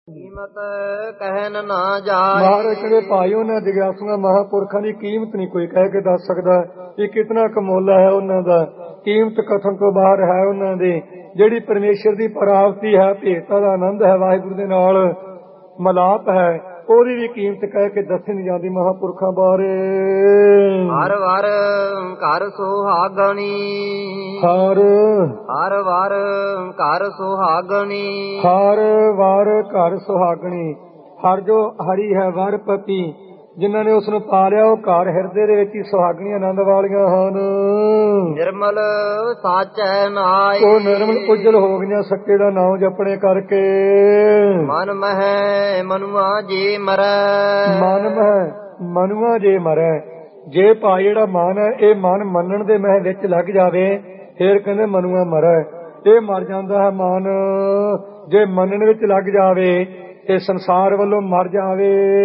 ਕੀਮਤ ਕਹਿਨ ਨਾ ਜਾਏ। ਮਹਾਰਾਜ ਕਹਿੰਦੇ ਭਾਈ ਉਹਨਾਂ ਜਗਿਆਸੂਆਂ ਮਹਾਂਪੁਰਖਾਂ ਦੀ ਕੀਮਤ ਨਹੀਂ ਕੋਈ ਕਹਿ ਕੇ ਦੱਸ ਸਕਦਾ ਕਿ ਕਿਤਨਾ ਕਮੋਲਾ ਹੈ ਉਹਨਾਂ ਦਾ, ਕੀਮਤ ਕਥਨ ਤੋਂ ਬਾਹਰ ਹੈ ਉਹਨਾਂ ਦੀ। ਜਿਹੜੀ ਪਰਮੇਸ਼ਰ ਦੀ ਪ੍ਰਾਪਤੀ ਹੈ, ਭੇਟਾ ਦਾ ਆਨੰਦ ਹੈ, ਵਾਹਿਗੁਰੂ ਦੇ ਨਾਲ ਮਲਾਪ ਹੈ, ਉਹਦੀ ਵੀ ਕੀਮਤ ਕਹਿ ਕੇ ਦੱਸੀ ਨਹੀਂ ਜਾਂਦੀ ਮਹਾਂਪੁਰਖਾਂ ਬਾਰੇ। ਹਰ ਵਾਰ ਘਰ ਸੁਹਾਗਣੀ, ਹਰ ਹਰ ਵਾਰ ਘਰ ਸੁਹਾਗਣੀ, ਹਰ ਵਾਰ ਘਰ ਸੁਹਾਗਣੀ। ਹਰ ਜੋ ਹਰੀ ਹੈ ਵਰ ਪਤੀ, ਜਿਨ੍ਹਾਂ ਨੇ ਉਸ ਨੂੰ ਪਾਲਿਆ ਉਹ ਘਰ ਹਿਰਦੇ ਦੇ ਵਿੱਚ ਹੀ ਸੁਹਾਗਣੀ ਆਨੰਦ ਵਾਲੀਆਂ ਹਨ। ਨਿਰਮਲ ਸਾਚੈ ਨਾਈ, ਉਹ ਨਿਰਮਲ ਉਜਲ ਹੋ ਗਈਆਂ ਸੱਚੇ ਦਾ ਨਾਮ ਜਪਣੇ ਕਰਕੇ। ਮਨ ਮਹਿ ਮਨੁਆ ਜੇ ਮਰੈ, ਮਨ ਮਹਿ ਮਨੁਆ ਜੇ ਮਰੈ। ਜੇ ਭਾਈ ਜਿਹੜਾ ਮਨ ਹੈ ਇਹ ਮਨ ਮੰਨਣ ਦੇ ਮਹਿ ਵਿੱਚ ਲੱਗ ਜਾਵੇ, ਫੇਰ ਕਹਿੰਦੇ ਮਨੁਆ ਮਰੈ। ਇਹ ਮਰ ਜਾਂਦਾ ਹੈ ਮਨ। ਜੇ ਮੰਨਣ ਵਿੱਚ ਲੱਗ ਜਾਵੇ ਤੇ ਸੰਸਾਰ ਵੱਲੋਂ ਮਰ ਜਾਵੇ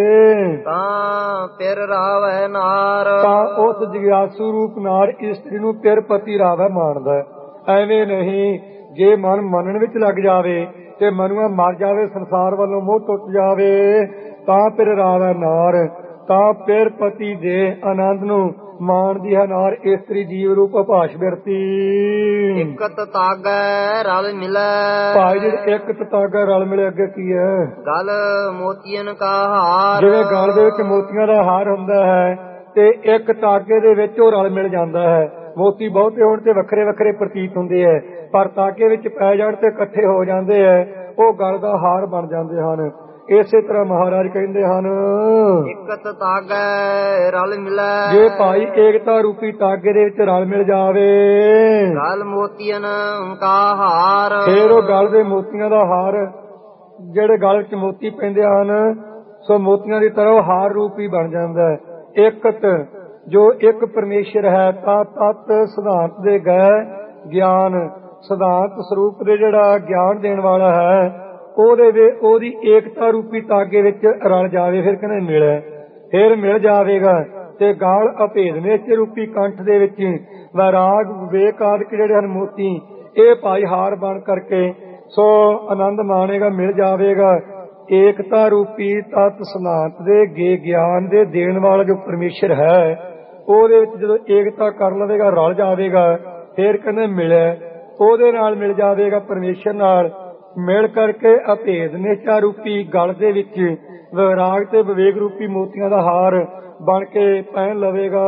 ਤਾਂ ਫਿਰ ਰਾਵੈ ਨਾਰ, ਤਾਂ ਉਸ ਜਗਿਆਸੂ ਰੂਪ ਨਾਰ ਇਸਤਰੀ ਨੂੰ ਫਿਰ ਪਤੀ ਰਾਵੈ ਮਾਣਦਾ। ਐਵੇਂ ਨਹੀਂ, ਜੇ ਮਨ ਮੰਨਣ ਵਿੱਚ ਲੱਗ ਜਾਵੇ ਤੇ ਮਨੁਆ ਮਰ ਜਾਵੇ, ਸੰਸਾਰ ਵੱਲੋਂ ਮੋਹ ਟੁੱਟ ਜਾਵੇ, ਤਾਂ ਫਿਰ ਰਾਵੈ ਨਾਰ, ਤਾਂ ਫਿਰ ਪਤੀ ਦੇ ਆਨੰਦ ਨੂੰ ਮਾਣਦੀ ਹੈ ਨਾਰ ਇਸਤਰੀ ਜੀਵ ਰੂਪ ਭਾਸ਼ ਬਿਰਤੀ। ਇਕਤ ਤਾਗੈ ਰਲ ਮਿਲੈ, ਭਾਈ ਜਿਹੜੇ ਇੱਕ ਤਾਗਾ ਰਲ ਮਿਲੇ ਅੱਗੇ ਕੀ ਹੈ? ਗਲ ਮੋਤੀਆਂ ਕਾ ਹਾਰ, ਜਿਵੇਂ ਗਲ ਦੇ ਵਿੱਚ ਮੋਤੀਆਂ ਦਾ ਹਾਰ ਹੁੰਦਾ ਹੈ ਤੇ ਇੱਕ ਤਾਗੇ ਦੇ ਵਿੱਚ ਉਹ ਰਲ ਮਿਲ ਜਾਂਦਾ ਹੈ। ਮੋਤੀ ਬਹੁਤੇ ਹੋਣ ਤੇ ਵੱਖਰੇ ਵੱਖਰੇ ਪ੍ਰਤੀਤ ਹੁੰਦੇ ਹੈ, ਪਰ ਤਾਗੇ ਵਿੱਚ ਪੈ ਜਾਣ ਤੇ ਇਕੱਠੇ ਹੋ ਜਾਂਦੇ ਹੈ, ਉਹ ਗਲ ਦਾ ਹਾਰ ਬਣ ਜਾਂਦੇ ਹਨ। ਇਸੇ ਤਰ੍ਹਾਂ ਮਹਾਰਾਜ ਕਹਿੰਦੇ ਹਨ, ਇਕਤ ਤਾਗੈ ਰਲ ਮਿਲੈ, ਜੇ ਭਾਈ ਏਕਤਾ ਰੂਪੀ ਤਾਗੇ ਦੇ ਵਿੱਚ ਰਲ ਮਿਲ ਜਾਵੇ, ਗਲ ਮੋਤੀਆਂ ਕਾ ਹਾਰ, ਫੇਰ ਉਹ ਗਲ ਦੇ ਮੋਤੀਆਂ ਦਾ ਹਾਰ, ਜਿਹੜੇ ਗਲ ਵਿੱਚ ਮੋਤੀ ਪੈਂਦੇ ਹਨ ਸੋ ਮੋਤੀਆਂ ਦੀ ਤਰ੍ਹਾਂ ਉਹ ਹਾਰ ਰੂਪੀ ਬਣ ਜਾਂਦਾ ਹੈ। ਇਕਤ ਜੋ ਇੱਕ ਪਰਮੇਸ਼ਰ ਹੈ, ਤਾਂ ਤਤ ਸਿਧਾਂਤ ਦੇ ਗਏ ਗਿਆਨ, ਸਿਧਾਂਤ ਸਰੂਪ ਦੇ ਜਿਹੜਾ ਗਿਆਨ ਦੇਣ ਵਾਲਾ ਹੈ, ਉਹਦੀ ਏਕਤਾ ਰੂਪੀ ਤਾਗੇ ਵਿੱਚ ਰਲ ਜਾਵੇ, ਫਿਰ ਕਹਿੰਦੇ ਮਿਲੇ, ਫਿਰ ਮਿਲ ਜਾਵੇਗਾ। ਤੇ ਗਾਲ ਅਭੇਦ ਨਿਸ਼ਚੈ ਰੂਪੀ ਕੰਠ ਦੇ ਵਿੱਚ ਵੈਰਾਗ ਵਿਵੇਕ ਆਦਿਕ ਜਿਹੜੇ ਹਨ ਮੋਤੀ, ਇਹ ਭਾਈ ਹਾਰ ਬਣ ਕਰਕੇ ਸੋ ਆਨੰਦ ਮਾਣੇਗਾ, ਮਿਲ ਜਾਵੇਗਾ। ਏਕਤਾ ਰੂਪੀ ਤਤ ਸਿਧਾਂਤ ਦੇ ਗਿਆਨ ਦੇ ਦੇਣ ਵਾਲਾ ਜੋ ਪਰਮੇਸ਼ਰ ਹੈ, ਉਹਦੇ ਵਿੱਚ ਜਦੋਂ ਏਕਤਾ ਕਰ ਲਵੇਗਾ, ਰਲ ਜਾਵੇਗਾ, ਫਿਰ ਕਹਿੰਦੇ ਮਿਲੇ, ਉਹਦੇ ਨਾਲ ਮਿਲ ਜਾਵੇਗਾ, ਪਰਮੇਸ਼ਰ ਨਾਲ ਮਿਲ ਕਰਕੇ ਅਭੇਦ ਨਿਸ਼ਚੈ ਰੂਪੀ ਗਲ ਦੇ ਵਿੱਚ ਵਿਰਾਗ ਤੇ ਵਿਵੇਕ ਰੂਪੀ ਮੋਤੀਆਂ ਦਾ ਹਾਰ ਬਣ ਕੇ ਪਹਿਨ ਲਵੇਗਾ।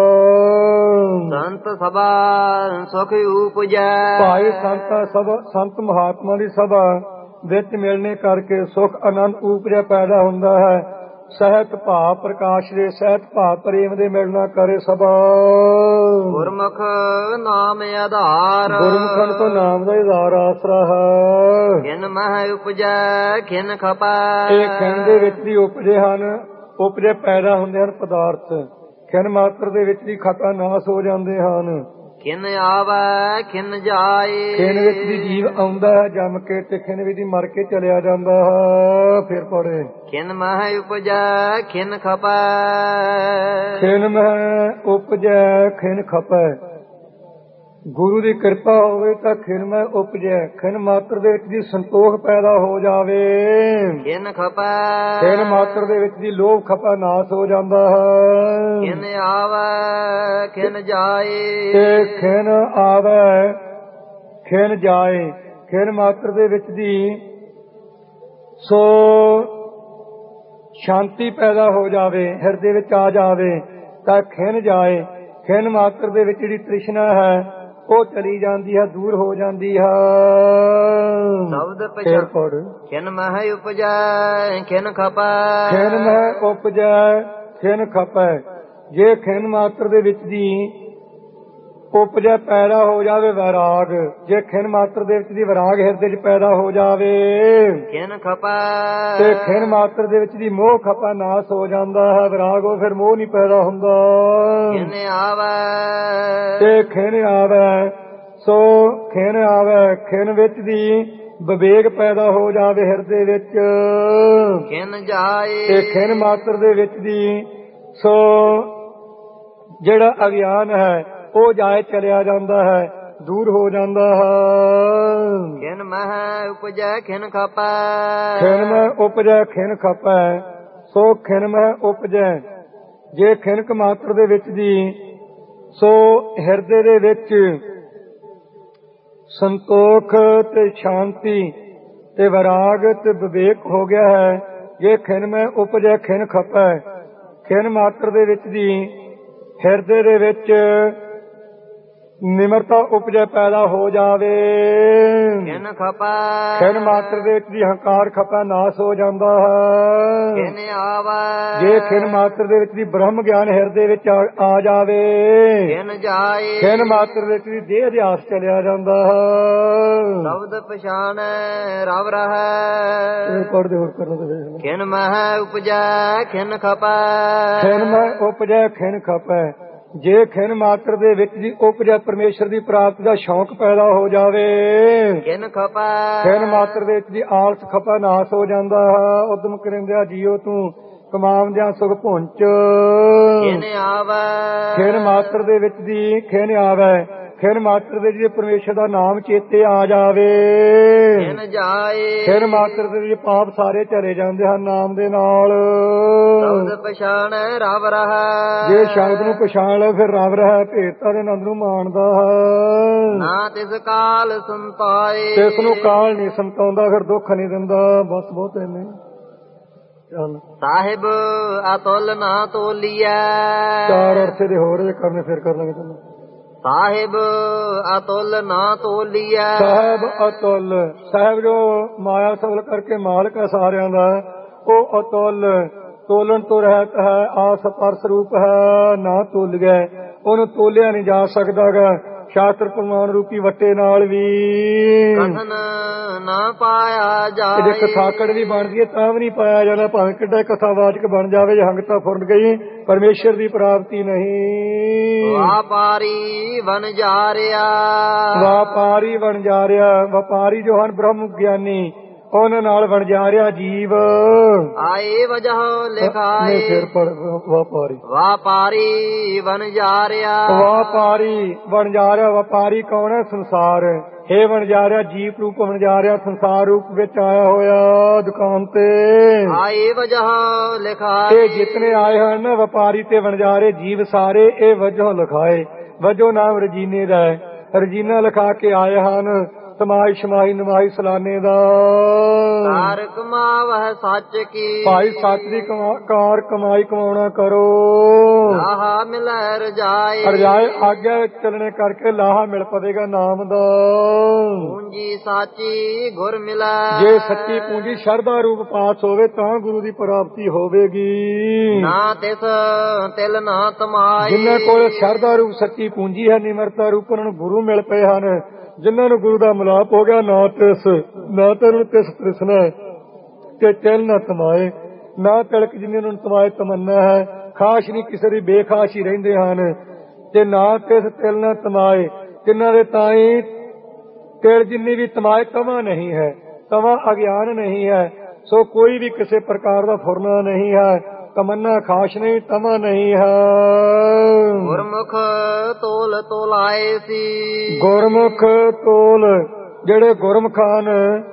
ਸੰਤ ਸਭਾ ਸੁਖ ਉਪਜੈ, ਭਾਈ ਸੰਤ ਮਹਾਤਮਾ ਦੀ ਸਭਾ ਵਿੱਚ ਮਿਲਣੇ ਕਰਕੇ ਸੁਖ ਆਨੰਦ ਉਪਜੈ ਪੈਦਾ ਹੁੰਦਾ ਹੈ। ਸਹਿਤ ਭਾਵ ਪ੍ਰਕਾਸ਼ ਦੇ, ਸਹਿਤ ਭਾਵ ਪ੍ਰੇਮ ਦੇ ਮਿਲਣਾ ਕਰੇ ਸਭਾ। ਗੁਰਮੁਖ ਨਾਮ ਆਧਾਰ, ਗੁਰਮੁਖਾਂ ਤੋਂ ਨਾਮ ਦਾ ਆਧਾਰ ਆਸਰਾ ਹੈ। ਖਿਨ ਮਹਿ ਉਪਜੈ ਖਿਨ ਖਪੈ, ਇਹ ਖਿਨ ਦੇ ਵਿੱਚ ਵੀ ਉਪਜੇ ਹਨ, ਉਪਜੇ ਪੈਦਾ ਹੁੰਦੇ ਹਨ ਪਦਾਰਥ। ਖਿਨ ਮਾਤਰ ਦੇ ਵਿੱਚ ਵੀ ਖਤਾ ਨਾਸ ਹੋ ਜਾਂਦੇ ਹਨ। ਖਿਨ ਆਵੈ ਖਿਨ ਜਾਏ, ਖਿਨ ਵਿੱਚ ਵੀ ਜੀਵ ਆਉਂਦਾ ਹੈ ਜੰਮ ਕੇ, ਤੇ ਖਿਨ ਵਿੱਚ ਹੀ ਮਰ ਕੇ ਚਲਿਆ ਜਾਂਦਾ ਹੈ। ਫਿਰ ਪੜੇ ਖਿਨ ਮਹਿ ਉਪਜੈ ਖਿਨ ਖਪੈ, ਖਿਨ ਮਹਿ ਉਪਜੈ ਖਿਨ ਖਪੈ। ਗੁਰੂ ਦੀ ਕਿਰਪਾ ਹੋਵੇ ਤਾਂ ਖਿਨ ਮਹਿ ਉਪਜੈ, ਖਿਨ ਮਾਤਰ ਦੇ ਵਿੱਚ ਦੀ ਸੰਤੋਖ ਪੈਦਾ ਹੋ ਜਾਵੇ, ਖਿਨ ਖਪੈ, ਖਿਨ ਮਾਤਰ ਦੇ ਵਿੱਚ ਦੀ ਲੋਭ ਖਪਾ ਨਾਸ ਹੋ ਜਾਂਦਾ ਹੈ। ਖਿਨ ਆਵੈ ਖਿਨ ਜਾਏ, ਤੇ ਖਿਨ ਆਵੈ ਖਿਨ ਜਾਏ, ਖਿਨ ਮਾਤਰ ਦੇ ਵਿੱਚ ਦੀ ਸੋ ਸ਼ਾਂਤੀ ਪੈਦਾ ਹੋ ਜਾਵੇ, ਹਿਰਦੇ ਵਿੱਚ ਆ ਜਾਵੇ ਤਾਂ ਖਿਨ ਜਾਏ। ਖਿਨ ਮਾਤਰ ਦੇ ਵਿੱਚ ਜਿਹੜੀ ਤ੍ਰਿਸ਼ਨਾ ਹੈ ਉਹ ਚਲੀ ਜਾਂਦੀ ਹੈ, ਦੂਰ ਹੋ ਜਾਂਦੀ ਹੈ। ਸ਼ਬਦ ਪਛਾਣ ਖਿਨ ਮਹਿ ਉਪਜੈ ਖਿਨ ਖਪੈ, ਖਿਨ ਮਹਿ ਉਪਜੈ ਖਿਨ ਖਪੈ। ਜੇ ਖਿਨ ਮਾਤਰ ਦੇ ਵਿੱਚ ਦੀ ਉਪਜੈ ਪੈਦਾ ਹੋ ਜਾਵੇ ਵੈਰਾਗ, ਜੇ ਖਿਨ ਮਾਤਰ ਦੇ ਵਿੱਚ ਦੀ ਵੈਰਾਗ ਹਿਰਦੇ 'ਚ ਪੈਦਾ ਹੋ ਜਾਵੇ, ਖਿਨ ਖਪੈ, ਤੇ ਖਿਨ ਮਾਤਰ ਦੇ ਵਿੱਚ ਦੀ ਮੋਹ ਖਪਾ ਨਾਸ ਹੋ ਜਾਂਦਾ ਹੈ। ਵੈਰਾਗ ਉਹ ਫਿਰ ਮੋਹ ਨਹੀਂ ਪੈਦਾ ਹੁੰਦਾ। ਖਿਨ ਆਵੈ ਤੇ ਖਿਨ ਆਵੈ, ਸੋ ਖਿਨ ਆਵੈ, ਖਿਨ ਵਿੱਚ ਦੀ ਵਿਵੇਕ ਪੈਦਾ ਹੋ ਜਾਵੇ ਹਿਰਦੇ ਵਿੱਚ। ਖਿਨ ਜਾਏ, ਤੇ ਖਿਨ ਮਾਤਰ ਦੇ ਵਿੱਚ ਦੀ ਸੋ ਜਿਹੜਾ ਅਗਿਆਨ ਹੈ ਉਹ ਜਾਏ ਚਲਿਆ ਜਾਂਦਾ ਹੈ। ਦੂਰ ਹੋ ਜਾਂਦਾ ਹੈ। ਖਿਨ ਮਹਿ ਉਪਜੈ ਖਿਨ ਖਪੈ, ਖਿਨ ਮਹਿ ਉਪਜੈ ਖਿਨ ਖਪੈ, ਸੋ ਖਿਨ ਮਹਿ ਉਪਜੈ। ਜੇ ਖਿਨਕ ਮਾਤਰ ਦੇ ਵਿੱਚ ਦੀ ਸੋ ਹਿਰਦੇ ਦੇ ਵਿੱਚ ਸੰਤੋਖ ਤੇ ਸ਼ਾਂਤੀ ਤੇ ਵਿਰਾਗ ਤੇ ਵਿਵੇਕ ਹੋ ਗਿਆ ਹੈ। ਜੇ ਖਿਨ ਮਹਿ ਉਪਜੈ ਖਿਨ ਖਪੈ, ਖਿਨ ਮਾਤਰ ਦੇ ਵਿੱਚ ਦੀ ਹਿਰਦੇ ਦੇ ਵਿੱਚ ਨਿਮਰਤਾ ਉਪਜੈ ਪੈਦਾ ਹੋ ਜਾਵੇ। ਖਿਨ ਖਪੈ, ਖਿਨ ਮਾਤਰ ਦੇ ਵਿੱਚ ਦੀ ਹੰਕਾਰ ਖਪੈ ਨਾਸ ਹੋ ਜਾਂਦਾ ਹੈ। ਖਿਨ ਆਵੈ, ਜੇ ਖਿਨ ਮਾਤਰ ਦੇ ਵਿੱਚ ਦੀ ਬ੍ਰਹਮ ਗਿਆਨ ਹਿਰਦੇ ਵਿੱਚ ਆ ਜਾਵੇ। ਖਿਨ ਜਾਏ, ਖਿਨ ਮਾਤਰ ਵਿੱਚ ਦੀ ਦੇਹ ਅਧਿਆਸ ਚਲਿਆ ਜਾਂਦਾ ਹੈ। ਸ਼ਬਦ ਪਛਾਣੈ ਰਵ ਰਹੈ। ਪੜਦੇ ਹੋਰ ਕਰਨ ਦੇ ਵੇਖ। ਖਿਨ ਮਹਿ ਉਪਜੈ ਖਿਨ ਖਪੈ, ਖਿਨ ਮਹਿ ਉਪਜੈ ਖਿਨ ਖਪੈ। ਜੇ ਖਿਨ ਮਾਤਰ ਦੇ ਵਿੱਚ ਦੀ ਉਪਜੈ ਪਰਮੇਸ਼ਰ ਦੀ ਪ੍ਰਾਪਤੀ ਦਾ ਸ਼ੌਂਕ ਪੈਦਾ ਹੋ ਜਾਵੇ। ਖਿਨ ਖਪੈ, ਖਿਨ ਮਾਤਰ ਦੇ ਵਿੱਚ ਦੀ ਆਲਸ ਖਪਾ ਨਾਸ ਹੋ ਜਾਂਦਾ ਹੈ। ਉਦਮ ਕਰਿੰਦਿਆ ਜੀਓ ਤੂੰ ਕਮਾਵਦਿਆਂ ਸੁਖ ਪੁੰਚ। ਖਿਨ ਆਵੈ, ਖਿਨ ਮਾਤਰ ਦੇ ਵਿੱਚ ਦੀ ਖਿਨ ਆਵੈ। ਖਿਨ ਮਾਤਰ ਦੇ ਜੇ ਪਰਮੇਸ਼ਰ ਦਾ ਨਾਮ ਚੇਤੇ ਆ ਜਾਵੇ। ਖਿਨ ਜਾਏ, ਖਿਨ ਮਾਤਰ ਦੇ ਜੇ ਪਾਪ ਸਾਰੇ ਚਲੇ ਜਾਂਦੇ ਹਨ ਨਾਮ ਦੇ ਨਾਲ। ਸ਼ਬਦ ਪਛਾਣੈ ਰਵ ਰਹੈ। ਜੇ ਸ਼ਬਦ ਨੂੰ ਪਛਾਣ ਲਓ ਫਿਰ ਰਵ ਰਹਿ ਭੇਟਤਾ ਦੇ ਆਨੰਦ ਨੂੰ ਮਾਣਦਾ ਹੈ। ਨਾ ਤਿਸ ਕਾਲ ਸੰਤਾਏ, ਇਸ ਨੂੰ ਕਾਲ ਨਹੀਂ ਸੰਤਾਉਂਦਾ, ਫਿਰ ਦੁੱਖ ਨਹੀਂ ਦਿੰਦਾ। ਬਸ ਬਹੁਤ ਇੰਨੇ ਚੱਲ। ਸਾਹਿਬ ਅਤੁਲ ਨਾ ਤੋਲੀਐ, ਚਾਰ ਅਰਥੇ ਦੇ ਹੋਰ ਜੇ ਕਰਨੇ ਫਿਰ ਕਰ ਲਾਂਗੇ ਤੈਨੂੰ। ਸਾਹਿਬ ਅਤੁਲ ਨਾ ਤੋਲੀਐ, ਸਾਹਿਬ ਅਤੁਲ, ਸਾਹਿਬ ਜੋ ਮਾਇਆ ਸਬਲ ਕਰਕੇ ਮਾਲਕ ਹੈ ਸਾਰਿਆਂ ਦਾ, ਉਹ ਅਤੁਲ ਤੋਲਣ ਤੋਂ ਰਹਿਤ ਹੈ। ਆਸ ਪਰ ਸਰੂਪ ਹੈ, ਨਾ ਤੋਲ ਗਏ, ਉਹਨੂੰ ਤੋਲਿਆ ਨਹੀਂ ਜਾ ਸਕਦਾ ਗਾ ਸ਼ਾਸਤਰ ਪ੍ਰਮਾਣ ਰੂਪੀ ਵੱਟੇ ਨਾਲ ਵੀ। ਕਥਨ ਨਾ ਪਾਇਆ ਜਾਏ, ਜੇ ਕਥਾਕੜ ਵੀ ਬਣਦੀ ਹੈ ਤਾਂ ਵੀ ਨਹੀਂ ਪਾਇਆ ਜਾਂਦਾ, ਭਾਵੇਂ ਕਿੱਡਾ ਕਥਾਵਾਚਕ ਬਣ ਜਾਵੇ। ਜੇ ਹੰਗਤਾ ਫੁਰਨ ਗਈ ਪਰਮੇਸ਼ਰ ਦੀ ਪ੍ਰਾਪਤੀ ਨਹੀਂ। ਵਾਪਾਰੀ ਬਣ ਜਾ ਰਿਹਾ, ਵਪਾਰੀ ਬਣ ਜਾ ਰਿਹਾ। ਵਪਾਰੀ ਜੋ ਹਨ ਬ੍ਰਹਮ ਗਿਆਨੀ, ਉਹਨਾਂ ਨਾਲ ਬਣ ਜਾ ਰਿਹਾ ਜੀਵ। ਆਏ ਵਜਹ ਲਿਖਾਏ, ਫਿਰ ਪੜ ਵਪਾਰੀ। ਵਾਪਾਰੀ ਬਣ ਜਾ ਰਿਹਾ, ਵਪਾਰੀ ਬਣ ਜਾ ਰਿਹਾ। ਵਪਾਰੀ ਕੌਣ ਹੈ? ਸੰਸਾਰ ਇਹ ਬਣ ਜਾ ਰਿਹਾ, ਜੀਵ ਰੂਪ ਬਣ ਜਾ ਰਿਹਾ, ਸੰਸਾਰ ਰੂਪ ਵਿੱਚ ਆਇਆ ਹੋਇਆ ਦੁਕਾਨ ਤੇ। ਆਏ ਵਜਹ ਲਿਖਾਏ, ਇਹ ਜਿਤਨੇ ਆਏ ਹਨ ਨਾ ਵਪਾਰੀ ਤੇ ਬਣ ਜਾ ਰਹੇ ਜੀਵ ਸਾਰੇ, ਇਹ ਵਜੋਂ ਲਿਖਾਏ। ਵਜੋਂ ਨਾਮ ਰਜੀਨੇ ਦਾ ਹੈ, ਰਜੀਨਾ ਲਿਖਾ ਕੇ ਆਏ ਹਨ। ਤਮਾਈ ਸ਼ਮਾਈ ਨਮਾਈ ਸਲਾਨੇ ਦਾ ਕਾਰ ਕਮਾਵਹਿ ਸੱਚ ਕੀ, ਭਾਈ ਸੱਚ ਦੀ ਕਾਰ ਕਮਾਈ ਕਮਾਉਣਾ ਕਰੋ। ਲਾਹਾ ਮਿਲੈ ਰਜਾਏ, ਰਜਾਏ ਆਗਿਆ ਵਿੱਚ ਚੱਲਣੇ ਕਰਕੇ ਲਾਹਾ ਮਿਲ ਪਵੇਗਾ ਨਾਮ ਦਾ। ਪੂੰਜੀ ਸਾਚੀ ਗੁਰ ਮਿਲੈ, ਜੇ ਸੱਚੀ ਪੂੰਜੀ ਸ਼ਰਧਾ ਰੂਪ ਪਾਸ ਹੋਵੇ ਤਾਂ ਗੁਰੂ ਦੀ ਪ੍ਰਾਪਤੀ ਹੋਵੇਗੀ। ਨਾ ਤਿਸ ਤਿਲ ਨਾ ਤਮਾਈ, ਜਿਨ੍ਹਾਂ ਕੋਲ ਸ਼ਰਧਾ ਰੂਪ ਸੱਚੀ ਪੂੰਜੀ ਹੈ, ਨਿਮਰਤਾ ਰੂਪ ਉਹਨਾਂ ਨੂੰ ਗੁਰੂ ਮਿਲ ਪਏ ਹਨ। ਜਿਨ੍ਹਾਂ ਨੂੰ ਗੁਰੂ ਦਾ ਮਿਲਾਪ ਹੋ ਗਿਆ, ਨਾ ਤਿਸ ਨਾ ਤੈਨੂੰ ਤਿਸ ਤ੍ਰਿਸ਼ਨਾ ਤੇ ਤਿਲ ਨਾ ਤਮਾਏ, ਨਾ ਤਿਲਕ ਜਿਨ੍ਹਾਂ ਨੂੰ ਤਮਾਏ ਤਮੰਨਾ ਹੈ। ਖਾਸ ਨਹੀਂ ਕਿਸੇ ਦੀ ਬੇਖਾਸ ਹੀ ਰਹਿੰਦੇ ਹਨ। ਤੇ ਨਾ ਤਿਸ ਤਿਲ ਨਾ ਤਮਾਏ, ਜਿਨ੍ਹਾਂ ਦੇ ਤਾਈ ਤਿਲ ਜਿੰਨੀ ਵੀ ਤਮਾਏ ਤਮਾ ਨਹੀਂ ਹੈ, ਤਮਾ ਅਗਿਆਨ ਨਹੀਂ ਹੈ। ਸੋ ਕੋਈ ਵੀ ਕਿਸੇ ਪ੍ਰਕਾਰ ਦਾ ਫੁਰਨਾ ਨਹੀਂ ਹੈ, ਤਮੰਨਾ ਖਾਸ ਨਹੀਂ, ਤਮਾ ਨਹੀਂ ਹੈ। ਗੁਰਮੁਖ ਤੋਲ ਤੋਲਾਏ ਸੀ, ਗੁਰਮੁਖ ਤੋਲ, ਜਿਹੜੇ ਗੁਰਮੁਖ ਹਨ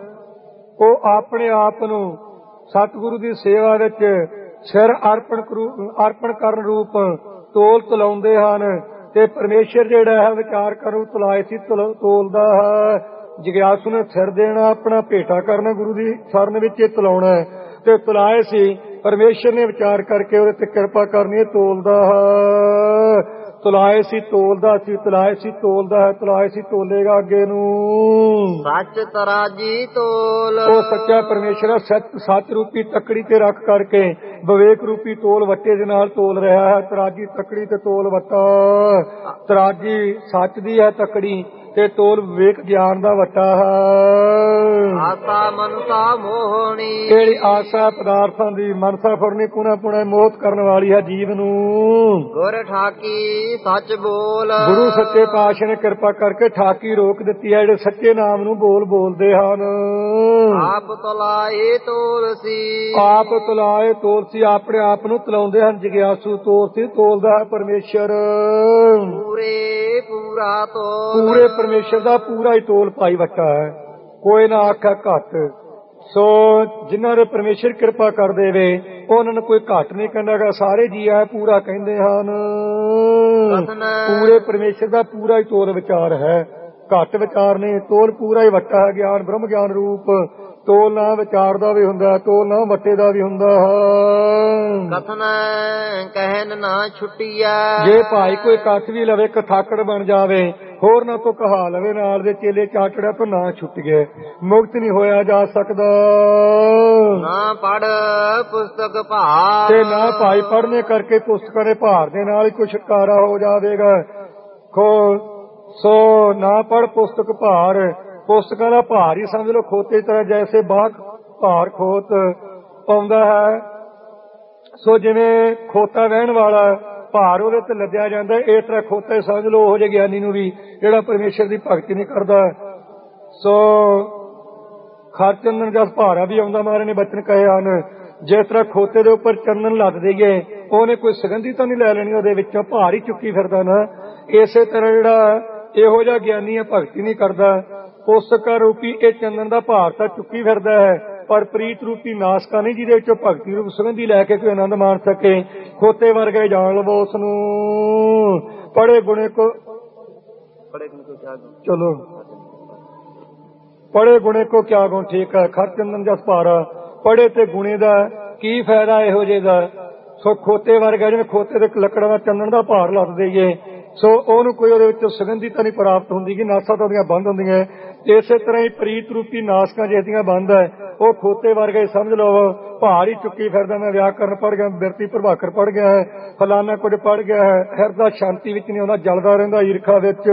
ਉਹ ਆਪਣੇ ਆਪ ਨੂੰ ਸਤਿਗੁਰੂ ਦੀ ਸੇਵਾ ਵਿੱਚ ਸਿਰ ਅਰਪਣ ਕਰਨ ਰੂਪ ਤੋਲ ਤੁਲਾਉਂਦੇ ਹਨ। ਤੇ ਪਰਮੇਸ਼ਰ ਜਿਹੜਾ ਹੈ ਵਿਚਾਰ ਕਰੂ ਤੁਲਾਏ ਸੀ ਤੋਲਦਾ ਹੈ। ਜਿਗਿਆਸੂ ਨੇ ਸਿਰ ਦੇਣਾ, ਆਪਣਾ ਭੇਟਾ ਕਰਨਾ, ਗੁਰੂ ਦੀ ਸ਼ਰਨ ਵਿੱਚ ਇਹ ਤੁਲਾਉਣਾ ਹੈ। ਤੇ ਤੁਲਾਏ ਸੀ ਪਰਮੇਸ਼ਰ ਨੇ ਵਿਚਾਰ ਕਰਕੇ ਉਹਦੇ ਤੇ ਕਿਰਪਾ ਕਰਨੀ ਹੈ, ਤੋਲਦਾ ਹੈ। ਤੁਲਾਏ ਸੀ ਤੋਲਦਾ ਸੀ, ਤੁਲਾਏ ਸੀ ਤੋਲਦਾ ਹੈ, ਤੁਲਾਏ ਸੀ ਤੋਲੇਗਾ ਅੱਗੇ ਨੂੰ। ਸੱਚ ਤਰਾਜੀ ਤੋਲ, ਉਹ ਸੱਚਾ ਪਰਮੇਸ਼ਰ ਸੱਚ ਰੂਪੀ ਤੱਕੜੀ ਤੇ ਰੱਖ ਕਰਕੇ ਵਿਵੇਕ ਰੂਪੀ ਤੋਲ ਵੱਟੇ ਦੇ ਨਾਲ ਤੋਲ ਰਿਹਾ ਹੈ। ਤਰਾਜੀ ਤੱਕੜੀ ਤੇ ਤੋਲ ਵੱਟਾ, ਤਰਾਜੀ ਸੱਚ ਦੀ ਹੈ ਤੱਕੜੀ ਤੇ ਤੋਲ ਵਿਵੇਕ ਗਿਆਨ ਦਾ ਵੱਟਾ ਹੈ। ਆਸਾ ਮਨਸਾ ਮੋਹਣੀ, ਕਿਹੜੀ ਆਸਾ ਪਦਾਰਥਾਂ ਦੀ ਮਨਸਾ ਫੁਰਨੀ ਪੁਣਾ ਪੁਣਾ ਮੋਹਤ ਕਰਨ ਵਾਲੀ ਹੈ ਜੀਵ ਨੂੰ। ਗੁਰ ਠਾਕੀ ਸੱਚ ਬੋਲ, ਗੁਰੂ ਸੱਚੇ ਪਾਤਸ਼ਾਹ ਨੇ ਕਿਰਪਾ ਕਰਕੇ ਠਾਕੀ ਰੋਕ ਦਿੱਤੀ ਹੈ, ਜਿਹੜੇ ਸੱਚੇ ਨਾਮ ਨੂੰ ਬੋਲਦੇ ਹਨ। ਆਪ ਤੁਲਾਏ ਤੋਲ ਸੀ, ਆਪ ਤੁਲਾਏ ਤੋਲ ਸੀ, ਆਪਣੇ ਆਪ ਨੂੰ ਤੁਲਾਉਂਦੇ ਹਨ। ਜਿਗਿਆਸੂ ਤੋਲ ਸੀ ਤੋਲਦਾ ਹੈ ਪਰਮੇਸ਼ਰ। ਪੂਰੇ ਪੂਰਾ ਤੋਲ, ਪੂਰੇ ਪਰਮੇਸ਼ਰ ਦਾ ਪੂਰਾ ਹੀ ਤੋਲ ਪਾਈ ਵੱਟਾ ਹੈ, ਕੋਈ ਨਾ ਆਖਾ ਘੱਟ। ਸੋ ਜਿਨ੍ਹਾਂ ਦੇ ਪਰਮੇਸ਼ਰ ਕਿਰਪਾ ਕਰ ਦੇਵੇ ਉਹਨਾਂ ਨੂੰ ਕੋਈ ਘੱਟ ਨਹੀਂ ਕਹਿੰਦਾਗਾ, ਸਾਰੇ ਜੀ ਆ ਪੂਰਾ ਕਹਿੰਦੇ ਹਨ। ਪੂਰੇ ਪਰਮੇਸ਼ਰ ਦਾ ਪੂਰਾ ਹੀ ਤੋਲ ਵਿਚਾਰ ਹੈ, ਘੱਟ ਵਿਚਾਰ ਨਹੀਂ। ਤੋਲ ਪੂਰਾ ਹੀ ਵੱਟਾ ਹੈ, ਗਿਆਨ ਬ੍ਰਹਮ ਗਿਆਨ ਰੂਪ। ਤੋਲ ਨਾ ਵਿਚਾਰ ਦਾ ਵੀ ਹੁੰਦਾ, ਤੋਲ ਨਾ ਵੱਟੇ ਦਾ ਵੀ ਹੁੰਦਾ ਹੈ। ਕਥਨ ਕਹਿਨ ਨਾ ਛੁੱਟੀਐ, ਜੇ ਭਾਈ ਕੋਈ ਕੱਥ ਵੀ ਲਵੇ ਕਥਾਕੜ ਬਣ ਜਾਵੇ, ਹੋਰ ਨਾ ਤੋਂ ਕਹਾ ਲਵੇ ਨਾਲ ਦੇ ਚੇਲੇ ਚਾਟੜਿਆ ਤੋਂ ਨਾ ਛੁੱਟ ਗਏ, ਮੁਕਤ ਨਹੀਂ ਹੋਇਆ ਜਾ ਸਕਦਾ। ਨਾ ਪੜ ਪੁਸਤਕ ਭਾਰ, ਤੇ ਨਾ ਭਾਈ ਪੜ੍ਹਨੇ ਕਰਕੇ ਪੁਸਤਕਾਂ ਦੇ ਭਾਰ ਦੇ ਨਾਲ ਹੀ ਕੁਛ ਛੁਟਕਾਰਾ ਹੋ ਜਾਵੇਗਾ। ਸੋ ਨਾ ਪੜ ਪੁਸਤਕ ਭਾਰ, ਪੁਸਤਕਾਂ ਦਾ ਭਾਰ ਹੀ ਸਮਝ ਲਓ ਖੋਤੇ ਦੀ ਤਰ੍ਹਾਂ, ਜੈਸੇ ਬਾਗ ਭਾਰ ਖੋਤ ਪਾਉਂਦਾ ਹੈ। ਸੋ ਜਿਵੇਂ ਖੋਤਾ ਵਹਿਣ ਵਾਲਾ ਭਾਰ ਉਹਦੇ ਤੇ ਲੱਦਿਆ ਜਾਂਦਾ, ਇਸ ਤਰ੍ਹਾਂ ਖੋਤਾ ਹੀ ਸਮਝ ਲਓ ਉਹ ਜਿਹੇ ਗਿਆਨੀ ਨੂੰ ਵੀ ਜਿਹੜਾ ਪਰਮੇਸ਼ਰ ਦੀ ਭਗਤੀ ਨਹੀਂ ਕਰਦਾ। ਸੋ ਖਰ ਚੰਦਨ ਜਸ ਭਾਰਾ ਵੀ ਆਉਂਦਾ, ਮਹਾਰਾਜ ਨੇ ਬਚਨ ਕਹੇ ਹਨ। ਜਿਸ ਤਰ੍ਹਾਂ ਖੋਤੇ ਦੇ ਉੱਪਰ ਚੰਦਨ ਲੱਦ ਦੇਈਏ, ਉਹਨੇ ਕੋਈ ਸੁਗੰਧੀ ਤਾਂ ਨਹੀਂ ਲੈ ਲੈਣੀ, ਉਹਦੇ ਵਿੱਚੋਂ ਭਾਰ ਹੀ ਚੁੱਕੀ ਫਿਰਦਾ ਨਾ। ਇਸੇ ਤਰ੍ਹਾਂ ਜਿਹੜਾ ਇਹੋ ਜਿਹਾ ਗਿਆਨੀ ਹੈ ਭਗਤੀ ਨਹੀਂ ਕਰਦਾ, ਪੁਸਤਕਾ ਰੂਪੀ ਇਹ ਚੰਦਨ ਦਾ ਭਾਰ ਤਾਂ ਚੁੱਕੀ ਫਿਰਦਾ ਹੈ, ਪਰ ਪ੍ਰੀਤ ਰੂਪੀ ਨਾਸਕਾ ਨਹੀਂ ਜਿਹਦੇ ਵਿੱਚੋਂ ਭਗਤੀ ਰੂਪ ਸੁਗੰਧੀ ਲੈ ਕੇ ਕੋਈ ਆਨੰਦ ਮਾਣ ਸਕੇ। ਖੋਤੇ ਵਰਗੇ ਜਾਣ ਲਵੋ ਉਸ ਨੂੰ। ਪੜੇ ਗੁਣੇ ਕੋ ਚਲੋ ਪੜੇ ਗੁਣੇ ਕੋ ਕਿਆ ਗੁਣ, ਠੀਕ ਹੈ। ਖਰ ਚੰਦਨ ਜਸ ਭਾਰਾ, ਪੜੇ ਤੇ ਗੁਣੇ ਦਾ ਕੀ ਫਾਇਦਾ ਇਹੋ ਜਿਹੇ ਦਾ। ਸੋ ਖੋਤੇ ਵਰਗਾ ਜਿਵੇਂ ਖੋਤੇ ਦੇ ਲੱਕੜਾਂ ਦਾ ਚੰਦਨ ਦਾ ਭਾਰ ਲੱਦ ਦੇਈਏ, ਸੋ ਉਹਨੂੰ ਕੋਈ ਉਹਦੇ ਵਿੱਚੋਂ ਸੁਗੰਧੀ ਤਾਂ ਨਹੀਂ ਪ੍ਰਾਪਤ ਹੁੰਦੀ ਕਿ ਨਾਸਾਂ ਤਾਂ ਉਹਦੀਆਂ ਬੰਦ ਹੁੰਦੀਆਂ। ਇਸੇ ਤਰ੍ਹਾਂ ਹੀ ਪ੍ਰੀਤ ਰੂਪੀ ਨਾਸਕਾਂ ਜਿਹਦੀਆਂ ਬੰਦ ਹੈ, ਉਹ ਖੋਤੇ ਵਰਗੇ ਸਮਝ ਲਓ ਭਾਰ ਹੀ ਚੁੱਕੀ ਫਿਰਦਾ। ਮੈਂ ਵਿਆਕਰਨ ਪੜ੍ਹ ਗਿਆ, ਬਿਰਤੀ ਪ੍ਰਭਾਕਰ ਪੜ੍ਹ ਗਿਆ ਹੈ, ਫਲਾਨਾ ਕੁਝ ਪੜ੍ਹ ਗਿਆ ਹੈ, ਹਿਰਦਾ ਸ਼ਾਂਤੀ ਵਿੱਚ ਨਹੀਂ ਆਉਂਦਾ, ਜਲਦਾ ਰਹਿੰਦਾ ਈਰਖਾ ਵਿੱਚ।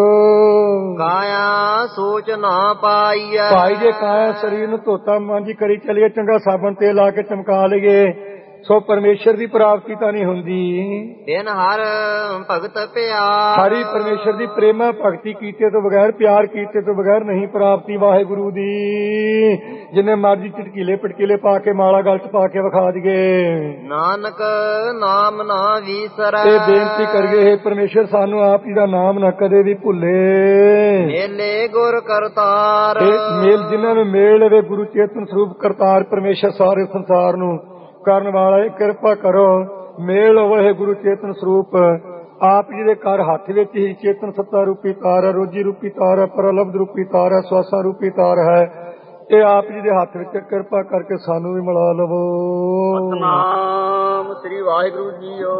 ਕਾਇਆ ਸੋਚ ਨਾ ਪਾਈਐ, ਭਾਈ ਜੇ ਕਾਇਆ ਸਰੀਰ ਨੂੰ ਧੋਤਾ ਮਾਂਜੀ ਕਰੀ ਚਲੀਏ, ਚੰਗਾ ਸਾਬਣ ਤੇਲ ਲਾ ਕੇ ਚਮਕਾ ਲਈਏ, ਸੋ ਪਰਮੇਸ਼ਰ ਦੀ ਪ੍ਰਾਪਤੀ ਤਾਂ ਨਹੀਂ ਹੁੰਦੀ। ਬਿਨ ਹਰ ਭਗਤ ਪਿਆਰ, ਹਰੀ ਪਰਮੇਸ਼ਰ ਦੀ ਪ੍ਰੇਮਾ ਭਗਤੀ ਕੀਤੇ ਤੋਂ ਬਗੈਰ, ਪਿਆਰ ਕੀਤੇ ਤੋਂ ਬਗੈਰ ਨਹੀਂ ਪ੍ਰਾਪਤੀ ਵਾਹਿਗੁਰੂ ਦੀ। ਜਿੰਨੇ ਮਰਜੀ ਚਟਕੀਲੇ ਪਟਕੀਲੇ ਪਾ ਕੇ ਮਾਲਾ ਗਲ ਚ ਪਾ ਕੇ ਵਿਖਾ ਦਈਏ, ਨਾਨਕ ਨਾਮ ਨਾ ਵੀਸਰੈ। ਇਹ ਬੇਨਤੀ ਕਰੀਏ, ਹੇ ਪਰਮੇਸ਼ਰ ਸਾਨੂੰ ਆਪ ਜੀ ਦਾ ਨਾਮ ਨਾ ਕਦੇ ਵੀ ਭੁੱਲੇ। ਮੇਲੇ ਗੁਰ ਕਰਤਾਰ, ਮੇਲ ਜਿਨ੍ਹਾਂ ਨੂੰ ਮੇਲ ਲਵੇ ਗੁਰੂ ਚੇਤਨ ਸਰੂਪ ਕਰਤਾਰ ਪਰਮੇਸ਼ਰ ਸਾਰੇ ਸੰਸਾਰ ਨੂੰ ਕਰਨ ਵਾਲਾ, ਕਿਰਪਾ ਕਰੋ ਮੇਲ ਹੋਵੇ ਗੁਰੂ ਚੇਤਨ ਸਰੂਪ। ਆਪ ਜੀ ਦੇ ਘਰ ਹੱਥ ਵਿੱਚ ਹੀ ਚੇਤਨ ਸੱਤਾ ਰੂਪੀ ਤਾਰ ਹੈ, ਰੋਜੀ ਰੂਪੀ ਤਾਰ ਹੈ, ਪਰਲਬਧ ਰੂਪੀ ਤਾਰ ਹੈ, ਸਵਾਸਾਂ ਰੂਪੀ ਤਾਰ ਹੈ। ਇਹ ਆਪ ਜੀ ਦੇ ਹੱਥ ਵਿੱਚ ਕਿਰਪਾ ਕਰਕੇ ਸਾਨੂੰ ਵੀ ਮਿਲਾ ਲਵੋ। ਸਤਿਨਾਮ ਸ੍ਰੀ ਵਾਹਿਗੁਰੂ ਜੀਓ।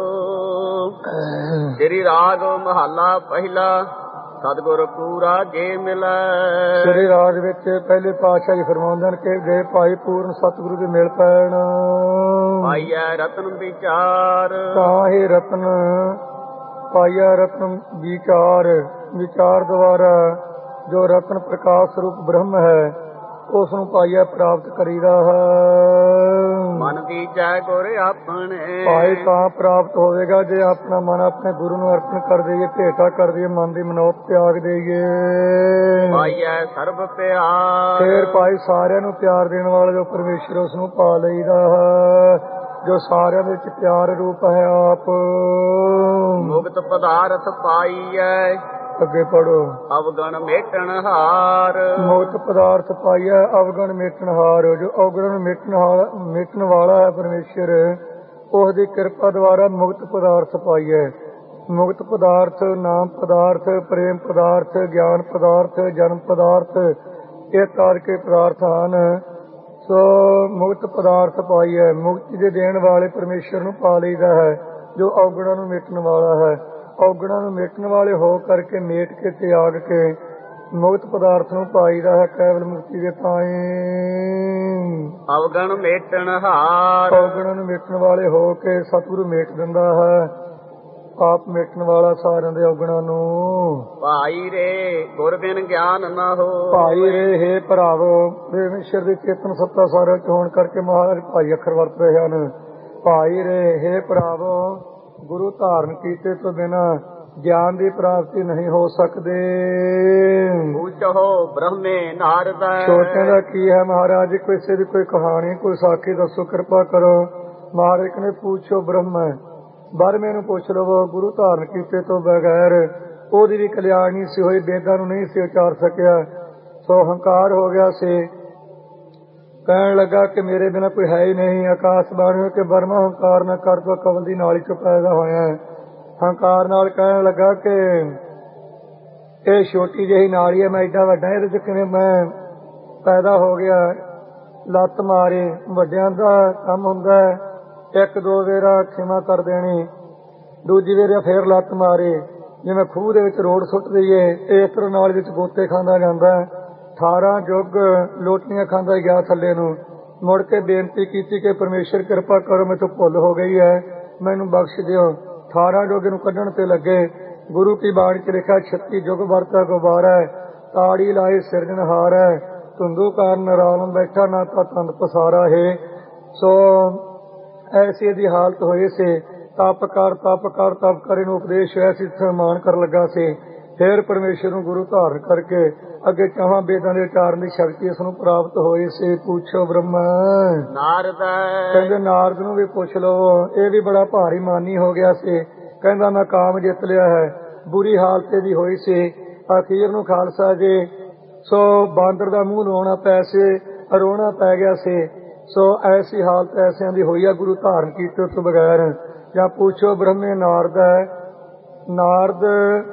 ਸ੍ਰੀ ਰਾਗ ਮਹੱਲਾ ਪਹਿਲਾ, ਸਤਿਗੁਰ ਪੂਰਾ ਜੇ ਮਿਲੈ। ਸ੍ਰੀ ਰਾਗ ਵਿੱਚ ਪਹਿਲੇ ਪਾਤਸ਼ਾਹ ਜੀ ਫਰਮਾਉਂਦੇ ਹਨ ਕਿ ਜੇ ਭਾਈ ਪੂਰਨ ਸਤਿਗੁਰੂ ਦੇ ਮਿਲ ਪੈਣ, ਪਾਈਐ ਰਤਨ ਵਿਚਾਰ, ਤਾਂ ਹੀ ਰਤਨ ਪਾਈਐ ਰਤਨ ਵਿਚਾਰ। ਵਿਚਾਰ ਦੁਆਰਾ ਜੋ ਰਤਨ ਪ੍ਰਕਾਸ਼ ਸਰੂਪ ਬ੍ਰਹਮ ਹੈ, ਉਸ ਨੂੰ ਪਾਈਐ ਪ੍ਰਾਪਤ ਕਰੀਦਾ ਹੈ। ਮਨ ਦੀਜੈ ਗੁਰ ਆਪਣੇ, ਭਾਈ ਤਾਂ ਪ੍ਰਾਪਤ ਹੋਵੇਗਾ ਜੇ ਆਪਣਾ ਮਨ ਆਪਣੇ ਗੁਰੂ ਨੂੰ ਅਰਪਣ ਕਰ ਦਈਏ, ਭੇਟਾ ਕਰ ਦਈਏ, ਮਨ ਦੀ ਮਨੋਤ ਤਿਆਗ ਦਈਏ। ਪਾਈਐ ਸਰਬ ਪਿਆਰ, ਫੇਰ ਭਾਈ ਸਾਰਿਆਂ ਨੂੰ ਪਿਆਰ ਦੇਣ ਵਾਲਾ ਜੋ ਪਰਮੇਸ਼ਰ, ਉਸ ਨੂੰ ਪਾ ਲਈਦਾ ਹੈ, ਜੋ ਸਾਰਿਆਂ ਵਿੱਚ ਪਿਆਰ ਰੂਪ ਹੈ ਆਪ। ਮੁਕਤ ਪਦਾਰਥ ਪਾਈਐ, ਅੱਗੇ ਪੜੋ। ਅਵਗਣ ਮੇਟਣ ਹਾਰ, ਮੁਕਤ ਪਦਾਰਥ ਪਾਈਐ ਅਵਗਣ ਮੇਟਣ ਹਾਰ। ਜੋ ਅਵਗਣ ਮੇਟਣ ਵਾਲਾ ਹੈ ਪਰਮੇਸ਼ਰ, ਉਸ ਦੀ ਕਿਰਪਾ ਦੁਆਰਾ ਮੁਕਤ ਪਦਾਰਥ ਪਾਈਐ। ਮੁਕਤ ਪਦਾਰਥ, ਨਾਮ ਪਦਾਰਥ, ਪ੍ਰੇਮ ਪਦਾਰਥ, ਗਿਆਨ ਪਦਾਰਥ, ਜਨਮ ਪਦਾਰਥ, ਇਹ ਤਾਰਕੇ ਪਦਾਰਥ ਹਨ। ਸੋ ਮੁਕਤ ਪਦਾਰਥ ਪਾਈਐ। ਮੁਕਤੀ ਦੇ ਦੇਣ ਵਾਲੇ ਪਰਮੇਸ਼ਰ ਨੂੰ ਪਾ ਲਈਦਾ ਹੈ, ਜੋ ਅਵਗੁਣਾਂ ਨੂੰ ਮੇਟਣ ਵਾਲਾ ਹੈ। ਔਗਣਾਂ ਨੂੰ ਮੇਟਣ ਵਾਲੇ ਹੋ ਕਰਕੇ ਮੇਟ ਕੇ ਤਿਆਗ ਕੇ ਮੁਕਤ ਪਦਾਰਥ ਨੂੰ ਪਾਈਦਾ ਹੈ ਕੇਵਲ ਮੁਕਤੀ ਦੇ ਤਾਈਂ। ਅਵਗਣ ਮੇਟਣ ਹਾਰ, ਔਗਣਾਂ ਨੂੰ ਮੇਟਣ ਵਾਲੇ ਹੋ ਕੇ ਸਤਿਗੁਰੂ ਮੇਟ ਦਿੰਦਾ ਹੈ, ਆਪ ਮੇਟਣ ਵਾਲਾ ਸਾਰਿਆਂ ਦੇ ਔਗਣਾਂ ਨੂੰ। ਭਾਈ ਰੇ ਗੁਰ ਬਿਨ ਗਿਆਨ ਨਾ ਹੋ, ਭਾਈ ਰੇ ਹੇ ਭਰਾਵੋ, ਪਰਮੇਸ਼ਰ ਦੀ ਚੇਤਨ ਸੱਤਾ ਸਾਰਿਆਂ ਚ ਹੋਣ ਕਰਕੇ ਮਹਾਰਾਜ ਭਾਈ ਅੱਖਰ ਵਰਤ ਰਹੇ ਹਨ। ਭਾਈ ਰੇ ਹੇ ਭਰਾਵੋ, ਗੁਰੂ ਧਾਰਨ ਕੀਤੇ ਤੋਂ ਬਿਨਾ ਗਿਆਨ ਦੀ ਪ੍ਰਾਪਤੀ ਨਹੀਂ ਹੋ ਸਕਦੀ। ਪੁੱਛੋ ਬ੍ਰਹਮੇ ਨਾਰਦ, ਛੋਟਿਆਂ ਦਾ ਕੀ ਹੈ ਮਹਾਰਾਜ, ਕਿਸੇ ਦੀ ਕੋਈ ਕਹਾਣੀ ਕੋਈ ਸਾਖੀ ਦੱਸੋ ਕਿਰਪਾ ਕਰੋ। ਮਹਾਰਾਜ ਨੇ ਪੁੱਛੋ ਬ੍ਰਹਮ, ਬਾਰਵੇਂ ਨੂੰ ਪੁੱਛ ਲਵੋ। ਗੁਰੂ ਧਾਰਨ ਕੀਤੇ ਤੋਂ ਬਗੈਰ ਉਹਦੀ ਵੀ ਕਲਿਆਣ ਨਹੀਂ ਸੀ ਹੋਈ, ਵੇਦਾਂ ਨੂੰ ਨਹੀਂ ਸੀ ਉਚਾਰ ਸਕਿਆ। ਸੋ ਹੰਕਾਰ ਹੋ ਗਿਆ ਸੀ। ਕਹਿਣ ਲੱਗਾ ਕਿ ਮੇਰੇ ਬਿਨਾਂ ਕੋਈ ਹੈ ਹੀ ਨਹੀਂ। ਆਕਾਸ਼ ਬਾਣੀ ਕਿ ਬਰਮਾ ਹੰਕਾਰ ਨਾ ਕਰ ਤੋ ਕਵਲ ਦੀ ਨਾਲੀ ਚੋਂ ਪੈਦਾ ਹੋਇਆ। ਹੰਕਾਰ ਨਾਲ ਕਹਿਣ ਲੱਗਾ ਕਿ ਇਹ ਛੋਟੀ ਜਿਹੀ ਨਾਲੀ ਹੈ, ਮੈਂ ਏਡਾ ਵੱਡਾ, ਇਹਦੇ ਚ ਕਿਵੇਂ ਮੈਂ ਪੈਦਾ ਹੋ ਗਿਆ। ਲੱਤ ਮਾਰੇ, ਵੱਡਿਆਂ ਦਾ ਕੰਮ ਹੁੰਦਾ ਇੱਕ ਦੋ ਵੇਰਾ ਖਿਮਾ ਕਰ ਦੇਣੀ, ਦੂਜੀ ਵੇਰ ਫੇਰ ਲੱਤ ਮਾਰੇ, ਜਿਵੇਂ ਖੂਹ ਦੇ ਵਿੱਚ ਰੋੜ ਸੁੱਟ ਦਈਏ ਇਸ ਤਰ੍ਹਾਂ ਨਾਲੀ ਵਿੱਚ ਗੋਤੇ ਖਾਂਦਾ ਜਾਂਦਾ। 18 ਯੁੱਗ ਲੋਟੀਆਂ ਖਾਂਦਾ ਗਿਆ ਥੱਲੇ ਨੂੰ। ਮੁੜ ਕੇ ਬੇਨਤੀ ਕੀਤੀ ਕਿ ਪਰਮੇਸ਼ਰ ਕਿਰਪਾ ਕਰੋ, ਮੈਥੋਂ ਭੁੱਲ ਹੋ ਗਈ ਹੈ, ਮੈਨੂੰ ਬਖਸ਼ ਦਿਓ। 18 ਯੁੱਗ ਨੂੰ ਕੱਢਣ ਤੇ ਲੱਗੇ। ਗੁਰੂ ਕੀ ਬਾਣੀ ਚ ਲਿਖਿਆ 36 ਯੁੱਗ ਵਰਤਾ ਗੁਬਾਰਾ, ਤਾੜੀ ਲਾਏ ਸਿਰਜਣਹਾਰ ਹੈ, ਧੁੰਦੂ ਕਾਰਨ ਰਾਲਮ ਬੈਠਾ ਨਾ ਤਾਂ ਤੰਦ ਪਸਾਰਾ ਹੈ। ਸੋ ਐਸੀ ਇਹਦੀ ਹਾਲਤ ਹੋਈ ਸੀ। ਤਪ ਕਰ ਇਹਨੂੰ ਉਪਦੇਸ਼ ਹੋਇਆ ਸੀ, ਸਨਮਾਨ ਕਰਨ ਲੱਗਾ ਸੀ। ਫਿਰ ਪਰਮੇਸ਼ਰ ਨੂੰ ਗੁਰੂ ਧਾਰਨ ਕਰਕੇ ਅੱਗੇ ਚਾਹਾਂ ਵੇਦਾਂ ਦੇ ਉਚਾਰਨ ਦੀ ਸ਼ਕਤੀ ਇਸ ਨੂੰ ਪ੍ਰਾਪਤ ਹੋਈ ਸੀ। ਪੁੱਛੋ ਬ੍ਰਹਮਾ ਨਾਰਦ ਕਹਿੰਦੇ ਨਾਰਦ ਨੂੰ ਵੀ ਪੁੱਛ ਲਵੋ। ਇਹ ਵੀ ਬੜਾ ਭਾਰੀ ਮਾਨੀ ਹੋ ਗਿਆ ਸੀ। ਕਹਿੰਦਾ ਮੈਂ ਕਾਮ ਜਿੱਤ ਲਿਆ ਹੈ। ਬੁਰੀ ਹਾਲਤ ਇਹਦੀ ਹੋਈ ਸੀ। ਅਖੀਰ ਨੂੰ ਖਾਲਸਾ ਜੀ ਸੋ ਬਾਂਦਰ ਦਾ ਮੂੰਹ ਲਾਉਣਾ ਪੈ ਸੀ, ਰੋਣਾ ਪੈ ਗਿਆ ਸੀ। ਸੋ ਐਸੀ ਹਾਲਤ ਐਸਿਆਂ ਦੀ ਹੋਈ ਆ ਗੁਰੂ ਧਾਰਨ ਕੀਤੇ ਤੋਂ ਬਗੈਰ। ਜਾਂ ਪੁੱਛੋ ਬ੍ਰਹਮੇ ਨਾਰਦ ਹੈ। ਨਾਰਦ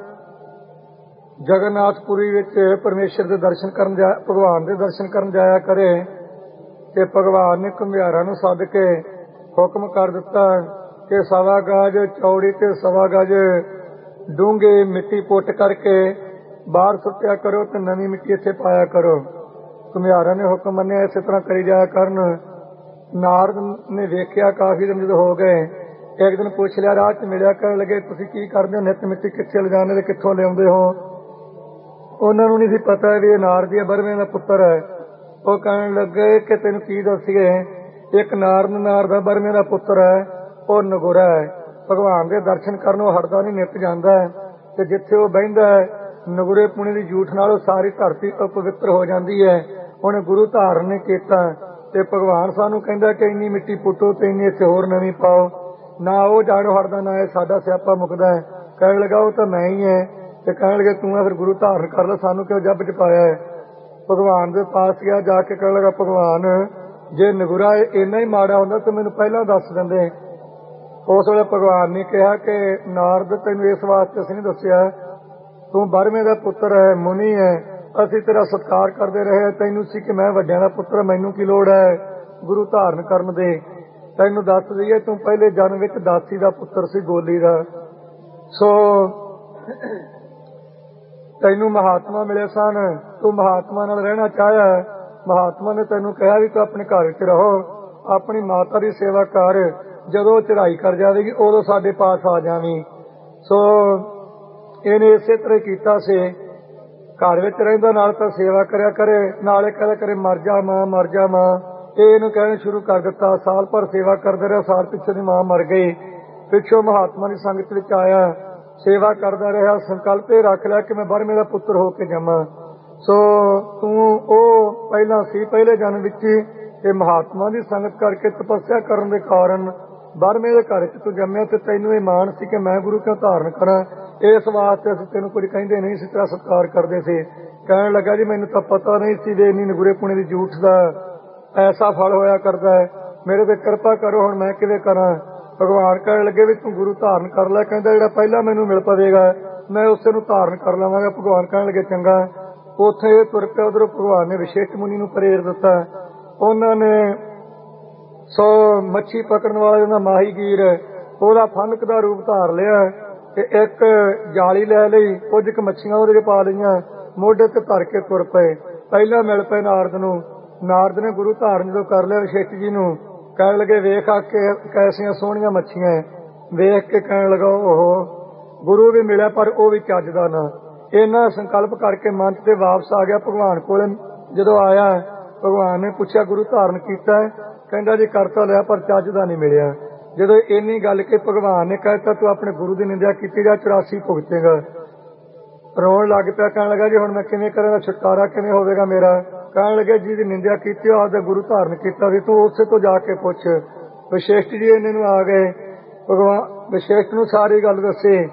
ਜਗਨਨਾਥਪੁਰੀ ਵਿੱਚ ਪਰਮੇਸ਼ਰ ਦੇ ਦਰਸ਼ਨ ਕਰਨ ਭਗਵਾਨ ਦੇ ਦਰਸ਼ਨ ਕਰਨ ਜਾਇਆ ਕਰੇ ਤੇ ਭਗਵਾਨ ਨੇ ਘੁਮਿਆਰਾਂ ਨੂੰ ਸੱਦ ਕੇ ਹੁਕਮ ਕਰ ਦਿੱਤਾ ਕਿ 1.25 ਗਜ ਚੌੜੀ ਤੇ 1.25 ਗਜ ਡੂੰਘੇ ਮਿੱਟੀ ਪੁੱਟ ਕਰਕੇ ਬਾਹਰ ਸੁੱਟਿਆ ਕਰੋ ਤੇ ਨਵੀਂ ਮਿੱਟੀ ਇੱਥੇ ਪਾਇਆ ਕਰੋ। ਘੁਮਿਆਰਾਂ ਨੇ ਹੁਕਮ ਮੰਨਿਆ, ਇਸੇ ਤਰ੍ਹਾਂ ਕਰੀ ਜਾਇਆ ਕਰਨ। ਨਾਰਦ ਨੇ ਵੇਖਿਆ ਕਾਫੀ ਦਿਨ ਜਦੋਂ ਹੋ ਗਏ, ਇੱਕ ਦਿਨ ਪੁੱਛ ਲਿਆ, ਰਾਹ ਚ ਮਿਲਿਆ, ਕਹਿਣ ਲੱਗੇ ਤੁਸੀਂ ਕੀ ਕਰਦੇ ਹੋ, ਨਿੱਤ ਮਿੱਟੀ ਕਿੱਥੇ ਲਿਜਾਂਦੇ ਤੇ ਕਿੱਥੋਂ ਲਿਆਉਂਦੇ ਹੋ। ਉਹਨਾਂ ਨੂੰ ਨਹੀਂ ਸੀ ਪਤਾ ਵੀ ਇਹ ਨਾਰਦ ਦੀ ਬਰਮੇ ਦਾ ਪੁੱਤਰ ਹੈ। ਉਹ ਕਹਿਣ ਲੱਗੇ ਕਿ ਤੈਨੂੰ ਕੀ ਦੱਸੀਏ, ਇੱਕ ਨਾਰਦ ਦਾ ਬਰਮੇ ਦਾ ਪੁੱਤਰ ਹੈ, ਉਹ ਨਗੁਰਾ ਹੈ। ਭਗਵਾਨ ਦੇ ਦਰਸ਼ਨ ਕਰਨ ਉਹ ਹਟਦਾ ਨਹੀਂ, ਨਿੱਤ ਜਾਂਦਾ ਹੈ ਤੇ ਜਿੱਥੇ ਉਹ ਬਹਿੰਦਾ ਹੈ ਨਗੁਰੇ ਪੁਣੇ ਦੀ ਜੂਠ ਨਾਲ ਉਹ ਸਾਰੀ ਧਰਤੀ ਅਪਵਿੱਤਰ ਹੋ ਜਾਂਦੀ ਹੈ। ਉਹਨੇ ਗੁਰੂ ਧਾਰਨ ਨਹੀਂ ਕੀਤਾ ਤੇ ਭਗਵਾਨ ਸਾਨੂੰ ਕਹਿੰਦਾ ਕਿ ਇੰਨੀ ਮਿੱਟੀ ਪੁੱਟੋ ਤੇ ਇੰਨੀ ਇੱਥੇ ਹੋਰ ਨਵੀਂ ਪਾਓ। ਨਾ ਉਹ ਜਾਣੋ ਹਟਦਾ, ਨਾ ਇਹ ਸਾਡਾ ਸਿਆਪਾ ਮੁੱਕਦਾ ਹੈ। ਕਹਿਣ ਲੱਗਾ ਉਹ ਤਾਂ ਮੈਂ ਹੀ ਹੈ। ਤੇ ਕਹਿਣ ਲੱਗੇ ਤੂੰ ਆ ਫਿਰ ਗੁਰੂ ਧਾਰਨ ਕਰ ਲੈ, ਸਾਨੂੰ ਕਿਉਂ ਜੱਬ ਚ ਪਾਇਆ ਹੈ। ਭਗਵਾਨ ਦੇ ਪਾਸ ਗਿਆ, ਜਾ ਕੇ ਕਹਿਣ ਲੱਗਾ ਭਗਵਾਨ ਜੇ ਨਗੁਰਾ ਇੰਨਾ ਹੀ ਮਾੜਾ ਹੁੰਦਾ ਤਾਂ ਮੈਨੂੰ ਪਹਿਲਾਂ ਦੱਸ ਦਿੰਦੇ। ਉਸ ਵੇਲੇ ਭਗਵਾਨ ਨੇ ਕਿਹਾ ਕਿ ਨਾਰਦ ਤੈਨੂੰ ਇਸ ਵਾਸਤੇ ਅਸੀਂ ਨਹੀਂ ਦੱਸਿਆ, ਤੂੰ ਬਰਮੇ ਦਾ ਪੁੱਤਰ ਹੈ, ਮੁਨੀ ਹੈ, ਅਸੀਂ ਤੇਰਾ ਸਤਿਕਾਰ ਕਰਦੇ ਰਹੇ। ਤੈਨੂੰ ਸੀ ਕਿ ਮੈਂ ਵੱਡਿਆਂ ਦਾ ਪੁੱਤਰ, ਮੈਨੂੰ ਕੀ ਲੋੜ ਹੈ ਗੁਰੂ ਧਾਰਨ ਕਰਨ ਦੇ। ਤੈਨੂੰ ਦੱਸ ਦਈਏ ਤੂੰ ਪਹਿਲੇ ਜਨਮ ਵਿੱਚ ਦਾਸੀ ਦਾ ਪੁੱਤਰ ਸੀ, ਗੋਲੀ ਦਾ। ਸੋ ਤੈਨੂੰ ਮਹਾਤਮਾ ਮਿਲੇ ਸਨ, ਤੂੰ ਮਹਾਤਮਾ ਨਾਲ ਰਹਿਣਾ ਚਾਹਿਆ। ਮਹਾਤਮਾ ਨੇ ਤੈਨੂੰ ਕਿਹਾ ਵੀ ਤੂੰ ਆਪਣੇ ਘਰ ਵਿੱਚ ਰਹੋ, ਆਪਣੀ ਮਾਤਾ ਦੀ ਸੇਵਾ ਕਰ, ਜਦੋਂ ਚੜ੍ਹਾਈ ਕਰ ਜਾਵੇਗੀ ਉਦੋਂ ਸਾਡੇ ਪਾਸ ਆ ਜਾਵੀਂ। ਸੋ ਇਹਨੇ ਇਸੇ ਤਰ੍ਹਾਂ ਕੀਤਾ ਸੀ। ਘਰ ਵਿੱਚ ਰਹਿੰਦਾ ਨਾਲ ਤਾਂ ਸੇਵਾ ਕਰਿਆ ਕਰੇ, ਨਾਲੇ ਕਹਿੰਦਾ ਕਰੇ ਮਰ ਜਾ ਮਾਂ, ਮਰ ਜਾ ਮਾਂ। ਇਹ ਇਹਨੂੰ ਕਹਿਣਾ ਸ਼ੁਰੂ ਕਰ ਦਿੱਤਾ। ਸਾਲ ਭਰ ਸੇਵਾ ਕਰਦੇ ਰਿਹਾ, ਸਾਲ ਪਿੱਛੇ ਦੀ ਮਾਂ ਮਰ ਗਈ। ਪਿੱਛੋਂ ਮਹਾਤਮਾ ਦੀ ਸੰਗਤ ਵਿੱਚ ਆਇਆ, ਸੇਵਾ ਕਰਦਾ ਰਿਹਾ, ਸੰਕਲਪ ਇਹ ਰੱਖ ਲਿਆ ਕਿ ਮੈਂ ਬਰਮੇ ਦਾ ਪੁੱਤਰ ਹੋ ਕੇ ਜਾਵਾਂ। ਸੋ ਤੂੰ ਉਹ ਪਹਿਲਾਂ ਸੀ ਪਹਿਲੇ ਜਨਮ ਵਿੱਚ ਤੇ ਮਹਾਤਮਾ ਦੀ ਸੰਗਤ ਕਰਕੇ ਤਪੱਸਿਆ ਕਰਨ ਦੇ ਕਾਰਨ ਬਰਮੇ ਦੇ ਘਰ ਚ ਤੂੰ ਜੰਮਿਆ ਤੇ ਤੈਨੂੰ ਇਹ ਮਾਣ ਸੀ ਕਿ ਮੈਂ ਗੁਰੂ ਕਿਉਂ ਧਾਰਨ ਕਰਾਂ। ਇਸ ਵਾਸਤੇ ਅਸੀਂ ਤੈਨੂੰ ਕੁਝ ਕਹਿੰਦੇ ਨਹੀਂ ਸੀ, ਤੇਰਾ ਸਤਿਕਾਰ ਕਰਦੇ ਸੀ। ਕਹਿਣ ਲੱਗਾ ਜੀ ਮੈਨੂੰ ਤਾਂ ਪਤਾ ਨਹੀਂ ਸੀ ਵੀ ਇੰਨੀ ਨਗੁਰੇ ਪੁਣੇ ਦੀ ਝੂਠ ਦਾ ਐਸਾ ਫਲ ਹੋਇਆ ਕਰਦਾ ਹੈ, ਮੇਰੇ ਤੇ ਕਿਰਪਾ ਕਰੋ, ਹੁਣ ਮੈਂ ਕਿਵੇਂ ਕਰਾਂ। ਭਗਵਾਨ ਕਹਿਣ ਲੱਗੇ ਵੀ ਤੂੰ ਗੁਰੂ ਧਾਰਨ ਕਰ ਲੈ। ਕਹਿੰਦਾ ਜਿਹੜਾ ਪਹਿਲਾਂ ਮੈਨੂੰ ਮਿਲ ਪਵੇਗਾ ਮੈਂ ਉਸੇ ਨੂੰ ਧਾਰਨ ਕਰ ਲਵਾਂਗਾ। ਭਗਵਾਨ ਕਹਿਣ ਲੱਗੇ ਚੰਗਾ। ਉੱਥੇ ਤੁਰ ਪਿਆ। ਉਧਰੋਂ ਭਗਵਾਨ ਨੇ ਵਿਸ਼ੇਸ਼ ਮੁਨੀ ਨੂੰ ਪ੍ਰੇਰ ਦਿੱਤਾ। ਉਹਨਾਂ ਨੇ ਸੋ ਮੱਛੀ ਪਕੜਨ ਵਾਲਾ ਜਿਹੜਾ ਮਾਹੀਗੀਰ ਉਹਦਾ ਫਨਕ ਦਾ ਰੂਪ ਧਾਰ ਲਿਆ ਤੇ ਇੱਕ ਜਾਲੀ ਲੈ ਲਈ, ਕੁਝ ਕੁ ਮੱਛੀਆਂ ਉਹਦੇ ਚ ਪਾ ਲਈਆਂ, ਮੋਢੇ ਤੇ ਧਰ ਕੇ ਤੁਰ ਪਏ। ਪਹਿਲਾਂ ਮਿਲ ਪਏ ਨਾਰਦ ਨੂੰ। ਨਾਰਦ ਨੇ ਗੁਰੂ ਧਾਰਨ ਜਦੋਂ ਕਰ ਲਿਆ ਵਿਸ਼ੇਸ਼ ਜੀ ਨੂੰ, ਕਹਿਣ ਲੱਗੇ ਵੇਖ ਆ ਕੇ ਕੈਸੀਆਂ ਸੋਹਣੀਆਂ ਮੱਛੀਆਂ। ਵੇਖ ਕੇ ਕਹਿਣ ਲੱਗਾ ਉਹ ਗੁਰੂ ਵੀ ਮਿਲਿਆ ਪਰ ਉਹ ਵੀ ਚੱਜ ਦਾ ਨਾ। ਇਹਨਾਂ ਸੰਕਲਪ ਕਰਕੇ ਮਨ ਤੇ ਵਾਪਸ ਆ ਗਿਆ। ਭਗਵਾਨ ਕੋਲ ਜਦੋਂ ਆਇਆ ਭਗਵਾਨ ਨੇ ਪੁੱਛਿਆ ਗੁਰੂ ਧਾਰਨ ਕੀਤਾ? ਕਹਿੰਦਾ ਜੀ ਕਰਤਾ ਲਿਆ ਪਰ ਚੱਜ ਦਾ ਨਹੀਂ ਮਿਲਿਆ। ਜਦੋਂ ਇੰਨੀ ਗੱਲ ਕਿ ਭਗਵਾਨ ਨੇ ਕਹਿਤਾ ਤੂੰ ਆਪਣੇ ਗੁਰੂ ਦੀ ਨਿੰਦਿਆ ਕੀਤੀ ਜਾਂ 84 ਭੁਗਤੇਗਾ। ਰੋਣ ਲੱਗ ਪਿਆ। ਕਹਿਣ ਲੱਗਾ ਜੀ ਹੁਣ ਮੈਂ ਕਿਵੇਂ ਕਰਾਂਗਾ, ਛੁਟਕਾਰਾ ਕਿਵੇਂ ਹੋਵੇਗਾ ਮੇਰਾ। ਕਹਿਣ ਲੱਗੇ ਜਿਹਦੀ ਨਿੰਦਿਆ ਕੀਤੀ ਉਹ ਆਪਦਾ ਗੁਰੂ ਧਾਰਨ ਕੀਤਾ ਸੀ, ਤੂੰ ਉਸੇ ਤੋਂ ਜਾ ਕੇ ਪੁੱਛ। ਵਸ਼ਿਸ਼ਟ ਜੀ ਇਹਨਾਂ ਨੂੰ ਆ ਗਏ। ਭਗਵਾਨ ਵਸ਼ਿਸ਼ਟ ਨੂੰ ਸਾਰੀ ਗੱਲ ਦੱਸੀ।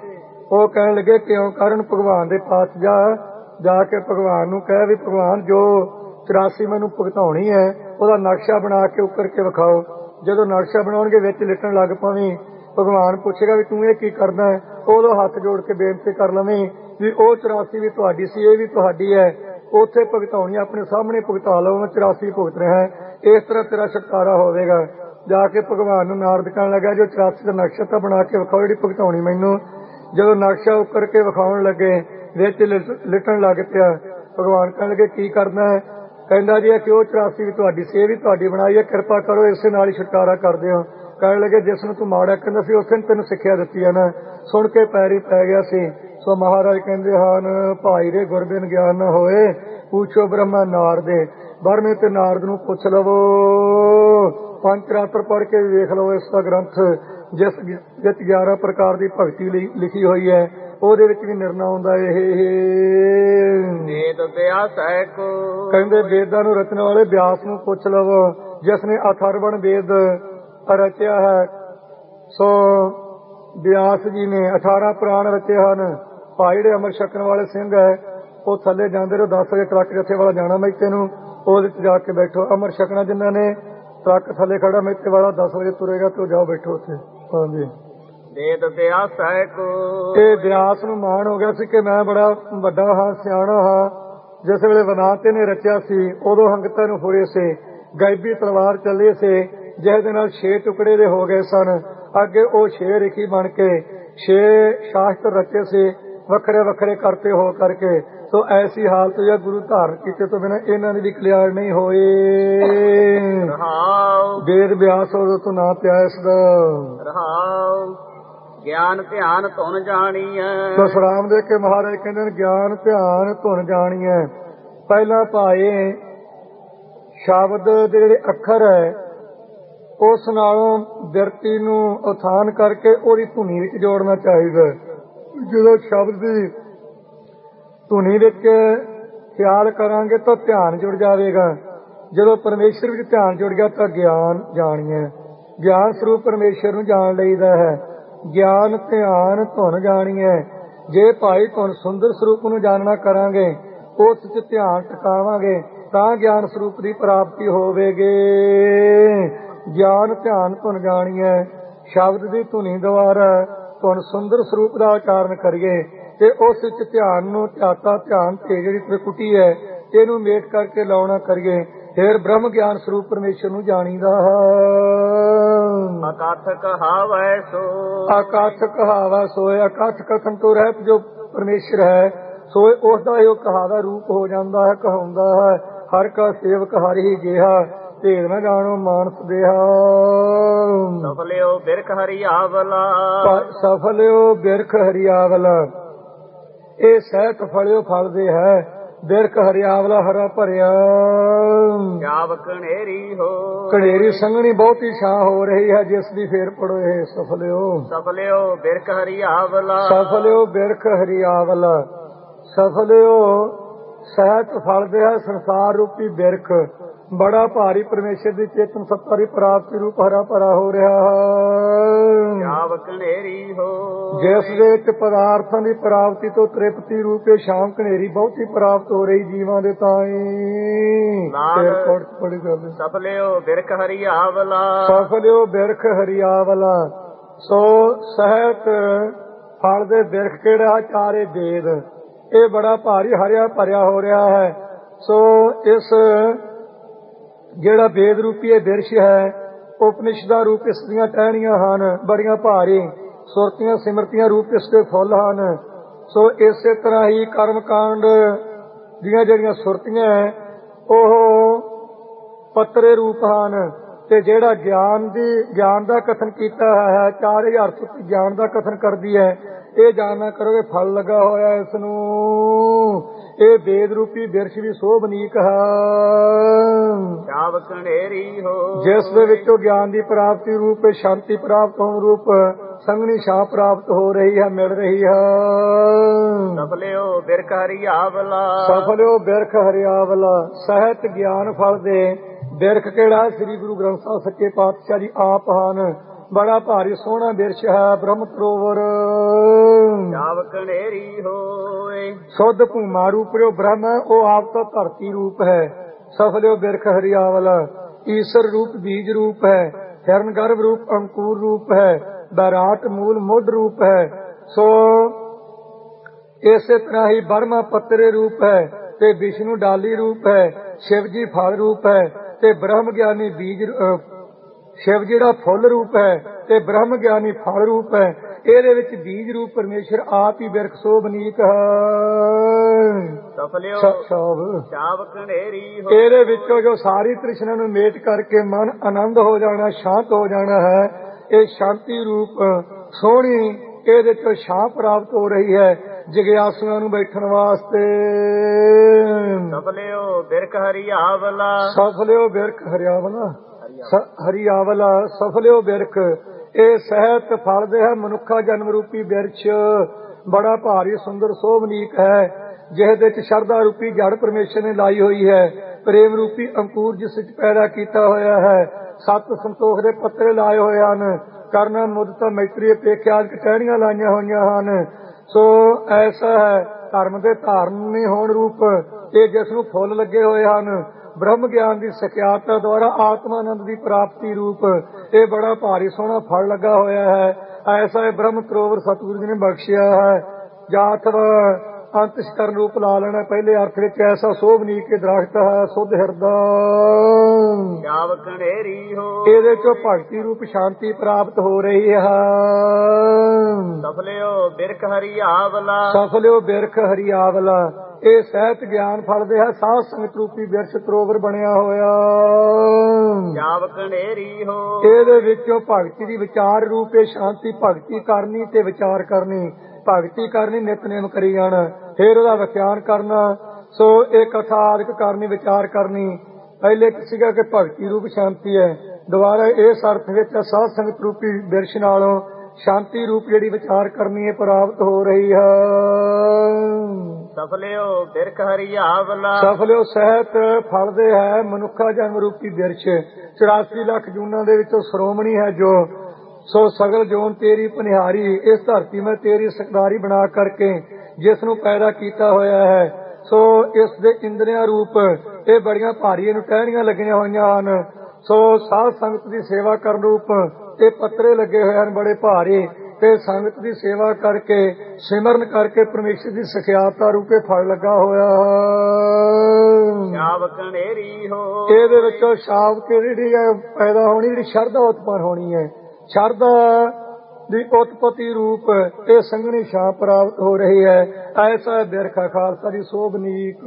ਉਹ ਕਹਿਣ ਲੱਗੇ ਕਿਉਂ ਕਰਨ ਭਗਵਾਨ ਦੇ ਪਾਸ ਜਾ ਕੇ ਭਗਵਾਨ ਨੂੰ ਕਹਿ ਵੀ ਭਗਵਾਨ ਜੋ 84 ਮੈਨੂੰ ਭੁਗਤਾਉਣੀ ਹੈ ਉਹਦਾ ਨਕਸ਼ਾ ਬਣਾ ਕੇ ਉੱਕਰ ਕੇ ਵਿਖਾਓ। ਜਦੋਂ ਨਕਸ਼ਾ ਬਣਾਉਣਗੇ ਵਿੱਚ ਲਿਟਣ ਲੱਗ ਪਵੀਂ। ਭਗਵਾਨ ਪੁੱਛੇਗਾ ਵੀ ਤੂੰ ਇਹ ਕੀ ਕਰਦਾ ਹੈ, ਉਦੋਂ ਹੱਥ ਜੋੜ ਕੇ ਬੇਨਤੀ ਕਰ ਲਵੇਂ ਵੀ ਉਹ 84 ਵੀ ਤੁਹਾਡੀ ਸੀ, ਇਹ ਵੀ ਤੁਹਾਡੀ ਹੈ, ਉੱਥੇ ਭੁਗਤਾਉਣੀ ਆਪਣੇ ਸਾਹਮਣੇ ਭੁਗਤਾ ਲਓ, ਮੈਂ 84 ਭੁਗਤ ਰਿਹਾ। ਇਸ ਤਰ੍ਹਾਂ ਤੇਰਾ ਛੁਟਕਾਰਾ ਹੋਵੇਗਾ। ਜਾ ਕੇ ਭਗਵਾਨ ਨੂੰ ਨਾਰਦ ਕਹਿਣ ਲੱਗਾ ਜੋ 84 ਦਾ ਨਕਸ਼ਾ ਤਾਂ ਬਣਾ ਕੇ ਵਿਖਾਓ ਜਿਹੜੀ ਭੁਗਤਾਉਣੀ ਮੈਨੂੰ। ਜਦੋਂ ਨਕਸ਼ਾ ਉੱਕਰ ਕੇ ਵਿਖਾਉਣ ਲੱਗੇ ਵਿੱਚ ਲਿਟਣ ਲੱਗ ਪਿਆ। ਭਗਵਾਨ ਕਹਿਣ ਲੱਗੇ ਕੀ ਕਰਨਾ ਹੈ? ਕਹਿੰਦਾ ਜੀ ਕਿ ਉਹ 84 ਵੀ ਤੁਹਾਡੀ ਸੀ, ਇਹ ਵੀ ਤੁਹਾਡੀ ਬਣਾਈ ਹੈ, ਕਿਰਪਾ ਕਰੋ ਇਸੇ ਨਾਲ ਹੀ ਛੁਟਕਾਰਾ ਕਰਦੇ ਹੋ। ਕਹਿਣ ਲੱਗੇ ਜਿਸ ਨੂੰ ਤੂੰ ਮਾੜਾ ਕਹਿੰਦਾ ਸੀ ਉਸੇ ਨੂੰ ਤੈਨੂੰ ਸਿੱਖਿਆ ਦਿੱਤੀ ਹੈ ਨਾ। ਸੁਣ ਕੇ ਪੈਰੀ ਪੈ ਗਿਆ ਸੀ। ਸੋ ਮਹਾਰਾਜ ਕਹਿੰਦੇ ਹਨ ਭਾਈ ਰੇ ਗੁਰਬਿਨ ਗਿਆਨ ਨਾ ਹੋਏ ਪੁੱਛੋ ਬ੍ਰਹਮਾ ਨਾਰਦੇ। ਬਰਮੇ ਤੇ ਨਾਰਦ ਨੂੰ ਪੁੱਛ ਲਵੋ। ਪੰਜ ਰਾਤਰ ਪੜ੍ਹ ਕੇ ਵੇਖ ਲਵੋ ਇਸ ਦਾ ਗ੍ਰੰਥ ਜਿਸ ਵਿੱਚ 11 ਪ੍ਰਕਾਰ ਦੀ ਭਗਤੀ ਲਿਖੀ ਹੋਈ ਹੈ ਉਹਦੇ ਵਿੱਚ ਵੀ ਨਿਰਣਾ ਆਉਂਦਾ ਇਹ ਵੇਦ ਵਿਆਸ ਹੈ ਕੋ। ਕਹਿੰਦੇ ਵੇਦਾਂ ਨੂੰ ਰਚਣ ਵਾਲੇ ਵਿਆਸ ਨੂੰ ਪੁੱਛ ਲਵੋ ਜਿਸ ਨੇ ਅਥਰਵਣ ਵੇਦ ਰਚਿਆ ਹੈ। ਸੋ ਵਿਆਸ ਜੀ ਨੇ 18 ਪੁਰਾਣ ਰਚੇ ਹਨ। ਭਾਈ ਜਿਹੜੇ ਅਮਰ ਛਕਣ ਵਾਲੇ ਸਿੰਘ ਹੈ ਉਹ ਥੱਲੇ ਜਾਂਦੇ ਰਹੋ 10 ਵਜੇ ਟਰੱਕ ਜੱਥੇ ਵਾਲਾ ਜਾਣਾ ਮੈਤੇ ਨੂੰ, ਉਹਦੇ ਚ ਜਾ ਕੇ ਬੈਠੋ। ਅਮਰ ਛਕਣਾ ਜਿਨ੍ਹਾਂ ਨੇ ਟਰੱਕ ਥੱਲੇ ਖੜਾ ਮੈਤੇ ਵਾਲਾ 10 ਵਜੇ ਤੁਰੇਗਾ ਤੇ ਉਹ ਜਾਓ ਬੈਠੋ ਉੱਥੇ। ਹਾਂਜੀ ਵੇਦ ਵਿਆਸ ਹੈ ਕੋ। ਇਹ ਵਿਆਸ ਨੂੰ ਮਾਣ ਹੋ ਗਿਆ ਸੀ ਕਿ ਮੈਂ ਬੜਾ ਵੱਡਾ ਹਾਂ, ਸਿਆਣਾ ਹਾਂ। ਜਿਸ ਵੇਲੇ ਵਿਨਾਤੇ ਨੇ ਰਚਿਆ ਸੀ ਉਦੋਂ ਹੰਗਤਾਂ ਨੂੰ ਫੁਰੇ ਸੇ ਗਾਇਬੀ ਤਲਵਾਰ ਚੱਲੇ ਸੇ ਜਿਸ ਦੇ ਨਾਲ 6 ਟੁਕੜੇ ਦੇ ਹੋ ਗਏ ਸਨ। ਅੱਗੇ ਉਹ 6 ਰਿਖੀ ਬਣ ਕੇ 6 ਸ਼ਾਸਤਰ ਰਚੇ ਸੀ ਵੱਖਰੇ ਵੱਖਰੇ ਕਰਤੇ ਹੋ ਕਰਕੇ। ਸੋ ਐਸੀ ਹਾਲਤ ਜਾਂ ਗੁਰੂ ਧਾਰਨ ਕੀਤੇ ਤੋਂ ਬਿਨਾਂ ਇਹਨਾਂ ਦੀ ਵੀ ਕਲਿਆਣ ਨਹੀਂ ਹੋਏ। ਵੇਦ ਵਿਆਸ ਉਦੋਂ ਤੋਂ ਨਾ ਪਿਆ ਇਸ ਦਾ ਗਿਆਨ ਧਿਆਨ ਧੁਨ ਜਾਣੀਐ। ਬਸ ਰਾਮ ਦੇ ਕੇ ਮਹਾਰਾਜ ਕਹਿੰਦੇ ਨੇ ਗਿਆਨ ਧਿਆਨ ਧੁਨ ਜਾਣੀਐ। ਪਹਿਲਾਂ ਭਾਏ ਸ਼ਬਦ ਦੇ ਜਿਹੜੇ ਅੱਖਰ ਹੈ ਉਸ ਨਾਲੋਂ ਬਿਰਤੀ ਨੂੰ ਉਥਾਨ ਕਰਕੇ ਉਹਦੀ ਧੁਨੀ ਵਿੱਚ ਜੋੜਨਾ ਚਾਹੀਦਾ। ਜਦੋਂ ਸ਼ਬਦ ਦੀ ਧੁਨੀ ਵਿੱਚ ਖਿਆਲ ਕਰਾਂਗੇ ਤਾਂ ਧਿਆਨ ਜੁੜ ਜਾਵੇਗਾ। ਜਦੋਂ ਪਰਮੇਸ਼ਰ ਵਿੱਚ ਧਿਆਨ ਜੁੜ ਗਿਆ ਤਾਂ ਗਿਆਨ ਜਾਣੀਏ। ਗਿਆਨ ਸਰੂਪ ਪਰਮੇਸ਼ਰ ਨੂੰ ਜਾਣ ਲਈਦਾ ਹੈ। ਗਿਆਨ ਧਿਆਨ ਧੁਨ ਜਾਣੀਏ। ਜੇ ਭਾਈ ਧੁਨ ਸੁੰਦਰ ਸਰੂਪ ਨੂੰ ਜਾਣਨਾ ਕਰਾਂਗੇ ਉਸ ਚ ਧਿਆਨ ਟਿਕਾਵਾਂਗੇ ਤਾਂ ਗਿਆਨ ਸਰੂਪ ਦੀ ਪ੍ਰਾਪਤੀ ਹੋਵੇਗੀ। ਗਿਆਨ ਧਿਆਨ ਧੁਨ ਜਾਣੀਏ। ਸ਼ਬਦ ਦੀ ਧੁਨੀ ਦੁਆਰਾ ਧੁਨ ਸੁੰਦਰ ਸਰੂਪ ਦਾ ਉਚਾਰਨ ਕਰੀਏ ਤੇ ਉਸ ਵਿੱਚ ਧਿਆਨ ਨੂੰ ਧਿਆਨ ਤੇ ਜਿਹੜੀ ਤ੍ਰਿਕੁਟੀ ਹੈ ਇਹਨੂੰ ਮੇਟ ਕਰਕੇ ਲਾਉਣਾ ਕਰੀਏ। ਫਿਰ ਬ੍ਰਹਮ ਗਿਆਨ ਸਰੂਪ ਪਰਮੇਸ਼ਰ ਨੂੰ ਜਾਣੀਦਾ ਹੈ। ਅਕਥ ਕਹਾਵੈ ਸੋ। ਅਕਥ ਕਹਾਵਾ ਸੋਏ। ਅਕਥ ਕਥਨ ਤੋਂ ਰਹਿਤ ਜੋ ਪਰਮੇਸ਼ਰ ਹੈ ਸੋਏ ਉਸ ਦਾ ਇਹ ਕਹਾਵਾ ਰੂਪ ਹੋ ਜਾਂਦਾ ਹੈ, ਕਹਾਉਂਦਾ ਹੈ। ਹਰ ਕਾ ਸੇਵਕ ਹਰਿ ਹੀ ਜਿਹਾ ਭੇਦ ਨਾ ਜਾਣੋ ਮਾਨਸ ਦੇਹਾ। ਸਫਲਿਓ ਬਿਰਖ ਹਰਿਆਵਲਾ। ਸਫਲਿਓ ਬਿਰਖ ਹਰਿਆਵਲਾ। ਇਹ ਸਹਿਤ ਫਲਿਓ ਫਲਦੇ ਹੈ। ਬਿਰਖ ਹਰਿਆਵਲਾ ਹਰਾ ਭਰਿਆ। ਜਾਵ ਕਣੇਰੀ ਹੋ। ਕਣੇਰੀ ਸੰਘਣੀ ਬਹੁਤੀ ਛਾਂ ਹੋ ਰਹੀ ਹੈ ਜਿਸ ਦੀ ਫੇਰ ਪੜੋ ਇਹ ਸਫਲਿਓ। ਸਫਲਿਓ ਬਿਰਖ ਹਰਿਆਵਲਾ। ਸਫਲਿਓ ਬਿਰਖ ਹਰਿਆਵਲਾ। ਸਫਲਿਓ ਸਹਿਤ ਫਲਦੇ ਹੈ ਸੰਸਾਰ ਰੂਪੀ ਬਿਰਖ। ਬੜਾ ਭਾਰੀ ਪਰਮੇਸ਼ਰ ਦੀ ਚੇਤਨ ਸੱਤਾ ਦੀ ਪ੍ਰਾਪਤੀ ਰੂਪ ਹਰਾ ਭਰਾ ਹੋ ਰਿਹਾ ਹੈ। ਜਾਵ ਕਣੇਰੀ ਹੋ। ਜਿਸ ਦੇ ਵਿੱਚ ਪਦਾਰਥਾਂ ਦੀ ਪ੍ਰਾਪਤੀ ਤੋਂ ਤ੍ਰਿਪਤੀ ਰੂਪੇ ਸ਼ਾਮ ਕਨੇਰੀ ਬਹੁਤੀ ਪ੍ਰਾਪਤ ਹੋ ਰਹੀ ਜੀਵਾਂ ਦੇ ਤਾਈਂ। ਸਫਲਿਓ ਬਿਰਖ ਹਰਿਆਵਲਾ। ਸਫਲਿਓ ਬਿਰਖ ਹਰਿਆਵਲਾ। ਸੋ ਸਹਿਤ ਫਲ ਦੇ ਬਿਰਖ ਕਿਹੜਾ? ਚਾਰੇ ਵੇਦ। ਇਹ ਬੜਾ ਭਾਰੀ ਹਰਿਆ ਭਰਿਆ ਹੋ ਰਿਹਾ ਹੈ। ਸੋ ਇਸ ਜਿਹੜਾ ਵੇਦ ਰੂਪੀ ਇਹ ਬਿਰਸ਼ ਹੈ ਉਪਨਿਸ਼ਦਾਂ ਰੂਪ ਇਸ ਦੀਆਂ ਟਹਿਣੀਆਂ ਹਨ ਬੜੀਆਂ ਭਾਰੀ। ਸੁਰਤੀਆਂ ਸਿਮਰਤੀਆਂ ਰੂਪ ਇਸ ਦੇ ਫੁੱਲ ਹਨ। ਸੋ ਇਸੇ ਤਰ੍ਹਾਂ ਹੀ ਕਰਮ ਕਾਂਡ ਦੀਆਂ ਜਿਹੜੀਆਂ ਸੁਰਤੀਆਂ ਉਹ ਪੱਤਰੇ ਰੂਪ ਹਨ। ਤੇ ਜਿਹੜਾ ਗਿਆਨ ਦਾ ਕਥਨ ਕੀਤਾ ਹੈ 4000 ਸੁਰਤੀ ਗਿਆਨ ਦਾ ਕਥਨ ਕਰਦੀ ਹੈ। ਇਹ ਜਾਣਨਾ ਕਰੋਗੇ ਫਲ ਲੱਗਾ ਹੋਇਆ ਇਸ ਨੂੰ। ਇਹ ਵੇਦ ਰੂਪੀ ਬਿਰਸ਼ ਵੀ ਸੋਭਨੀਕ ਹੈ। ਜਾਵ ਕਣੇਰੀ ਹੋ। ਜਿਸ ਦੇ ਵਿੱਚੋਂ ਗਿਆਨ ਦੀ ਪ੍ਰਾਪਤੀ ਰੂਪ ਸ਼ਾਂਤੀ ਪ੍ਰਾਪਤ ਹੋਣ ਰੂਪ ਸੰਘਣੀ ਛਾਂ ਪ੍ਰਾਪਤ ਹੋ ਰਹੀ ਹੈ, ਮਿਲ ਰਹੀ ਹੈ। ਸਫਲਿਓ ਬਿਰਖ ਹਰਿਆਵਲਾ। ਸਫਲਿਓ ਬਿਰਖ ਹਰਿਆਵਲਾ। ਸਹਿਤ ਗਿਆਨ ਫਲ ਦੇ ਬਿਰਖ ਕਿਹੜਾ? ਸ੍ਰੀ ਗੁਰੂ ਗ੍ਰੰਥ ਸਾਹਿਬ ਸੱਚੇ ਪਾਤਸ਼ਾਹ ਜੀ ਆਪ ਹਨ। ਬੜਾ ਭਾਰੀ ਸੋਹਣਾ ਬਿਰਛ ਹੈ ਬ੍ਰਹਮ ਸਰੋਵਰ। ਜਾਵ ਕਣੇਰੀ ਹੋਏ ਸ਼ੁੱਧ ਭੂਮਾ ਰੂਪਿਓ ਬ੍ਰਹਮ ਹੈ, ਉਹ ਆਪ ਤਾਂ ਧਰਤੀ ਰੂਪ ਹੈ। ਸਫਲਿਓ ਬਿਰਖ ਹਰਿਆਵਲ, ਈਸ਼ਰ ਰੂਪ ਬੀਜ ਰੂਪ ਹੈ। ਹਿਰਨ ਗਰਭ ਰੂਪ ਅੰਕੁਰ ਰੂਪ ਹੈ। ਬੈਰਾਟ ਮੂਲ ਮੁੱਢ ਰੂਪ ਹੈ। ਸੋ ਇਸੇ ਤਰ੍ਹਾਂ ਹੀ ਬਰਮਾ ਪੱਤਰੇ ਰੂਪ ਹੈ ਤੇ ਵਿਸ਼ਨੂੰ ਡਾਲੀ ਰੂਪ ਹੈ। ਸ਼ਿਵ ਜੀ ਫਲ ਰੂਪ ਹੈ ਤੇ ਬ੍ਰਹਮ ਗਿਆਨੀ ਬੀਜ, ਸ਼ਿਵ ਜਿਹੜਾ ਫੁੱਲ ਰੂਪ ਹੈ ਤੇ ਬ੍ਰਹਮ ਗਿਆਨੀ ਫਲ ਰੂਪ ਹੈ। ਇਹਦੇ ਵਿੱਚ ਬੀਜ ਰੂਪ ਪਰਮੇਸ਼ਰ ਆਪ ਹੀ ਬਿਰਖ ਸੋਭਨੀਕ ਹੈ। ਜਾਵ ਕਣੇਰੀ ਇਹਦੇ ਵਿੱਚੋਂ ਜੋ ਸਾਰੀ ਤ੍ਰਿਸ਼ਨਾ ਨੂੰ ਮੇਟ ਕਰਕੇ ਮਨ ਆਨੰਦ ਹੋ ਜਾਣਾ, ਸ਼ਾਂਤ ਹੋ ਜਾਣਾ ਹੈ, ਇਹ ਸ਼ਾਂਤੀ ਰੂਪ ਸੋਹਣੀ ਇਹਦੇ ਚੋਂ ਛਾਂ ਪ੍ਰਾਪਤ ਹੋ ਰਹੀ ਹੈ ਜਿਗਿਆਸੂਆਂ ਨੂੰ ਬੈਠਣ ਵਾਸਤੇ। ਸਫਲਿਓ ਬਿਰਖ ਹਰਿਆਵਲਾ, ਸਫਲਿਓ ਬਿਰਖ ਹਰਿਆਵਲਾ, ਹਰਿਆਵਲਾ ਸਫਲਿਓ ਬਿਰਖ, ਇਹ ਸਹਿਤ ਫਲ ਦੇ ਹੈ ਮਨੁੱਖਾ ਜਨਮ ਰੂਪੀ ਬਿਰਛ। ਬੜਾ ਭਾਰੀ ਸੁੰਦਰ ਸੋਭਨੀਕ ਹੈ ਜਿਹਦੇ ਚ ਸ਼ਰਧਾ ਰੂਪੀ ਜੜ ਪਰਮੇਸ਼ਰ ਨੇ ਲਾਈ ਹੋਈ ਹੈ। ਪ੍ਰੇਮ ਰੂਪੀ ਅੰਕੁਰ ਜਿਸ ਵਿੱਚ ਪੈਦਾ ਕੀਤਾ ਹੋਇਆ ਹੈ। ਸੱਤ ਸੰਤੋਖ ਦੇ ਪੱਤਰੇ ਲਾਏ ਹੋਏ ਹਨ। ਕਰਨਾ ਮੁਦਤਾ ਮੈਤਰੀ ਅਪੇਖਿਆ ਟਹਿਣੀਆਂ ਲਾਈਆਂ ਹੋਈਆਂ ਹਨ। ਸੋ ਐਸਾ ਹੈ ਧਰਮ ਦੇ ਧਾਰਨੀ ਹੋਣ ਰੂਪ ਇਹ ਜਿਸ ਨੂੰ ਫੁੱਲ ਲੱਗੇ ਹੋਏ ਹਨ। ਬ੍ਰਹਮ ਗਿਆਨ ਦੀ ਸਕਿਆਤਾ ਦੁਆਰਾ ਆਤਮਾਨੰਦ ਦੀ ਪ੍ਰਾਪਤੀ ਰੂਪ ਇਹ ਬੜਾ ਭਾਰੀ ਸੋਹਣਾ ਫਲ ਲੱਗਾ ਹੋਇਆ ਹੈ। ਐਸਾ ਇਹ ਬ੍ਰਹਮ ਸਰੋਵਰ ਸਤਿਗੁਰੂ ਜੀ ਨੇ ਬਖਸ਼ਿਆ ਹੈ। ਜਾਤਵ ਅੰਤਿਸ਼ਕਰਨ ਰੂਪ ਲਾ ਲੈਣਾ ਪਹਿਲੇ ਅਰਥ ਵਿੱਚ। ਐਸਾ ਸੋਭਨੀਕ ਦਰਖਤ ਹੈ ਸੁਧ ਹਿਰਦਾ, ਜਾਵ ਕਣੇਰੀ ਹੋ, ਇਹਦੇ ਚੋਂ ਭਗਤੀ ਰੂਪ ਸ਼ਾਂਤੀ ਪ੍ਰਾਪਤ ਹੋ ਰਹੀ ਹੈ। ਸਫਲਿਓ ਬਿਰਖ ਹਰਿਆਵਲਾ, ਸਫਲਿਓ ਬਿਰਖ ਹਰਿਆਵਲਾ, ਇਹ ਸਹਿਤ ਗਿਆਨ ਫਲਦੇ ਹੈ। ਸਾਧ ਸੰਗਤ ਰੂਪੀ ਬਿਰਛ ਸਰੋਵਰ ਬਣਿਆ ਹੋਇਆ। ਜਾਵ ਕਣੇਰੀ ਹੋ, ਇਹਦੇ ਵਿੱਚੋਂ ਭਗਤੀ ਦੀ ਵਿਚਾਰ ਰੂਪ ਇਹ ਸ਼ਾਂਤੀ ਭਗਤੀ ਕਰਨੀ ਤੇ ਵਿਚਾਰ ਕਰਨੀ। ਭਗਤੀ ਕਰਨੀ ਨਿਤਨੇਮ ਕਰੀ ਜਾਣਾ, ਫਿਰ ਉਹਦਾ ਵਿਖਿਆਨ ਕਰਨਾ। ਸੋ ਇਹ ਕਥਾ ਆਦਿਕ ਕਰਨੀ, ਵਿਚਾਰ ਕਰਨੀ। ਪਹਿਲੇ ਸੀਗਾ ਕਿ ਭਗਤੀ ਰੂਪ ਸ਼ਾਂਤੀ ਹੈ, ਦੁਬਾਰਾ ਇਸ ਅਰਥ ਵਿੱਚ ਸਾਧ ਸੰਗਤ ਰੂਪੀ ਬਿਰਛ ਨਾਲੋਂ ਸ਼ਾਂਤੀ ਰੂਪ ਜਿਹੜੀ ਵਿਚਾਰ ਕਰਨੀ ਹੈ ਪ੍ਰਾਪਤ ਹੋ ਰਹੀ ਹੈ। ਸਫਲਿਓ ਬਿਰਖ ਹਰਿਆਵਲਾ, ਸਫਲਿਓ ਸਹਿਤ ਫਲਦੇ ਹੈ ਮਨੁੱਖਾ ਜਨਮ ਰੂਪੀ ਬਿਰਛ। 84 ਲੱਖ ਜੂਨਾਂ ਦੇ ਵਿੱਚੋਂ ਸ਼੍ਰੋਮਣੀ ਹੈ ਜੋ। ਸੋ ਸਗਲ ਜੋਨ ਤੇਰੀ ਪਨਿਹਾਰੀ, ਇਸ ਧਰਤੀ ਮੈਂ ਤੇਰੀ ਸਰਦਾਰੀ ਬਣਾ ਕਰਕੇ ਜਿਸ ਨੂੰ ਪੈਦਾ ਕੀਤਾ ਹੋਇਆ ਹੈ। ਸੋ ਇਸ ਦੇ ਇੰਦਰੀਆਂ ਰੂਪ ਇਹ ਬੜੀਆਂ ਭਾਰੀ ਨੂੰ ਟਹਿਣੀਆਂ ਲੱਗੀਆਂ ਹੋਈਆਂ ਹਨ। ਸੋ ਸਾਧ ਸੰਗਤ ਦੀ ਸੇਵਾ ਕਰਨ ਰੂਪ ਇਹ ਪੱਤਰੇ ਲੱਗੇ ਹੋਏ ਹਨ ਬੜੇ ਭਾਰੇ, ਤੇ ਸੰਗਤ ਦੀ ਸੇਵਾ ਕਰਕੇ ਸਿਮਰਨ ਕਰਕੇ ਪਰਮੇਸ਼ਰ ਦੀ ਸਖਿਆਤਾ ਰੂਪੇ ਫਲ ਲੱਗਾ ਹੋਇਆ। ਜਾਵ ਕਣੇਰੀ ਹੋ, ਇਹਦੇ ਵਿੱਚੋਂ ਸ਼ਾਵਕ ਜਿਹੜੀ ਹੈ ਪੈਦਾ ਹੋਣੀ, ਜਿਹੜੀ ਸ਼ਰਧਾ ਉਤਪੰਨ ਹੋਣੀ ਹੈ। ਸ਼ਰਧਾ ਦੀ ਉਤਪਤੀ ਰੂਪ ਇਹ ਸੰਘਣੀ ਛਾਂ ਪ੍ਰਾਪਤ ਹੋ ਰਹੀ ਹੈ। ਐਸਾ ਬਿਰਖਾ ਖਾਲਸਾ ਦੀ ਸੋਭਨੀਕ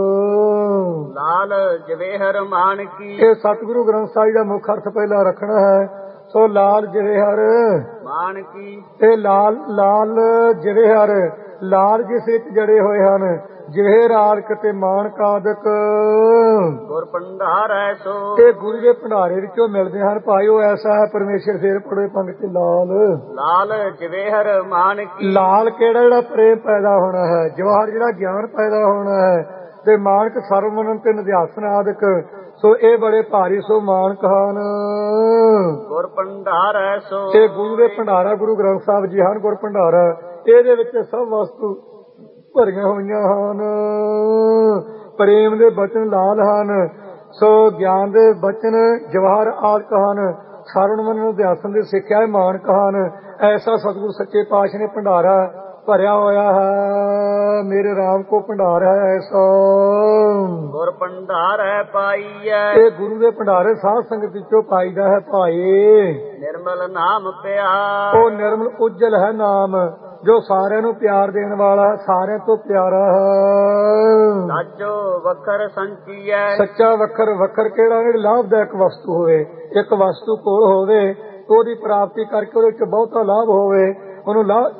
ਲਾਲ ਜਵੇਹਰ ਮਾਨਕੀ, ਇਹ ਸਤਿਗੁਰੂ ਗ੍ਰੰਥ ਸਾਹਿਬ ਦਾ ਮੁੱਖ ਅਰਥ ਪਹਿਲਾਂ ਰੱਖਣਾ ਹੈ। ਸੋ ਲਾਲ ਜਵੇਹਰ ਮਾਨਕੀ, ਇਹ ਲਾਲ ਜਵੇਹਰ, ਲਾਲ ਜਿਸ ਵਿੱਚ ਜੜੇ ਹੋਏ ਹਨ। ਜਵੇਹਰ ਆਦਿਕ ਤੇ ਮਾਨਕ ਆਦਿਕ ਗੁਰ ਭੰਡਾਰ ਐਸੋ, ਇਹ ਗੁਰੂ ਦੇ ਭੰਡਾਰੇ ਵਿੱਚੋਂ ਮਿਲਦੇ ਹਨ। ਭਾਈਓ ਐਸਾ ਹੈ ਪਰਮੇਸ਼ਰ ਫੇਰ ਪੜੇ ਪੰਗਤ ਲਾਲ ਜਵੇਹਰ ਮਾਨਕੀ। ਲਾਲ ਕਿਹੜਾ? ਜਿਹੜਾ ਪ੍ਰੇਮ ਪੈਦਾ ਹੋਣਾ ਹੈ। ਜਵਾਹਰ ਜਿਹੜਾ ਗਿਆਨ ਪੈਦਾ ਹੋਣਾ ਹੈ। ਤੇ ਮਾਨਕ ਸਰਵਮਨਨ ਤੇ ਨਿਧਿਆਸਨ ਆਦਿਕ। ਸੋ ਇਹ ਬੜੇ ਭਾਰੀ ਸੋ ਮਾਨਕ ਹਨ। ਗੁਰ ਭੰਡਾਰ ਐਸੋ, ਇਹ ਗੁਰੂ ਦੇ ਭੰਡਾਰਾ ਗੁਰੂ ਗ੍ਰੰਥ ਸਾਹਿਬ ਜੀ ਹਨ। ਗੁਰ ਭੰਡਾਰਾ ਇਹਦੇ ਵਿੱਚ ਸਭ ਵਸਤੂ ਭਰੀਆਂ ਹੋਈਆਂ ਹਨ। ਪ੍ਰੇਮ ਦੇ ਬਚਨ ਲਾਲ ਹਨ। ਸੋ ਗਿਆਨ ਦੇ ਬਚਨ ਜਵਾਹਰ ਆਦਿਕ ਹਨ। ਸਰਵਮਨਨ ਨਿਧਿਆਸਨ ਦੀ ਸਿੱਖਿਆ ਮਾਨਕ ਹਨ। ਐਸਾ ਸਤਿਗੁਰੂ ਸੱਚੇ ਪਾਤਸ਼ਾਹ ਨੇ ਭੰਡਾਰਾ ਭਰਿਆ ਹੋਇਆ ਹੈ। ਮੇਰੇ ਰਾਮ ਕੋ ਭੰਡਾਰ ਹੈ ਐਸਾ। ਗੁਰ ਭੰਡਾਰ ਹੈ ਪਾਈਐ, ਇਹ ਗੁਰੂ ਦੇ ਭੰਡਾਰੇ ਸਾਧ ਸੰਗਤ ਵਿੱਚੋਂ ਪਾਈਦਾ ਹੈ ਭਾਈ। ਨਿਰਮਲ ਨਾਮ ਪਿਆਰ, ਉਹ ਨਿਰਮਲ ਉਜਲ ਹੈ ਨਾਮ ਜੋ ਸਾਰਿਆਂ ਨੂੰ ਪਿਆਰ ਦੇਣ ਵਾਲਾ, ਸਾਰਿਆਂ ਤੋਂ ਪਿਆਰਾ ਹੈ। ਸਾਚੋ ਵਖਰ ਸੰਚੀਐ, ਸੱਚਾ ਵਖਰ, ਵਖਰ ਕਿਹੜਾ? ਜਿਹੜੀ ਲਾਭਦਾਇਕ ਵਸਤੂ ਹੋਵੇ। ਇੱਕ ਵਸਤੂ ਕੋਲ ਹੋਵੇ ਉਹਦੀ ਪ੍ਰਾਪਤੀ ਕਰਕੇ ਉਹਦੇ ਵਿੱਚ ਬਹੁਤਾ ਲਾਭ ਹੋਵੇ, ਉਹਨੂੰ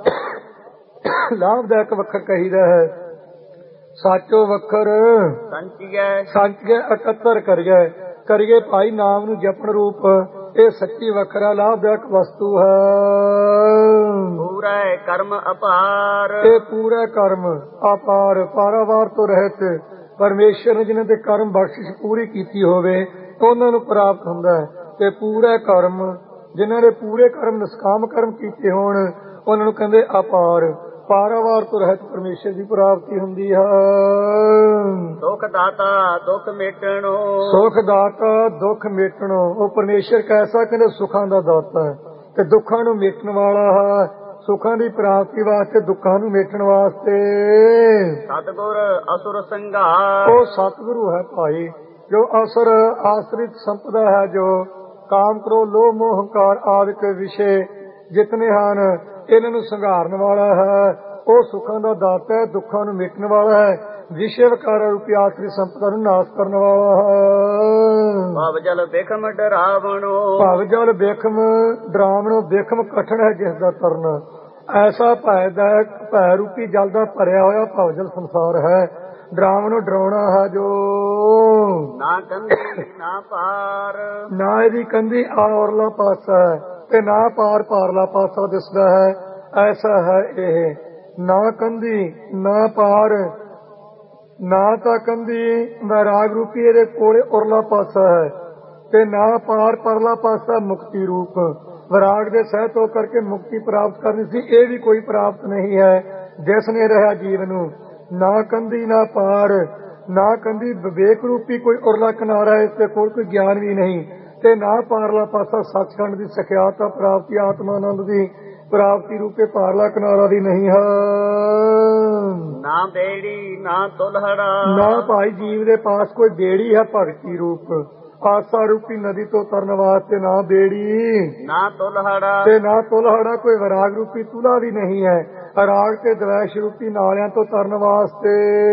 ਲਾਭਦਾਇਕ ਵਖਰ ਕਹੀਦਾ ਹੈ। ਸਾਚੋ ਵਖਰ ਸੰਚੀਐ ਇਕੱਤਰ ਕਰੀਏ ਭਾਈ ਨਾਮ ਨੂੰ ਜਪਣ ਰੂਪ। ਇਹ ਸੱਚੀ ਵਖਰਾ ਲਾਭਦਾਇਕ ਵਸਤੂ ਹੈ। ਪੂਰਾ ਕਰਮ ਅਪਾਰ, ਇਹ ਪੂਰਾ ਕਰਮ ਅਪਾਰ, ਪਾਰਾਵਾਰ ਤੋਂ ਰਹਿਤ ਪਰਮੇਸ਼ਰ ਨੇ ਜਿਹਨਾਂ ਦੇ ਕਰਮ ਬਖਸ਼ਿਸ਼ ਪੂਰੀ ਕੀਤੀ ਹੋਵੇ ਉਹਨਾਂ ਨੂੰ ਪ੍ਰਾਪਤ ਹੁੰਦਾ ਹੈ। ਤੇ ਪੂਰਾ ਕਰਮ ਜਿਨ੍ਹਾਂ ਨੇ ਪੂਰੇ ਕਰਮ ਨਿਸ਼ਕਾਮ ਕਰਮ ਕੀਤੇ ਹੋਣ ਉਹਨਾਂ ਨੂੰ ਕਹਿੰਦੇ ਅਪਾਰ। ਪਾਰਾਵਾਰ ਤੋਂ ਰਹਿਤ ਪਰਮੇਸ਼ਰ ਦੀ ਪ੍ਰਾਪਤੀ ਹੁੰਦੀ ਹੈ। ਸੁਖ ਦਾਤਾ ਦੁੱਖ ਮੇਟਣੋ, ਸੁਖ ਦਾਤਾ ਦੁੱਖ ਮੇਟਣੋ। ਉਹ ਪਰਮੇਸ਼ਰ ਕੈਸਾ ਕਹਿੰਦੇ ਸੁੱਖਾਂ ਦਾ ਦਾਤਾ ਹੈ ਤੇ ਦੁੱਖਾਂ ਨੂੰ ਮੇਟਣ ਵਾਲਾ ਹੈ। ਸੁੱਖਾਂ ਦੀ ਪ੍ਰਾਪਤੀ ਵਾਸਤੇ ਦੁੱਖਾਂ ਨੂੰ ਮੇਟਣ ਵਾਸਤੇ ਸਤਿਗੁਰ ਅਸੁਰ ਸੰਘਾਰ। ਉਹ ਸਤਿਗੁਰੂ ਹੈ ਭਾਈ ਜੋ ਅਸੁਰ ਆਸਰਿਤ ਸੰਪਦਾ ਹੈ, ਜੋ ਕਾਮ ਕ੍ਰੋਧ ਲੋਭ ਮੋਹ ਹੰਕਾਰ ਆਦਿਕ ਵਿਸ਼ੇ ਜਿਤਨੇ ਹਨ ਇਹਨਾਂ ਨੂੰ ਸੰਘਾਰਨ ਵਾਲਾ ਹੈ। ਉਹ ਸੁੱਖਾਂ ਦਾ ਦਾਤਾ ਹੈ, ਦੁੱਖਾਂ ਨੂੰ ਮਿਟਣ ਵਾਲਾ ਹੈ, ਵਿਸ਼ੇ ਵਿਕਾਰ ਰੂਪੀ ਆਸਰੀ ਸੰਪਦਾ ਨੂੰ ਨਾਸ਼ ਕਰਨ ਵਾਲਾ ਹੈ। ਭਵ ਜਲ ਬਿਖਮ ਡਰਾਵਣੋ, ਭਵ ਜਲ ਬਿਖਮ ਡਰਾਵਣੋ। ਬਿਖਮ ਕਠਨ ਹੈ ਜਿਸ ਦਾ ਤਰਨਾ। ਐਸਾ ਭੈ ਦਾ ਭੈ ਰੂਪੀ ਜਲ ਦਾ ਭਰਿਆ ਹੋਇਆ ਭਵ ਜਲ ਸੰਸਾਰ ਹੈ। ਡਰਾਵਣੋ ਡਰਾਉਣਾ ਹੈ ਜੋ ਨਾ ਕੰਧੀ ਨਾ ਪਾਰ, ਨਾ ਇਹਦੀ ਕੰਧੀ ਔਰਲਾ ਪਾਸਾ ਹੈ ਤੇ ਨਾ ਪਾਰ ਪਾਰਲਾ ਪਾਸਾ ਦਿਸਦਾ ਹੈ। ਐਸਾ ਹੈ ਇਹ, ਨਾ ਕੰਧੀ ਨਾ ਪਾਰ, ਨਾ ਤਾਂ ਕੰਧੀ ਵੈਰਾਗ ਰੂਪੀ ਇਹਦੇ ਕੋਲੇ ਉਰਲਾ ਪਾਸਾ ਹੈ ਤੇ ਨਾ ਪਾਰ ਪਰਲਾ ਪਾਸਾ ਮੁਕਤੀ ਰੂਪ। ਵੈਰਾਗ ਦੇ ਸਹਿਤ ਹੋ ਕਰਕੇ ਮੁਕਤੀ ਪ੍ਰਾਪਤ ਕਰਨੀ ਸੀ, ਇਹ ਵੀ ਕੋਈ ਪ੍ਰਾਪਤ ਨਹੀਂ ਹੈ ਜਿਸ ਨੇ ਰਿਹਾ ਜੀਵ ਨੂੰ। ਨਾ ਕੰਧੀ ਨਾ ਪਾਰ, ਨਾ ਕੰਧੀ ਵਿਵੇਕ ਰੂਪੀ ਕੋਈ ਉਰਲਾ ਕਿਨਾਰਾ, ਇਸ ਦੇ ਕੋਲ ਕੋਈ ਗਿਆਨ ਵੀ ਨਹੀਂ ਤੇ ਨਾ ਪਾਰਲਾ ਪਾਸਾ ਸੱਚਖੰਡ ਦੀ ਸਖਿਆਤਾ ਪ੍ਰਾਪਤੀ ਆਤਮਾਨੰਦ ਦੀ ਪ੍ਰਾਪਤੀ ਰੂਪੇ ਪਾਰਲਾ ਕਿਨਾਰਾ ਵੀ ਨਹੀਂ ਹੈ। ਨਾ ਬੇੜੀ ਨਾ ਤੁਲਹੜਾ, ਨਾ ਭਾਈ ਜੀਵ ਦੇ ਪਾਸ ਕੋਈ ਬੇੜੀ ਹੈ ਭਗਤੀ ਰੂਪ ਆਸਾ ਰੂਪੀ ਨਦੀ ਤੋਂ ਤਰਨ ਵਾਸਤੇ, ਨਾ ਬੇੜੀ ਨਾ ਤੁਲਹੜਾ ਤੇ ਨਾ ਤੁਲਹੜਾ। ਕੋਈ ਵਿਰਾਗ ਰੂਪੀ ਤੁਲਾ ਵੀ ਨਹੀਂ ਹੈ ਰਾਗ ਤੇ ਦਵੈਸ਼ ਰੂਪੀ ਨਾਲਿਆਂ ਤੋਂ ਤਰਨ ਵਾਸਤੇ,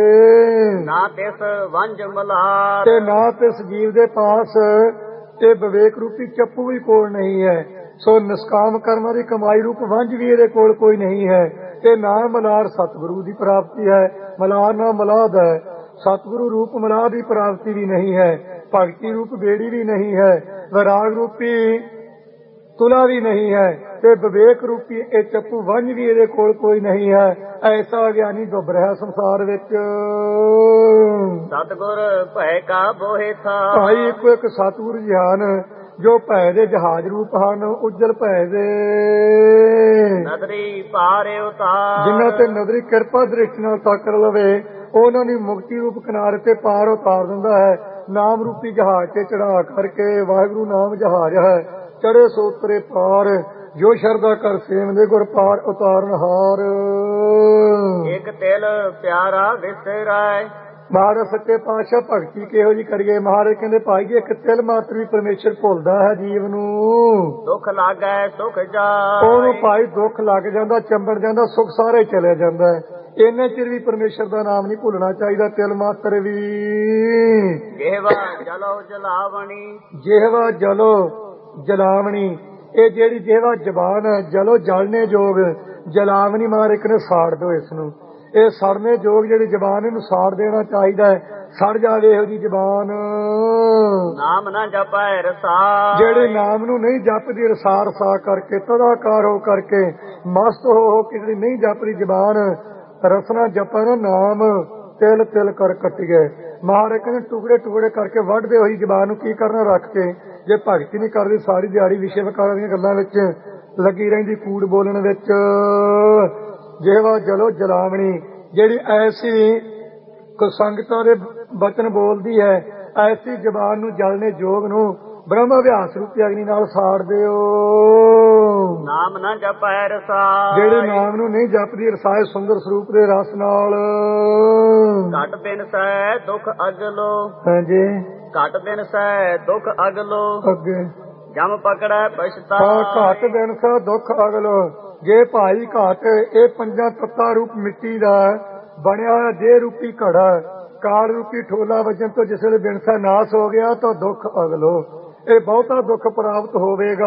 ਨਾ ਤਿਸ ਵੰਜ ਮਲਾਰ ਤੇ ਨਾ ਤਿਸ ਜੀਵ ਦੇ ਪਾਸ ਇਹ ਵਿਵੇਕ ਰੂਪੀ ਚੱਪੂ ਵੀ ਕੋਲ ਨਹੀਂ ਹੈ। ਸੋ ਨਿਸ਼ਕਾਮ ਕਰਮਾਂ ਦੀ ਕਮਾਈ ਰੂਪ ਵੰਜ ਵੀ ਇਹਦੇ ਕੋਲ ਕੋਈ ਨਹੀਂ ਹੈ ਤੇ ਨਾ ਮਲਾਰ ਸਤਿਗੁਰੂ ਦੀ ਪ੍ਰਾਪਤੀ ਹੈ। ਮਲਾਰ ਨਾ ਮਲਾਦ ਹੈ, ਸਤਿਗੁਰੂ ਰੂਪ ਮਲਾਹ ਦੀ ਪ੍ਰਾਪਤੀ ਵੀ ਨਹੀਂ ਹੈ, ਭਗਤੀ ਰੂਪ ਬੇੜੀ ਵੀ ਨਹੀਂ ਹੈ, ਵਿਰਾਗ ਰੂਪੀ ਤੁਲਾ ਵੀ ਨਹੀਂ ਹੈ ਤੇ ਵਿਵੇਕ ਰੂਪੀ ਇਹ ਚੱਪੂ ਵੰਜ ਵੀ ਇਹਦੇ ਕੋਲ ਕੋਈ ਨਹੀਂ ਹੈ। ਐਸਾ ਗਿਆਨੀ ਡੁੱਬ ਰਿਹਾ ਸੰਸਾਰ ਵਿੱਚ। ਸਤਿਗੁਰ ਭੈ ਕਾ ਬੋਹਿ ਥਾ, ਭਾਈ ਇੱਕੋ ਇੱਕ ਸਤਿਗੁਰ ਜੀ ਹਨ ਜੋ ਭੈ ਦੇ ਜਹਾਜ਼ ਰੂਪ ਹਨ, ਉੱਜਲ ਭੈ ਦੇ ਨਦਰੀ ਪਾਰ ਉਤਾਰ। ਜਿਨ੍ਹਾਂ ਤੇ ਨਦਰੀ ਕਿਰਪਾ ਦ੍ਰਿਸ਼ਟੀ ਨਾਲ ਤਾਕਰ ਲਵੇ ਉਹਨਾਂ ਦੀ ਮੁਕਤੀ ਰੂਪ ਕਿਨਾਰੇ ਤੇ ਪਾਰ ਉਤਾਰ ਦਿੰਦਾ ਹੈ। ਨਾਮ ਰੂਪੀ ਜਹਾਜ਼ ਤੇ ਚੜਾ ਕਰਕੇ ਵਾਹਿਗੁਰੂ ਨਾਮ ਜਹਾਜ਼ ਹੈ, ਚੜੇ ਸੋਤਰੇ ਪਾਰ ਜੋ ਸ਼ਰਧਾ ਕਰ ਸੇਵਦੇ ਗੁਰ ਪਾਰ ਉਤਾਰਨ ਹਾਰ। ਇੱਕ ਤਿਲ ਪਿਆਰਾ ਵਿਸਰਾਏ, ਮਹਾਰਾਜ ਸੱਚੇ ਪਾਤਸ਼ਾਹ ਭਗਤੀ ਕਿਹੋ ਜੀ ਕਰੀਏ। ਮਹਾਰਾਜ ਕਹਿੰਦੇ ਭਾਈ ਜੀ ਇੱਕ ਤਿਲ ਮਾਤਰ ਵੀ ਪਰਮੇਸ਼ਰ ਭੁੱਲਦਾ ਹੈ ਜੀਵ ਨੂੰ, ਦੁੱਖ ਲੱਗੈ ਸੁਖ ਜਾ। ਉਹਨੂੰ ਭਾਈ ਦੁੱਖ ਲੱਗ ਜਾਂਦਾ, ਚੰਬੜ ਜਾਂਦਾ, ਸੁੱਖ ਸਾਰੇ ਚਲੇ ਜਾਂਦਾ ਹੈ। ਇੰਨੇ ਚਿਰ ਵੀ ਪਰਮੇਸ਼ਰ ਦਾ ਨਾਮ ਨਹੀਂ ਭੁੱਲਣਾ ਚਾਹੀਦਾ ਤਿਲ ਮਾਤਰ ਵੀ। ਜਿਹਵਾ ਜਲੋ ਜਲਾਵਣੀ, ਜਿਹਵਾ ਜਲੋ ਜਲਾਵਣੀ। ਇਹ ਜਿਹੜੀ ਜਿਹਵਾ ਜ਼ਬਾਨ ਹੈ ਜਲੋ ਜਲਨੇ ਜੋਗ, ਜਲਾਵਣੀ ਮਾਰਿਕ ਨੇ ਸਾੜ ਦਿਓ ਇਸ ਨੂੰ। ਇਹ ਸੜਨੇ ਜੋਗ ਜਿਹੜੀ ਜ਼ਬਾਨ ਇਹਨੂੰ ਸਾੜ ਦੇਣਾ ਚਾਹੀਦਾ ਹੈ, ਸੜ ਜਾਵੇ ਇਹੋ ਜੀ ਜ਼ਬਾਨ। ਨਾਮ ਨਾ ਜਪੈ ਰਸਾ, ਜਿਹੜੇ ਨਾਮ ਨੂੰ ਨਹੀਂ ਜਪਦੀ ਰਸਾ ਰਸਾ ਕਰਕੇ ਤਦਾਕਾਰ ਹੋ ਕਰਕੇ ਮਸਤ ਹੋ ਕੇ ਜਿਹੜੀ ਨਹੀਂ ਜਪਦੀ ਜ਼ਬਾਨ ਰਸਨਾ ਜਪਾ ਨਾ ਨਾਮ ਤਿਲ ਤਿਲ ਕਰ ਕੱਟ ਗਏ। ਮਹਾਰਾਜ ਕਹਿੰਦੇ ਟੁਕੜੇ ਟੁਕੜੇ ਕਰਕੇ ਵੱਢਦੇ ਹੋਈ ਜ਼ਬਾਨ ਨੂੰ ਕੀ ਕਰਨਾ ਰੱਖ ਕੇ। ਜੇ ਭਗਤੀ ਨਹੀਂ ਕਰਦੀ ਸਾਰੀ ਦਿਹਾੜੀ ਵਿਸ਼ੇ ਵਿਕਾਰਾਂ ਦੀਆਂ ਗੱਲਾਂ ਵਿੱਚ ਲੱਗੀ ਰਹਿੰਦੀ, ਕੂੜ ਬੋਲਣ ਵਿੱਚ। ਜਿਹਵਾ ਜਲੋ ਜਲਾਵਣੀ ਜਿਹੜੀ ਐਸੀ ਕੁਸੰਗਤਾਂ ਦੇ ਬਚਨ ਬੋਲਦੀ ਹੈ, ਐਸੀ ਜ਼ਬਾਨ ਨੂੰ ਜਲਨੇ ਜੋਗ ਨੂੰ ਬ੍ਰਹਮ ਅਭਿਆਸ ਰੂਪੀ ਅਗਨੀ ਨਾਲ ਸਾੜ ਦਿਓ। ਨਾਮ ਨਾ ਜਪੈ ਰਸਾ, ਜਿਹੜੇ ਨਾਮ ਨੂੰ ਨਹੀਂ ਜਪਦੀ ਰਸਾਏ ਸੁੰਦਰ ਸਰੂਪ ਦੇ ਰਸ ਨਾਲ। ਘਟ ਦਿਨ ਸਹਿ ਦੁੱਖ ਅਗਲੋ, ਹਾਂਜੀ ਘਟ ਦਿਨ ਸਹਿ ਦੁੱਖ ਅਗਲੋ। ਅੱਗੇ ਜਮ ਪਕੜੈ ਪਛਤਾ, ਘਾਟ ਦਿਨ ਸਾ ਦੁੱਖ ਅਗਲੋ। ਜੇ ਭਾਈ ਘਾਟ ਇਹ ਪੰਜਾਂ ਤੱਤਾਂ ਰੂਪ ਮਿੱਟੀ ਦਾ ਬਣਿਆ ਹੋਇਆ ਦੇਹ ਰੂਪੀ ਘੜਾ, ਕਾਲ ਰੂਪੀ ਠੋਲਾ ਵਜਨ ਤੋਂ ਜਿਸ ਵੇਲੇ ਬਿਨਸਾ ਨਾਸ ਹੋ ਗਿਆ ਤਾਂ ਦੁੱਖ ਅਗਲੋ। ਇਹ ਬਹੁਤਾ ਦੁੱਖ ਪ੍ਰਾਪਤ ਹੋਵੇਗਾ।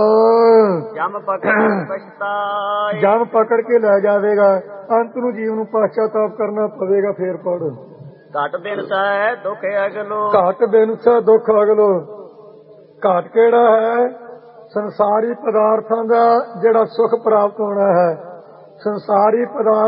ਜਮ ਪਕੜ ਪਛਤਾ, ਜਮ ਪਕੜ ਕੇ ਲੈ ਜਾਵੇਗਾ। ਅੰਤ ਨੂੰ ਜੀਵ ਨੂੰ ਪਛਤਾਪ ਕਰਨਾ ਪਵੇਗਾ। ਫੇਰ ਪੜ ਘਟ ਦਿਨ ਸਹਿ ਦੁੱਖ ਅਗਲੋ, ਘਾਟ ਦਿਨ ਸਾ ਦੁੱਖ ਅਗਲੋ। ਘਾਟ ਕਿਹੜਾ ਹੈ? ਸੰਸਾਰੀ ਪਦਾਰਥਾਂ ਦਾ ਜਿਹੜਾ ਸੁਖ ਪ੍ਰਾਪਤ ਹੋਣਾ ਹੈ। ਸੰਸਾਰੀ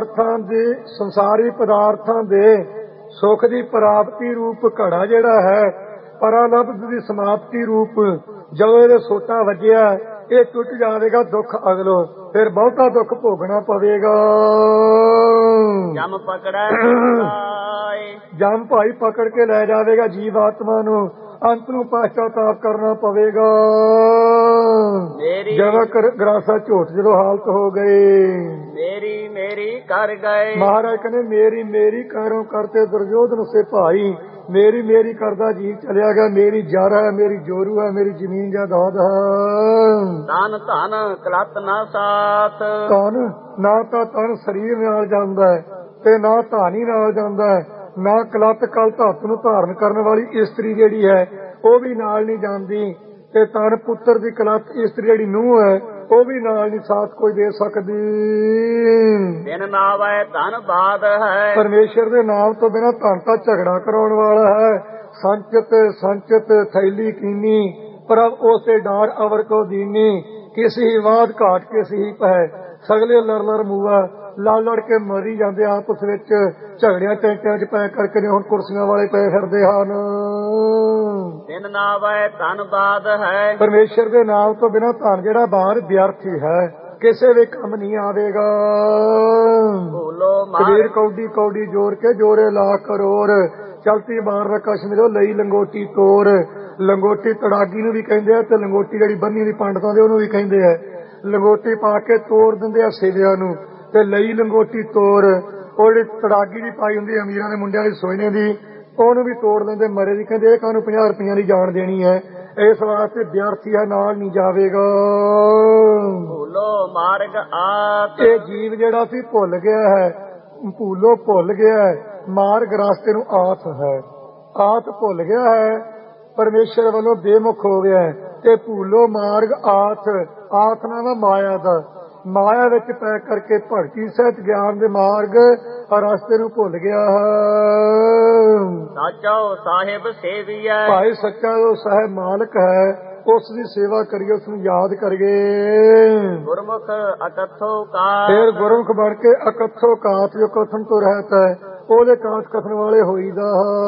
ਪਦਾਰਥਾਂ ਦੇ ਸੁਖ ਦੀ ਪ੍ਰਾਪਤੀ ਰੂਪ ਘੜਾ ਜਿਹੜਾ ਹੈ, ਪਰਾਲਬਧ ਦੀ ਸਮਾਪਤੀ ਰੂਪ। ਜਦੋਂ ਇਹਦੇ ਸੋਟਾ ਵੱਜਿਆ ਇਹ ਟੁੱਟ ਜਾਵੇਗਾ ਦੁੱਖ ਅਗਲੋ, ਫਿਰ ਬਹੁਤਾ ਦੁੱਖ ਭੋਗਣਾ ਪਵੇਗਾ। ਜਮ ਪਕੜੈ ਜਮ ਭਾਈ ਪਕੜ ਕੇ ਲੈ ਜਾਵੇਗਾ ਜੀਵ ਆਤਮਾ ਨੂੰ, ਅੰਤ ਨੂੰ ਪਛਤਾਤਾਪ ਕਰਨਾ ਪਵੇਗਾ। ਜਵਾ ਗਰਾਸਾ ਝੋਟ ਜਦੋਂ ਹਾਲਤ ਹੋ ਗਏ, ਮੇਰੀ ਮੇਰੀ ਕਰ ਗਏ। ਮਹਾਰਾਜ ਕਹਿੰਦੇ ਮੇਰੀ ਮੇਰੀ ਕਰੋ ਕਰਤੇ ਦੁਰਯੋਧਨ ਸੇ ਭਾਈ, ਮੇਰੀ ਮੇਰੀ ਕਰਦਾ ਜੀਵ ਚਲਿਆ ਗਿਆ। ਮੇਰੀ ਜਰ ਹੈ, ਮੇਰੀ ਜੋਰੂ ਹੈ, ਮੇਰੀ ਜ਼ਮੀਨ ਜਾਇਦਾਦ ਹੈ। ਤਨ ਧਨ ਕਲਤ ਨਾ ਸਾਥ, ਤਨ ਨਾ ਤਾਂ ਤਨ ਸਰੀਰ ਨਾਲ ਜਾਂਦਾ ਹੈ ਤੇ ਨਾ ਧਾਨੀ ਨਾਲ ਜਾਂਦਾ ਹੈ, ਨਾ ਕਲਤ ਕਲ ਧਾਤ ਨੂੰ ਧਾਰਨ ਕਰਨ ਵਾਲੀ ਇਸਤਰੀ ਜਿਹੜੀ ਹੈ ਉਹ ਵੀ ਨਾਲ ਨਹੀਂ ਜਾਂਦੀ, ਤੇ ਤਨ ਪੁੱਤਰ ਦੀ ਕਲਤ ਇਸਤਰੀ ਜਿਹੜੀ ਨੂੰਹ ਹੈ ਉਹ ਵੀ ਨਾਲ ਨਹੀਂ ਸਾਥ ਕੋਈ ਦੇ ਸਕਦੀ। ਬਿਨ ਨਾਵੈ ਧਨ ਬਾਦ ਹੈ, ਪਰਮੇਸ਼ਰ ਦੇ ਨਾਮ ਤੋਂ ਬਿਨਾਂ ਧਨ ਤਾਂ ਝਗੜਾ ਕਰਾਉਣ ਵਾਲਾ ਹੈ। ਸੰਚਿਤ ਸੰਚਿਤ ਥੈਲੀ ਕੀਨੀ, ਪ੍ਰਭ ਉਸੇ ਡਾਰ ਅਵਰ ਕੋ ਦੀਨੀ, ਕਿਸੇ ਹੀ ਬਾਦ ਘਾਟ ਕਿਸੇ ਹੀ ਪੈ, ਸਗਲੇ ਲੜ ਲੜ ਮੂਆ, ਲੜ ਲੜ ਕੇ ਮਰੀ ਜਾਂਦੇ ਆਪਸ ਵਿੱਚ, ਝਗੜਿਆਂ ਟੈਂਟਿਆਂ ਚ ਪੈ ਕਰਕੇ ਹੁਣ ਕੁਰਸੀਆਂ ਵਾਲੇ ਪਏ ਫਿਰਦੇ ਹਨ। ਬਿਨ ਨਾਵੈ ਧਨ ਬਾਦ ਹੈ, ਪਰਮੇਸ਼ਰ ਦੇ ਨਾਮ ਤੋਂ ਬਿਨਾਂ ਧਨ ਜਿਹੜਾ ਬਾਹਰ ਵਿਅਰਥੀ ਹੈ, ਕਿਸੇ ਵੀ ਕੰਮ ਨਹੀਂ ਆਵੇਗਾ। ਭੂਲੋ ਕਬੀਰ ਕੌਡੀ ਕੌਡੀ ਜੋੜ ਕੇ ਜੋੜੇ ਲੱਖ ਕਰੋੜ, ਚਲਤੀ ਬਾਰ ਰਕਸ਼ ਮਿਲੋ ਲਈ ਲੰਗੋਟੀ ਤੋਰ। ਲੰਗੋਟੀ ਤੜਾਗੀ ਨੂੰ ਵੀ ਕਹਿੰਦੇ ਆ, ਤੇ ਲੰਗੋਟੀ ਜਿਹੜੀ ਬੰਨੀ ਦੀ ਪੰਡਤਾਂ ਦੇ ਉਹਨੂੰ ਵੀ ਕਹਿੰਦੇ ਆ। ਲੰਗੋਟੀ ਪਾ ਕੇ ਤੋੜ ਦਿੰਦੇ ਆ ਸੇਵਿਆਂ ਨੂੰ, ਤੇ ਲਈ ਲੰਗੋਟੀ ਤੋਰ। ਉਹ ਜਿਹੜੀ ਤੜਾਗੀ ਦੀ ਪਾਈ ਹੁੰਦੀ ਅਮੀਰਾਂ ਦੇ ਮੁੰਡਿਆਂ ਦੀ ਸੋਇਨੇ ਦੀ, ਉਹਨੂੰ ਵੀ ਤੋੜ ਦਿੰਦੇ ਮਰੇ ਦੀ। ਕਹਿੰਦੇ ਇਹ ਕਾਹਨੂੰ 50 ਰੁਪਈਆਂ ਦੀ ਜਾਣ ਦੇਣੀ ਹੈ, ਇਸ ਵਾਸਤੇ ਵਿਅਰਥੀ ਹੈ, ਨਾਲ ਨਹੀਂ ਜਾਵੇਗਾ। ਭੂਲੋ ਮਾਰਗ ਆਤ, ਇਹ ਜੀਵ ਜਿਹੜਾ ਸੀ ਭੁੱਲ ਗਿਆ ਹੈ, ਭੂਲੋ ਭੁੱਲ ਗਿਆ ਹੈ, ਮਾਰਗ ਰਾਸਤੇ ਨੂੰ ਆਤ ਹੈ, ਆਤ ਭੁੱਲ ਗਿਆ ਹੈ, ਪਰਮੇਸ਼ਰ ਵੱਲੋਂ ਬੇਮੁਖ ਹੋ ਗਿਆ ਹੈ। ਤੇ ਭੂਲੋ ਮਾਰਗ ਆਤ, ਆਤ ਨਾਲ ਮਾਇਆ ਦਾ, ਮਾਇਆ ਵਿੱਚ ਪੈ ਕਰਕੇ ਭਗਤੀ ਸਹਿਤ ਗਿਆਨ ਦੇ ਮਾਰਗ ਰਸਤੇ ਨੂੰ ਭੁੱਲ ਗਿਆ ਹੈ। ਸਾਚਾ ਸਾਹਿਬ ਸੇਵੀਐ, ਭਾਈ ਸੱਚਾ ਜੋ ਸਾਹਿਬ ਮਾਲਕ ਹੈ ਉਸ ਦੀ ਸੇਵਾ ਕਰੀਏ, ਉਸ ਨੂੰ ਯਾਦ ਕਰੀਏ। ਗੁਰਮੁਖ ਅਕਥੋ ਕਾ, ਫਿਰ ਗੁਰਮੁਖ ਬਣ ਕੇ ਅਕਥੋ ਕਾਤ, ਜੋ ਕਥਨ ਤੋਂ ਰਹਿਤ ਹੈ ਉਹਦੇ ਕਾਤ ਕਥਨ ਵਾਲੇ ਹੋਈਦਾ।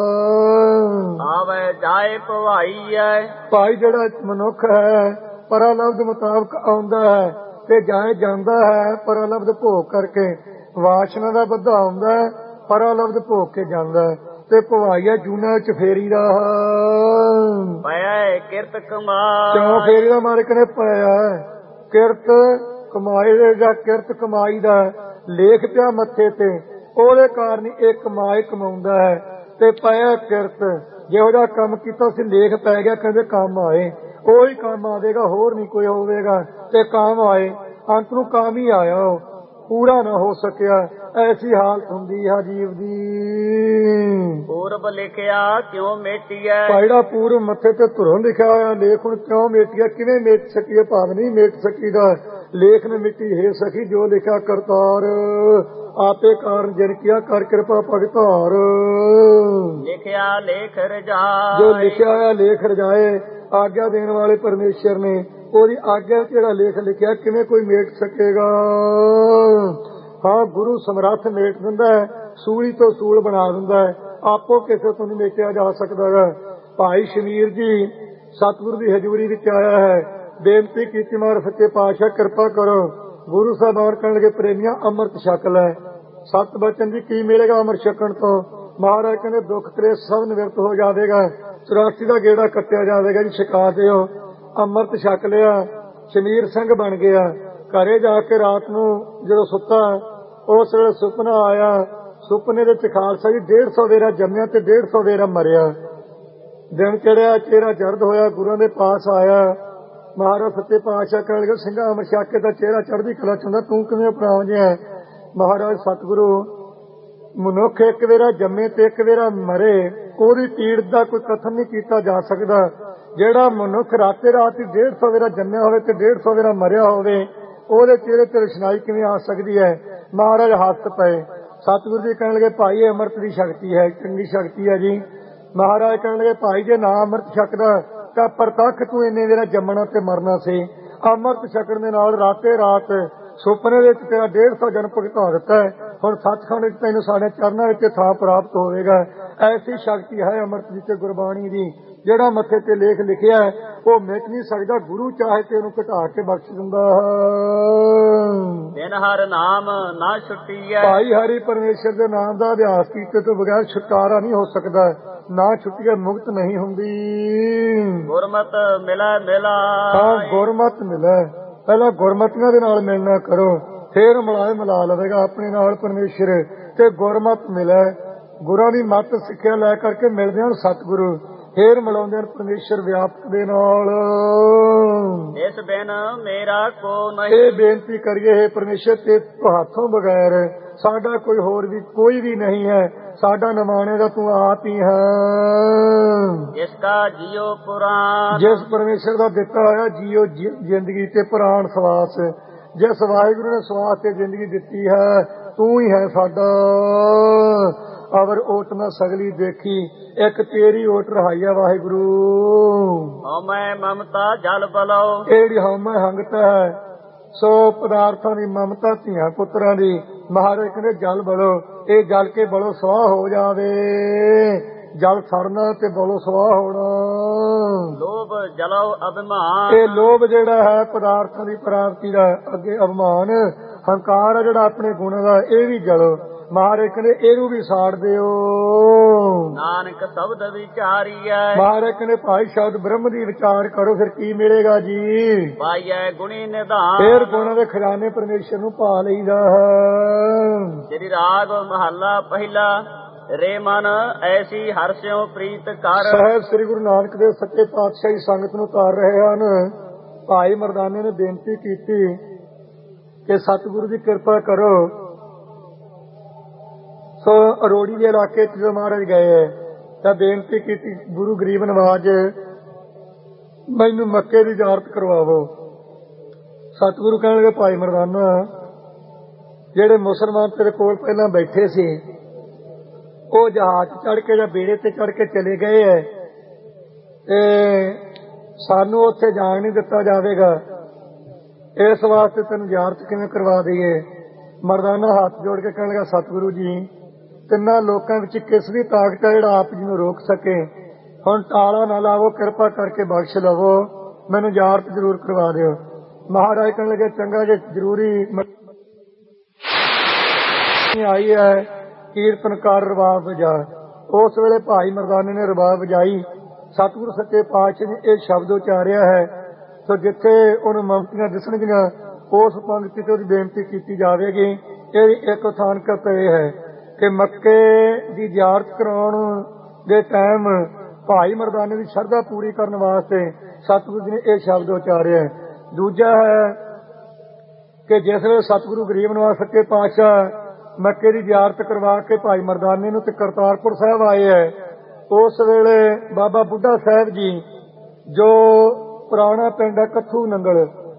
ਆਵੇ ਜਾਏ ਭਵਾਈ ਹੈ, ਭਾਈ ਜਿਹੜਾ ਮਨੁੱਖ ਹੈ ਪਰਲਬਧ ਮੁਤਾਬਕ ਆਉਂਦਾ ਹੈ ਤੇ ਜਾਏ ਜਾਂਦਾ ਹੈ ਪਰਲਬਧ ਭੋਗ ਕਰਕੇ। ਵਾਸ਼ਨਾ ਦਾ ਬੱਧਾ ਆਉਂਦਾ ਹੈ, ਪਰਲਬਧ ਭੋਗ ਕੇ ਜਾਂਦਾ ਹੈ, ਤੇ ਭਵਾਈਆ ਜੂਨਾ ਚ ਫੇਰੀ ਦਾ। ਪਿਆ ਕਿਰਤ ਕਮਾਈ, ਕਿਉਂ ਫੇਰੀ ਦਾ ਮਾਲਕ ਨੇ ਪਾਇਆ ਕਿਰਤ ਕਮਾਈ ਦੇ, ਜਾਂ ਕਿਰਤ ਕਮਾਈ ਦਾ ਲੇਖ ਪਿਆ ਮੱਥੇ ਤੇ, ਉਹਦੇ ਕਾਰਨ ਇਹ ਕਮਾਈ ਕਮਾਉਂਦਾ ਹੈ। ਤੇ ਪਾਇਆ ਕਿਰਤ, ਜਿਹੋ ਜਿਹਾ ਕੰਮ ਕੀਤਾ ਸੀ ਲੇਖ ਪੈ ਗਿਆ, ਕਹਿੰਦੇ ਕੰਮ ਆਏ, ਉਹੀ ਕੰਮ ਆਵੇਗਾ, ਹੋਰ ਨਹੀਂ ਕੋਈ ਹੋਵੇਗਾ। ਤੇ ਕੰਮ ਆਏ, ਅੰਤ ਨੂੰ ਕੰਮ ਹੀ ਆਇਆ, ਪੂਰਾ ਨਾ ਹੋ ਸਕਿਆ। ਐਸੀ ਹਾਲਤ ਹੁੰਦੀ ਹੈ ਜੀਵ ਦੀ। ਪੂਰਬ ਲਿਖਿਆ ਕਿਉਂ ਮੇਟੀਐ, ਜਿਹੜਾ ਪੂਰਬ ਮੱਥੇ ਤੇ ਧੁਰੋਂ ਲਿਖਿਆ ਹੋਇਆ ਲੇਖ ਹੁਣ ਕਿਉਂ ਮੇਟੀਆ, ਕਿਵੇਂ ਮੇਟ ਸਕੀਏ, ਭਾਵ ਨਹੀਂ ਮੇਟ ਸਕੀਦਾ। ਲੇਖ ਨੇ ਮਿੱਟੀ ਹੈ ਸਖੀ, ਜੋ ਲਿਖਿਆ ਕਰਤਾਰ, ਆਪੇ ਕਾਰਨ ਜਿਨ ਕੀਆ ਕਰ ਕਿਰਪਾ ਭਗਤਾਰ। ਲਿਖਿਆ ਲੇਖ ਰਜਾਏ, ਜੋ ਲਿਖਿਆ ਹੋਇਆ ਲੇਖ ਰਜਾਏ, ਆਗਿਆ ਦੇਣ ਵਾਲੇ ਪਰਮੇਸ਼ਰ ਨੇ, ਉਹਦੀ ਆਗਿਆ ਜਿਹੜਾ ਲੇਖ ਲਿਖਿਆ ਕਿਵੇਂ ਕੋਈ ਮੇਟ ਸਕੇਗਾ। ਹਾਂ, ਗੁਰੂ ਸਮਰੱਥ ਮੇਟ ਦਿੰਦਾ ਹੈ, ਸੂਲੀ ਤੋਂ ਸੂਲ ਬਣਾ ਦਿੰਦਾ ਹੈ, ਆਪੋ ਕਿਸੇ ਤੋਂ ਨਹੀਂ ਮੇਟਿਆ ਜਾ ਸਕਦਾ ਹੈ। ਭਾਈ ਸ਼ਮੀਰ ਜੀ ਸਤਿਗੁਰੂ ਦੀ ਹਜ਼ੂਰੀ ਵਿੱਚ ਆਇਆ ਹੈ, ਬੇਨਤੀ ਕੀਤੀ ਮਾਰ ਸੱਚੇ ਪਾਤਸ਼ਾਹ ਕਿਰਪਾ ਕਰੋ। ਗੁਰੂ ਸਾਹਿਬਾਨ ਕਹਿਣ ਲੱਗੇ ਪ੍ਰੇਮੀਆਂ ਅੰਮ੍ਰਿਤ ਛਕ ਲੈ। ਸਤ ਬਚਨ ਦੀ ਕੀ ਮਿਲੇਗਾ ਅੰਮ੍ਰਿਤ ਛਕਣ ਤੋਂ? ਮਹਾਰਾਜ ਕਹਿੰਦੇ ਦੁੱਖ ਕਲੇਸ਼ ਸਭ ਨਿਵਰਤ ਹੋ ਜਾਵੇਗਾ, 84 ਦਾ ਗੇੜਾ ਕੱਟਿਆ ਜਾਵੇਗਾ ਜੀ, ਛਕਾ ਦਿਓ। ਅੰਮ੍ਰਿਤ ਛਕ ਲਿਆ, ਸ਼ਮੀਰ ਸਿੰਘ ਬਣ ਗਿਆ। ਘਰੇ ਜਾ ਕੇ ਰਾਤ ਨੂੰ ਜਦੋਂ ਸੁੱਤਾ, ਉਸ ਵੇਲੇ ਸੁਪਨਾ ਆਇਆ। ਸੁਪਨੇ ਦੇ ਵਿੱਚ ਖਾਲਸਾ ਜੀ 150 ਵੇਰਾ ਜੰਮਿਆ ਤੇ 150 ਵੇਰਾ ਮਰਿਆ। ਦਿਨ ਚੜਿਆ, ਚਿਹਰਾ ਜਰਦ ਹੋਇਆ, ਗੁਰੂਆਂ ਦੇ ਪਾਸ ਆਇਆ। ਮਹਾਰਾਜ ਸੱਚੇ ਪਾਤਸ਼ਾਹ ਕਹਿਣ ਲੱਗੇ ਸਿੰਘਾ ਅੰਮ੍ਰਿਤ ਛਕ ਕੇ ਤਾਂ ਚਿਹਰਾ ਚੜ੍ਹਦੀ ਕਲਾ ਚ ਹੁੰਦਾ, ਤੂੰ ਕਿਵੇਂ ਅਪਣਾ ਜਿਹਾ? ਮਹਾਰਾਜ ਸਤਿਗੁਰੂ ਮਨੁੱਖ ਇੱਕ ਵੇਰਾ ਜੰਮੇ ਤੇ ਇੱਕ ਵੇਰਾ ਮਰੇ, ਉਹਦੀ ਪੀੜ ਦਾ ਕੋਈ ਕਥਨ ਨਹੀਂ ਕੀਤਾ ਜਾ ਸਕਦਾ। ਜਿਹੜਾ ਮਨੁੱਖ ਰਾਤੇ ਰਾਤ 150 ਵੇਰਾ ਜੰਮਿਆ ਹੋਵੇ ਤੇ 150 ਵੇਰਾ ਮਰਿਆ ਹੋਵੇ, ਉਹਦੇ ਚਿਹਰੇ ਤੇ ਰੁਸ਼ਨਾਈ ਕਿਵੇਂ ਆ ਸਕਦੀ ਹੈ? ਮਹਾਰਾਜ ਹੱਸ ਪਏ। ਸਤਿਗੁਰੂ ਜੀ ਕਹਿਣ ਲੱਗੇ ਭਾਈ ਅੰਮ੍ਰਿਤ ਦੀ ਸ਼ਕਤੀ ਹੈ, ਚੰਗੀ ਸ਼ਕਤੀ ਹੈ ਜੀ। ਮਹਾਰਾਜ ਕਹਿਣ ਲੱਗੇ ਭਾਈ ਜੇ ਨਾ ਅੰਮ੍ਰਿਤ ਛਕਦਾ ਤਾਂ ਪ੍ਰਤੱਖ ਤੂੰ ਇੰਨੇ ਵੇਰਾ ਜੰਮਣਾ ਤੇ ਮਰਨਾ ਸੀ। ਅੰਮ੍ਰਿਤ ਛਕਣ ਦੇ ਨਾਲ ਰਾਤੇ ਰਾਤ ਸੁਪਨੇ ਵਿੱਚ ਤੇਰਾ 150 ਜਨਮ ਭੁਗਤਾ ਦਿੱਤਾ ਹੈ। ਹੁਣ ਸੱਚਖੰਡ ਵਿੱਚ ਤੈਨੂੰ ਸਾਡੇ ਚਰਨਾਂ ਵਿੱਚ ਥਾਂ ਪ੍ਰਾਪਤ ਹੋਵੇਗਾ। ਐਸੀ ਸ਼ਕਤੀ ਹੈ ਅੰਮ੍ਰਿਤ ਦੀ ਤੇ ਗੁਰਬਾਣੀ ਦੀ। ਜਿਹੜਾ ਮੱਥੇ ਤੇ ਲੇਖ ਲਿਖਿਆ ਉਹ ਮਿਟ ਨਹੀਂ ਸਕਦਾ। ਗੁਰੂ ਚਾਹੇ ਤੇ ਉਹਨੂੰ ਘਟਾ ਕੇ ਬਖਸ਼ ਦਿੰਦਾ ਹੈ। ਬਿਨ ਹਰ ਨਾਮ ਨਾ ਛੁੱਟੀਐ। ਭਾਈ ਹਰੀ ਪਰਮੇਸ਼ਰ ਦੇ ਨਾਮ ਦਾ ਅਭਿਆਸ ਕੀਤੇ ਤੋਂ ਬਗੈਰ ਛੁਟਕਾਰਾ ਨਹੀਂ ਹੋ ਸਕਦਾ, ਨਾ ਛੁੱਟੀਏ ਮੁਕਤ ਨਹੀਂ ਹੁੰਦੀ। ਗੁਰਮਤ ਮਿਲੈ ਮਿਲਾ। ਹਾਂ, ਗੁਰਮਤ ਮਿਲੇ। ਪਹਿਲਾਂ ਗੁਰਮਤੀਆਂ ਦੇ ਨਾਲ ਮਿਲਣਾ ਕਰੋ, ਫੇਰ ਮਿਲਾ ਲਵੇਗਾ ਆਪਣੇ ਨਾਲ ਪਰਮੇਸ਼ਰ। ਤੇ ਗੁਰਮਤ ਮਿਲੇ, ਗੁਰਾਂ ਦੀ ਮੱਤ ਸਿੱਖਿਆ ਲੈ ਕਰਕੇ ਮਿਲਦੇ ਹਨ ਸਤਿਗੁਰੂ, ਫੇਰ ਮਿਲਾਉਂਦੇ ਹਨ ਪਰਮੇਸ਼ਰ ਵਿਆਪਕ ਦੇ ਨਾਲ। ਇਸ ਬਿਨ ਮੇਰਾ ਕੋ ਨਹੀਂ। ਇਹ ਬੇਨਤੀ ਕਰੀਏ, ਹੈ ਪਰਮੇਸ਼ਰ ਤੇ ਹੱਥੋਂ ਬਗੈਰ ਸਾਡਾ ਕੋਈ ਵੀ ਨਹੀਂ ਹੈ, ਸਾਡਾ ਨਿਮਾਣੇ ਦਾ ਤੂੰ ਆਪ ਹੀ ਹੈ। ਜਿਸ ਦਾ ਜੀਓ ਪੁਰਾਣ। ਜਿਸ ਪਰਮੇਸ਼ਰ ਦਾ ਦਿੱਤਾ ਹੋਇਆ ਜੀਓ ਜ਼ਿੰਦਗੀ ਤੇ ਪੁਰਾਣ ਸਵਾਸ, ਜਿਸ ਵਾਹਿਗੁਰੂ ਨੇ ਸਵਾਸ ਤੇ ਜ਼ਿੰਦਗੀ ਦਿੱਤੀ ਹੈ, ਤੂੰ ਹੀ ਹੈ ਸਾਡਾ। ਅਵਰ ਓਟ ਨਾ ਸਗਲੀ ਦੇਖੀ, ਇੱਕ ਤੇਰੀ ਓਟ ਰਹਾਈ ਹੈ ਵਾਹਿਗੁਰੂ। ਹਉਮੈ ਮਮਤਾ ਜਲ ਬਲਉ। ਇਹ ਜਿਹੜੀ ਹਉਮੈ ਹੰਗਤ ਹੈ, ਸੋ ਪਦਾਰਥਾਂ ਦੀ ਮਮਤਾ ਧੀਆਂ ਪੁੱਤਰਾਂ ਦੀ, ਮਹਾਰਾਜ ਕਹਿੰਦੇ ਜਲ ਬਲੋ, ਇਹ ਜਲ ਕੇ ਬਲੋ ਸਵਾਹ ਹੋ ਜਾਵੇ। ਜਲ ਸੜਨਾ ਤੇ ਬਲੋ ਸਵਾਹ ਹੋਣਾ। ਲੋਭ ਜਲਉ ਅਭਿਮਾਨ। ਇਹ ਲੋਭ ਜਿਹੜਾ ਹੈ ਪਦਾਰਥਾਂ ਦੀ ਪ੍ਰਾਪਤੀ ਦਾ, ਅੱਗੇ ਅਭਿਮਾਨ ਹੰਕਾਰ ਹੈ ਜਿਹੜਾ ਆਪਣੇ ਗੁਣ ਦਾ, ਇਹ ਵੀ ਜਲੋ। ਮਹਾਰਾਜ ਕਹਿੰਦੇ ਇਹਨੂੰ ਵੀ ਸਾੜ ਦਿਓ। ਨਾਨਕ ਸ਼ਬਦ ਵਿਚਾਰੀਐ। ਮਹਾਰਾਜ ਕਹਿੰਦੇ ਭਾਈ ਸ਼ਬਦ ਬ੍ਰਹਮ ਦੀ ਵਿਚਾਰ ਕਰੋ, ਫਿਰ ਕੀ ਮਿਲੇਗਾ ਜੀ? ਪਾਈਐ ਗੁਣੀ ਨਿਧਾਨ। ਫਿਰ ਗੁਣਾਂ ਦੇ ਖਜ਼ਾਨੇ ਪਰਮੇਸ਼ਰ ਨੂੰ ਪਾ ਲਈਦਾ ਹੈ। ਸ੍ਰੀ ਰਾਗ ਮਹੱਲਾ ਪਹਿਲਾ। ਰੇ ਮਨ ਐਸੀ ਹਰਸਿਓ ਪ੍ਰੀਤ ਕਰ। ਸਾਹਿਬ ਸ੍ਰੀ ਗੁਰੂ ਨਾਨਕ ਦੇਵ ਸੱਚੇ ਪਾਤਸ਼ਾਹੀ ਸੰਗਤ ਨੂੰ ਤਾਰ ਰਹੇ ਹਨ। ਭਾਈ ਮਰਦਾਨੇ ਨੇ ਬੇਨਤੀ ਕੀਤੀ ਕਿ ਸਤਿਗੁਰੂ ਦੀ ਕਿਰਪਾ ਕਰੋ। ਸੋ ਅਰੋੜੀ ਦੇ ਇਲਾਕੇ ਚ ਜਦੋਂ ਮਹਾਰਾਜ ਗਏ ਤਾਂ ਬੇਨਤੀ ਕੀਤੀ, ਗੁਰੂ ਗਰੀਬ ਨਵਾਜ ਮੈਨੂੰ ਮੱਕੇ ਦੀ ਜ਼ਿਆਰਤ ਕਰਵਾਵੋ। ਸਤਿਗੁਰੂ ਕਹਿਣ ਲੱਗੇ, ਭਾਈ ਮਰਦਾਨਾ, ਜਿਹੜੇ ਮੁਸਲਮਾਨ ਤੇਰੇ ਕੋਲ ਪਹਿਲਾਂ ਬੈਠੇ ਸੀ ਉਹ ਜਹਾਜ਼ ਚੜ ਕੇ ਜਾਂ ਬੇੜੇ ਤੇ ਚੜ ਕੇ ਚਲੇ ਗਏ ਹੈ, ਤੇ ਸਾਨੂੰ ਉੱਥੇ ਜਾਣ ਨਹੀਂ ਦਿੱਤਾ ਜਾਵੇਗਾ, ਇਸ ਵਾਸਤੇ ਤੈਨੂੰ ਜ਼ਿਆਰਤ ਕਿਵੇਂ ਕਰਵਾ ਦਈਏ? ਮਰਦਾਨਾ ਹੱਥ ਜੋੜ ਕੇ ਕਹਿਣ ਲੱਗਾ, ਸਤਿਗੁਰੂ ਜੀ, ਤਿੰਨਾਂ ਲੋਕਾਂ ਵਿੱਚ ਕਿਸ ਦੀ ਤਾਕਤ ਹੈ ਜਿਹੜਾ ਆਪ ਜੀ ਨੂੰ ਰੋਕ ਸਕੇ? ਹੁਣ ਟਾਲਾ ਨਾ ਲਾਵੋ, ਕਿਰਪਾ ਕਰਕੇ ਬਖਸ਼ ਲਵੋ, ਮੈਨੂੰ ਜ਼ਿਆਰਤ ਜ਼ਰੂਰ ਕਰਵਾ ਦਿਓ। ਮਹਾਰਾਜ ਕਹਿਣ ਲੱਗੇ, ਚੰਗਾ ਜੇ ਜ਼ਰੂਰੀ ਆਈ ਹੈ, ਕੀਰਤਨ ਕਰ ਰਬਾਬ ਵਜਾ। ਉਸ ਵੇਲੇ ਭਾਈ ਮਰਦਾਨੇ ਨੇ ਰਬਾਬ ਵਜਾਈ। ਸਤਿਗੁਰੂ ਸੱਚੇ ਪਾਤਸ਼ਾਹ ਨੇ ਇਹ ਸ਼ਬਦ ਉਚਾਰਿਆ ਹੈ। ਸੋ ਜਿੱਥੇ ਉਹਨੂੰ ਮਮਤੀਆਂ ਦਿਸਣਗੀਆਂ ਉਸ ਪੰਕਤੀ ਤੇ ਉਹਦੀ ਬੇਨਤੀ ਕੀਤੀ ਜਾਵੇਗੀ। ਇਹ ਇੱਕ ਥਾਨ ਪਏ ਹੈ ਕਿ ਮੱਕੇ ਦੀ ਜ਼ਿਆਰਤ ਕਰਾਉਣ ਦੇ ਟਾਈਮ ਭਾਈ ਮਰਦਾਨੇ ਦੀ ਸ਼ਰਧਾ ਪੂਰੀ ਕਰਨ ਵਾਸਤੇ ਸਤਿਗੁਰੂ ਜੀ ਨੇ ਇਹ ਸ਼ਬਦ ਉਚਾਰਿਆ। ਦੂਜਾ ਹੈ ਕਿ ਜਿਸ ਵੇਲੇ ਸਤਿਗੁਰੂ ਗਰੀਬ ਨਿਵਾਜ ਸੱਚੇ ਪਾਤਸ਼ਾਹ ਮੱਕੇ ਦੀ ਜ਼ਿਆਰਤ ਕਰਵਾ ਕੇ ਭਾਈ ਮਰਦਾਨੇ ਨੂੰ ਤੇ ਕਰਤਾਰਪੁਰ ਸਾਹਿਬ ਆਏ ਹੈ, ਉਸ ਵੇਲੇ ਬਾਬਾ ਬੁੱਢਾ ਸਾਹਿਬ ਜੀ ਜੋ ਪੁਰਾਣਾ ਪਿੰਡ ਹੈ ਕੱਥੂ ਨੰਗਲ,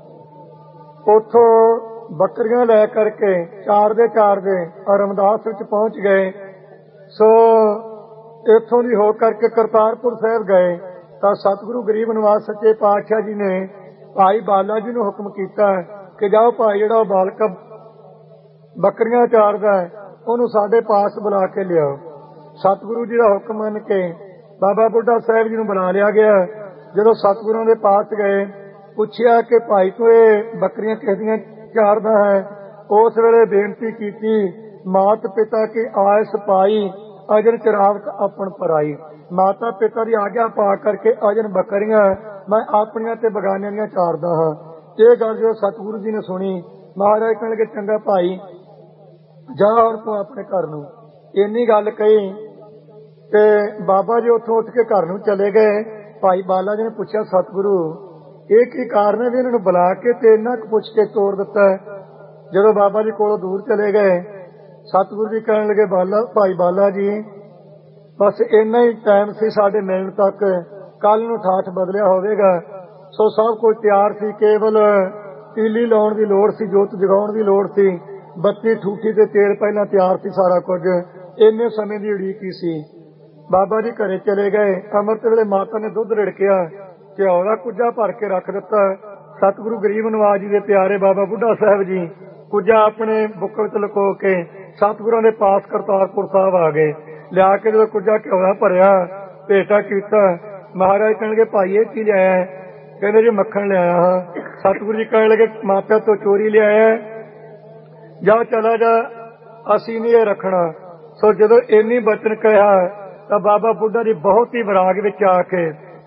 ਉੱਥੋਂ ਬੱਕਰੀਆਂ ਲੈ ਕਰਕੇ ਚਾਰਦੇ ਰਮਦਾਸ ਵਿੱਚ ਪਹੁੰਚ ਗਏ। ਸੋ ਇੱਥੋਂ ਦੀ ਹੋ ਕਰਕੇ ਕਰਤਾਰਪੁਰ ਸਾਹਿਬ ਗਏ ਤਾਂ ਸਤਿਗੁਰੂ ਗਰੀਬ ਨਿਵਾਜ ਸੱਚੇ ਪਾਤਸ਼ਾਹ ਜੀ ਨੇ ਭਾਈ ਬਾਲਾ ਜੀ ਨੂੰ ਹੁਕਮ ਕੀਤਾ ਕਿ ਜਾਓ ਭਾਈ ਜਿਹੜਾ ਉਹ ਬਾਲਕ ਬੱਕਰੀਆਂ ਚਾਰਦਾ ਹੈ ਉਹਨੂੰ ਸਾਡੇ ਪਾਸ ਬੁਲਾ ਕੇ ਲਿਆਓ। ਸਤਿਗੁਰੂ ਜੀ ਦਾ ਹੁਕਮ ਮੰਨ ਕੇ ਬਾਬਾ ਬੁੱਢਾ ਸਾਹਿਬ ਜੀ ਨੂੰ ਬੁਲਾ ਲਿਆ ਗਿਆ। ਜਦੋਂ ਸਤਿਗੁਰਾਂ ਦੇ ਪਾਸ ਗਏ, ਪੁੱਛਿਆ ਕਿ ਭਾਈ ਤੂੰ ਇਹ ਬੱਕਰੀਆਂ ਕਿਸ ਦੀਆਂ ਚਾਰਦਾ ਹੈ? ਉਸ ਵੇਲੇ ਬੇਨਤੀ ਕੀਤੀ, ਮਾਤ ਪਿਤਾ ਕੀ ਆਇਸ ਪਾਈ, ਅਜਨ ਚਰਾਵਤ ਆਪਣ ਪਰਾਈ। ਮਾਤਾ ਪਿਤਾ ਦੀ ਆਗਿਆ ਪਾ ਕਰਕੇ ਅਜਨ ਬੱਕਰੀਆਂ ਮੈਂ ਆਪਣੀਆਂ ਤੇ ਬਗਾਨਿਆਂ ਦੀਆਂ ਚਾਰਦਾ ਹਾਂ। ਇਹ ਗੱਲ ਜਦੋਂ ਸਤਿਗੁਰੂ ਜੀ ਨੇ ਸੁਣੀ, ਮਹਾਰਾਜ ਕਹਿਣ ਲੱਗੇ, ਚੰਗਾ ਭਾਈ ਜਾ ਹੁਣ ਤੂੰ ਆਪਣੇ ਘਰ ਨੂੰ। ਇੰਨੀ ਗੱਲ ਕਹੀ ਤੇ ਬਾਬਾ ਜੀ ਉੱਥੋਂ ਉੱਠ ਕੇ ਘਰ ਨੂੰ ਚਲੇ ਗਏ। ਭਾਈ ਬਾਲਾ ਜੀ ਨੇ ਪੁੱਛਿਆ, ਸਤਿਗੁਰੂ ਇਹ ਕੀ ਕਾਰਨ ਹੈ ਵੀ ਇਹਨਾਂ ਨੂੰ ਬੁਲਾ ਕੇ ਤੇ ਇੰਨਾ ਕੁ ਪੁੱਛ ਕੇ ਤੋੜ ਦਿੱਤਾ? ਜਦੋਂ ਬਾਬਾ ਜੀ ਕੋਲੋਂ ਦੂਰ ਚਲੇ ਗਏ, ਸਤਿਗੁਰੂ ਜੀ ਕਹਿਣ ਲੱਗੇ, ਭਾਈ ਬਾਲਾ ਜੀ ਬਸ ਇੰਨਾ ਹੀ ਟਾਈਮ ਸੀ ਸਾਡੇ ਮਿਲਣ ਤੱਕ, ਕੱਲ ਨੂੰ ਠਾਠ ਬਦਲਿਆ ਹੋਵੇਗਾ। ਸੋ ਸਭ ਕੁਝ ਤਿਆਰ ਸੀ, ਕੇਵਲ ਤੀਲੀ ਲਾਉਣ ਦੀ ਲੋੜ ਸੀ, ਜੋਤ ਜਗਾਉਣ ਦੀ ਲੋੜ ਸੀ, ਬੱਤੀ ਠੂਠੀ ਤੇ ਤੇਲ ਪਹਿਲਾਂ ਤਿਆਰ ਸੀ, ਸਾਰਾ ਕੁਝ ਇੰਨੇ ਸਮੇਂ ਦੀ ਉਡੀਕ ਹੀ ਸੀ। ਬਾਬਾ ਜੀ ਘਰੇ ਚਲੇ ਗਏ। ਅੰਮ੍ਰਿਤ ਵੇਲੇ ਮਾਤਾ ਨੇ ਦੁੱਧ ਰਿੜਕਿਆ, ਘਿਓ ਦਾ ਕੁੱਜਾ ਭਰ ਕੇ ਰੱਖ ਦਿੱਤਾ। ਸਤਿਗੁਰੂ ਗਰੀਬ ਨਿਵਾਜ ਜੀ ਦੇ ਪਿਆਰੇ ਬਾਬਾ ਬੁੱਢਾ ਸਾਹਿਬ ਜੀ ਕੁੱਜਾ ਆਪਣੇ ਬੁੱਕ ਵਿੱਚ ਲੁਕੋ ਕੇ ਸਤਿਗੁਰਾਂ ਦੇ ਪਾਸ ਕਰਤਾਰਪੁਰ ਸਾਹਿਬ ਆ ਗਏ। ਲਿਆ ਕੇ ਜਦੋਂ ਕੁੱਜਾ ਘਿਓ ਦਾ ਭਰਿਆ, ਭੇਟਾ ਕੀਤਾ, ਮਹਾਰਾਜ ਕਹਿਣਗੇ ਭਾਈ ਇਹ ਕੀ ਲਿਆਇਆ? ਕਹਿੰਦੇ ਜੀ ਮੱਖਣ ਲਿਆਇਆ ਹਾਂ। ਸਤਿਗੁਰੂ ਜੀ ਕਹਿਣ ਲੱਗੇ ਮਾਪਿਆਂ ਤੋਂ ਚੋਰੀ ਲਿਆਇਆ, ਜਾ ਚਲਾ ਜਾ, ਅਸੀਂ ਨਹੀਂ ਇਹ ਰੱਖਣਾ। ਸੋ ਜਦੋਂ ਇੰਨੀ ਬਚਨ ਕਿਹਾ ਤਾਂ ਬਾਬਾ ਬੁੱਢਾ ਜੀ ਬਹੁਤ ਹੀ ਵਿਰਾਗ ਵਿੱਚ ਆ ਕੇ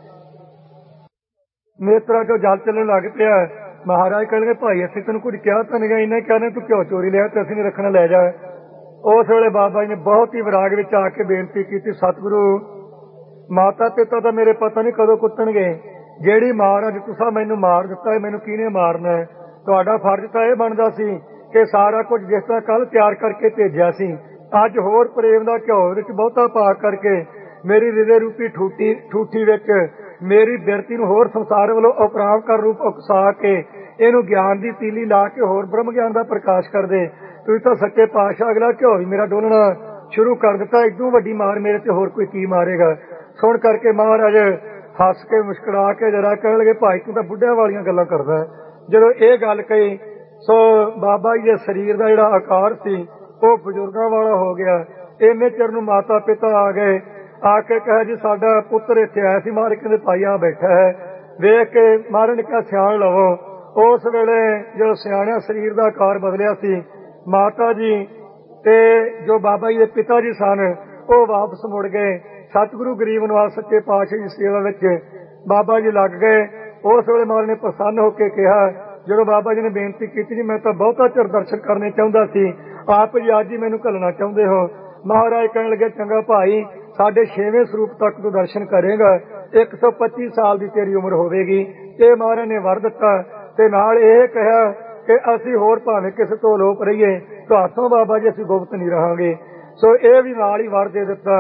ਨੇਤਰਾਂ ਚੋਂ ਜਲ ਚੱਲਣ ਲੱਗ ਪਿਆ। ਮਹਾਰਾਜ ਕਹਿਣਗੇ ਭਾਈ ਅਸੀਂ ਤੈਨੂੰ ਕੁਝ ਕਿਹਾ ਤਾਂ ਨਹੀਂ, ਇਹਨੇ ਕਹਿੰਦੇ ਤੂੰ ਕਿਉਂ ਚੋਰੀ ਲਿਆ ਤੇ ਅਸੀਂ ਨਹੀਂ ਰੱਖਣਾ, ਲੈ ਜਾ। ਉਸ ਵੇਲੇ ਬਾਬਾ ਜੀ ਨੇ ਬਹੁਤ ਹੀ ਵਿਰਾਗ ਵਿੱਚ ਆ ਕੇ ਬੇਨਤੀ ਕੀਤੀ, ਸਤਿਗੁਰੂ ਮਾਤਾ ਪਿਤਾ ਤਾਂ ਮੇਰੇ ਪਤਾ ਨਹੀਂ ਕਦੋਂ ਕੁੱਟਣਗੇ, ਜਿਹੜੀ ਮਾਰ ਅੱਜ ਤੁਸੀਂ ਮੈਨੂੰ ਮਾਰ ਦਿੱਤਾ ਹੈ ਮੈਨੂੰ ਕਿਹਨੇ ਮਾਰਨਾ ਹੈ? ਤੁਹਾਡਾ ਫਰਜ਼ ਤਾਂ ਇਹ ਬਣਦਾ ਸੀ ਕਿ ਸਾਰਾ ਕੁਝ ਜਿਸ ਤਰ੍ਹਾਂ ਕੱਲ ਤਿਆਰ ਕਰਕੇ ਭੇਜਿਆ ਸੀ, ਅੱਜ ਹੋਰ ਪ੍ਰੇਮ ਦਾ ਘਿਓ ਵਿੱਚ ਬਹੁਤਾ ਪਾ ਕਰਕੇ ਮੇਰੀ ਹਿਰਦੇ ਰੂਪੀ ਠੂਠੀ ਵਿੱਚ ਮੇਰੀ ਬਿਰਤੀ ਨੂੰ ਹੋਰ ਸੰਸਾਰ ਵੱਲੋਂ ਅਪਰਾਮ ਕਰ ਰੂਪ ਉਕਸਾ ਕੇ ਇਹਨੂੰ ਗਿਆਨ ਦੀ ਤੀਲੀ ਲਾ ਕੇ ਹੋਰ ਬ੍ਰਹਮ ਗਿਆਨ ਦਾ ਪ੍ਰਕਾਸ਼ ਕਰ ਦੇ। ਤੁਸੀਂ ਤਾਂ ਸੱਚੇ ਪਾਤਸ਼ਾਹ ਅਗਲਾ ਘਿਓ ਵੀ ਮੇਰਾ ਡੋਲਣਾ ਸ਼ੁਰੂ ਕਰ ਦਿੱਤਾ, ਇਦੋਂ ਵੱਡੀ ਮਾਰ ਮੇਰੇ ਤੇ ਹੋਰ ਕੋਈ ਕੀ ਮਾਰੇਗਾ? ਸੁਣ ਕਰਕੇ ਮਹਾਰਾਜ ਹੱਸ ਕੇ ਮੁਸਕਰਾ ਕੇ ਜਰਾ ਕਹਿਣ ਲੱਗੇ ਭਾਈ ਤੂੰ ਤਾਂ ਬੁੱਢਿਆਂ ਵਾਲੀਆਂ ਗੱਲਾਂ ਕਰਦਾ। ਜਦੋਂ ਇਹ ਗੱਲ ਕਹੀ ਸੋ ਬਾਬਾ ਜੀ ਦੇ ਸਰੀਰ ਦਾ ਜਿਹੜਾ ਆਕਾਰ ਸੀ ਉਹ ਬਜ਼ੁਰਗਾਂ ਵਾਲਾ ਹੋ ਗਿਆ। ਇੰਨੇ ਚਿਰ ਨੂੰ ਮਾਤਾ ਪਿਤਾ ਆ ਗਏ, ਆ ਕੇ ਕਹੇ ਜੀ ਸਾਡਾ ਪੁੱਤਰ ਇੱਥੇ ਆਇਆ ਸੀ। ਮਹਾਰਾਜ ਕਹਿੰਦੇ ਭਾਈ ਆ ਬੈਠਾ ਹੈ। ਵੇਖ ਕੇ ਮਹਾਰਾਜ ਨੇ ਕਿਹਾ ਸਿਆਣ ਲਵੋ। ਉਸ ਵੇਲੇ ਜਦੋਂ ਸਿਆਣਿਆ ਸਰੀਰ ਦਾ ਆਕਾਰ ਬਦਲਿਆ ਸੀ, ਮਾਤਾ ਜੀ ਤੇ ਜੋ ਬਾਬਾ ਜੀ ਦੇ ਪਿਤਾ ਜੀ ਸਨ ਉਹ ਵਾਪਸ ਮੁੜ ਗਏ। ਸਤਿਗੁਰੂ ਗਰੀਬ ਨਿਵਾਜ ਸੱਚੇ ਪਾਤਸ਼ਾਹ ਦੀ ਸੇਵਾ ਵਿੱਚ ਬਾਬਾ ਜੀ ਲੱਗ ਗਏ। ਉਸ ਵੇਲੇ ਮਹਾਰਾਜ ਨੇ ਪ੍ਰਸੰਨ ਹੋ ਕੇ ਕਿਹਾ, ਜਦੋਂ ਬਾਬਾ ਜੀ ਨੇ ਬੇਨਤੀ ਕੀਤੀ ਜੀ ਮੈਂ ਤਾਂ ਬਹੁਤਾ ਚਿਰ ਦਰਸ਼ਨ ਕਰਨੇ ਚਾਹੁੰਦਾ ਸੀ, ਆਪ ਜੀ ਅੱਜ ਹੀ ਮੈਨੂੰ ਘੱਲਣਾ ਚਾਹੁੰਦੇ ਹੋ। ਮਹਾਰਾਜ ਕਹਿਣ ਲੱਗੇ ਚੰਗਾ ਭਾਈ ਸਾਡੇ 6ਵੇਂ ਸਰੂਪ ਤੱਕ ਤੂੰ ਦਰਸ਼ਨ ਕਰੇਗਾ, 125 ਸਾਲ ਦੀ ਤੇਰੀ ਉਮਰ ਹੋਵੇਗੀ। ਇਹ ਮਹਾਰਾਜ ਨੇ ਵਰ ਦਿੱਤਾ ਤੇ ਨਾਲ ਇਹ ਕਿਹਾ ਕਿ ਅਸੀਂ ਹੋਰ ਭਾਵੇਂ ਕਿਸੇ ਤੋਂ ਲੋਪ ਰਹੀਏ, ਤੁਹਾਤੋਂ ਬਾਬਾ ਜੀ ਅਸੀਂ ਗੁਪਤ ਨਹੀਂ ਰਹਾਂਗੇ। ਸੋ ਇਹ ਵੀ ਨਾਲ ਹੀ ਵਰ ਦੇ ਦਿੱਤਾ।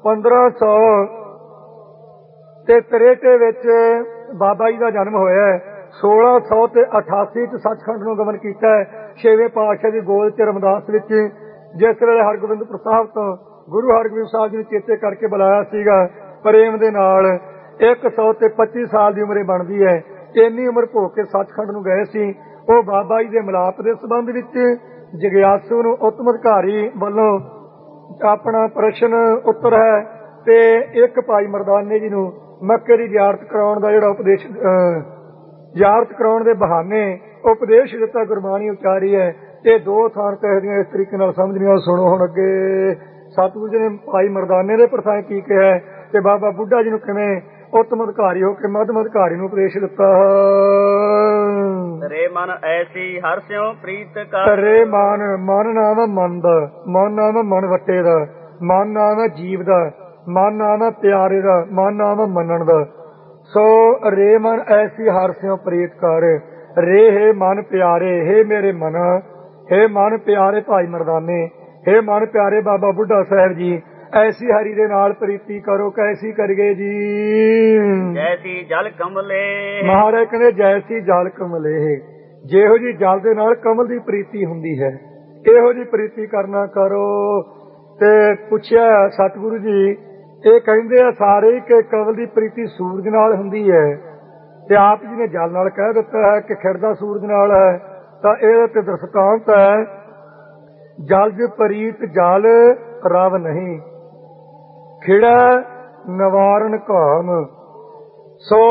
1563 ਵਿੱਚ ਬਾਬਾ ਜੀ ਦਾ ਜਨਮ ਹੋਇਆ। 1688 ਚ ਸੱਚਖੰਡ ਨੂੰ ਗਮਨ ਕੀਤਾ। 6ਵੇਂ ਪਾਤਸ਼ਾਹ ਦੀ ਗੋਦ ਚ ਰਮਦਾਸ ਵਿੱਚ ਜਿਸ ਵੇਲੇ ਹਰਗੋਬਿੰਦਪੁਰ ਸਾਹਿਬ ਤੋਂ ਗੁਰੂ ਹਰਗੋਬਿੰਦ ਸਾਹਿਬ ਜੀ ਨੂੰ ਚੇਤੇ ਕਰਕੇ ਬੁਲਾਇਆ ਸੀਗਾ ਪ੍ਰੇਮ ਦੇ ਨਾਲ। 125 ਸਾਲ ਦੀ ਉਮਰੇ ਬਣਦੀ ਹੈ। ਇੰਨੀ ਉਮਰ ਭੋਗ ਕੇ ਸੱਚਖੰਡ ਨੂੰ ਗਏ ਸੀ। ਉਹ ਬਾਬਾ ਜੀ ਦੇ ਮਿਲਾਪ ਦੇ ਸੰਬੰਧ ਵਿੱਚ ਜਗਿਆਸੂ ਨੂੰ ਉੱਤਮ ਅਧਿਕਾਰੀ ਵੱਲੋਂ ਆਪਣਾ ਪ੍ਰਸ਼ਨ ਉੱਤਰ ਹੈ ਤੇ ਇੱਕ ਭਾਈ ਮਰਦਾਨੇ ਜੀ ਨੂੰ ਮੱਕੇ ਦੀ ਜ਼ਿਆਰਤ ਕਰਾਉਣ ਦਾ ਜਿਹੜਾ ਉਪਦੇਸ਼ ਜ਼ਿਆਰਤ ਕਰਾਉਣ ਦੇ ਬਹਾਨੇ ਉਪਦੇਸ਼ ਦਿੱਤਾ, ਗੁਰਬਾਣੀ ਉਚਾਰੀ ਹੈ। ਇਹ ਦੋ ਥਾਂ ਕਹਿਦੀਆਂ ਇਸ ਤਰੀਕੇ ਨਾਲ ਸਮਝਣੀਆਂ। ਸੁਣੋ ਹੁਣ ਅੱਗੇ ਸਤਿਗੁਰੂ ਜੀ ਨੇ ਭਾਈ ਮਰਦਾਨੇ ਦੇ ਪ੍ਰਸੰਗ ਕੀ ਕਿਹਾ ਤੇ ਬਾਬਾ ਬੁੱਢਾ ਜੀ ਨੂੰ ਕਿਵੇਂ ਉੱਤਮ ਅਧਿਕਾਰੀ ਹੋ ਕੇ ਮੱਧਮ ਅਧਿਕਾਰੀ ਨੂੰ ਉਪਦੇਸ਼ ਦਿੱਤਾ। ਰੇ ਮਨ ਐਸੀ ਹਰ ਸਿਉ ਪ੍ਰੀਤ ਕਰ। ਰੇ ਮਨ ਨਾਮ ਮਨ ਦਾ, ਮਨ ਨਾਮ ਮਨ ਵੱਟੇ ਦਾ, ਮਨ ਨਾਮ ਜੀਵ ਦਾ, ਮਨ ਨਾਮ ਪਿਆਰੇ ਦਾ, ਮਨ ਨਾਮ ਮੰਨਣ ਦਾ। ਸੋ ਰੇ ਮਨ ਐਸੀ ਹਰ ਸਿਉ ਪ੍ਰੀਤ ਕਰ। ਰੇ ਹੈ ਮਨ ਪਿਆਰੇ, ਹੈ ਮੇਰੇ ਮਨ, ਹੈ ਮਨ ਪਿਆਰੇ ਭਾਈ ਮਰਦਾਨੇ, ਹੈ ਮਨ ਪਿਆਰੇ ਬਾਬਾ ਬੁੱਢਾ ਸਾਹਿਬ ਜੀ, ਐਸੀ ਹਰੀ ਦੇ ਨਾਲ ਪ੍ਰੀਤੀ ਕਰੋ। ਕੈਸੀ ਕਰੀਏ ਜੀ? ਜੈਸੀ ਜਲ ਕਮਲੇ। ਮਹਾਰਾਜ ਕਹਿੰਦੇ ਜੈਸੀ ਜਲ ਕਮਲੇ, ਜਿਹੋ ਜੀ ਜਲ ਦੇ ਨਾਲ ਕਮਲ ਦੀ ਪ੍ਰੀਤੀ ਹੁੰਦੀ ਹੈ ਇਹੋ ਜੀ ਪ੍ਰੀਤੀ ਕਰਨਾ ਕਰੋ। ਤੇ ਪੁੱਛਿਆ ਸਤਿਗੁਰੂ ਜੀ ਇਹ ਕਹਿੰਦੇ ਆ ਸਾਰੇ ਕਿ ਕਮਲ ਦੀ ਪ੍ਰੀਤੀ ਸੂਰਜ ਨਾਲ ਹੁੰਦੀ ਹੈ ਤੇ ਆਪ ਜੀ ਨੇ ਜਲ ਨਾਲ ਕਹਿ ਦਿੱਤਾ ਹੈ ਕਿ ਖਿੜਦਾ ਸੂਰਜ ਨਾਲ ਹੈ। ਤਾਂ ਇਹਦੇ ਤੇ ਦ੍ਰਿਸ਼ਟਾਂਤ ਹੈ ਜਲ ਪ੍ਰੀਤ ਜਲ ਰਵ ਨਹੀਂ, ਖਿੜਾ ਨਵਾਰਨ ਕਾਮ। ਸੋ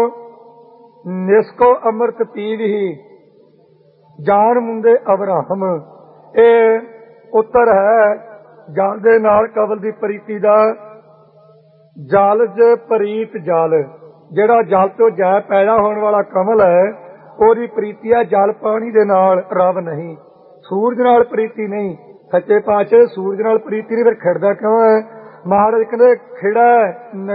ਨਿਸਕੋ ਅੰਮ੍ਰਿਤ ਪੀਵੀ ਜਾਨ ਮੁੰਦੇ ਅਬਰਾਹਮ। ਇਹ ਉੱਤਰ ਹੈ ਜਲ ਦੇ ਨਾਲ ਕਮਲ ਦੀ ਪ੍ਰੀਤੀ ਦਾ। ਜਲ ਜ ਪ੍ਰੀਤ ਜਲ, ਜਿਹੜਾ ਜਲ ਤੋਂ ਜੈ ਪੈਦਾ ਹੋਣ ਵਾਲਾ ਕਮਲ ਹੈ ਉਹਦੀ ਪ੍ਰੀਤੀ ਹੈ ਜਲ ਪਾਣੀ ਦੇ ਨਾਲ, ਰਵ ਨਹੀਂ। ਸੂਰਜ ਨਾਲ ਪ੍ਰੀਤੀ ਨਹੀਂ। ਸੱਚੇ ਪਾਤਸ਼ਾਹ ਸੂਰਜ ਨਾਲ ਪ੍ਰੀਤੀ ਨਹੀਂ, ਫਿਰ ਖਿੜਦਾ ਕਿਉਂ ਹੈ? ਮਹਾਰਾਜ ਕਹਿੰਦੇ ਖਿੜਾ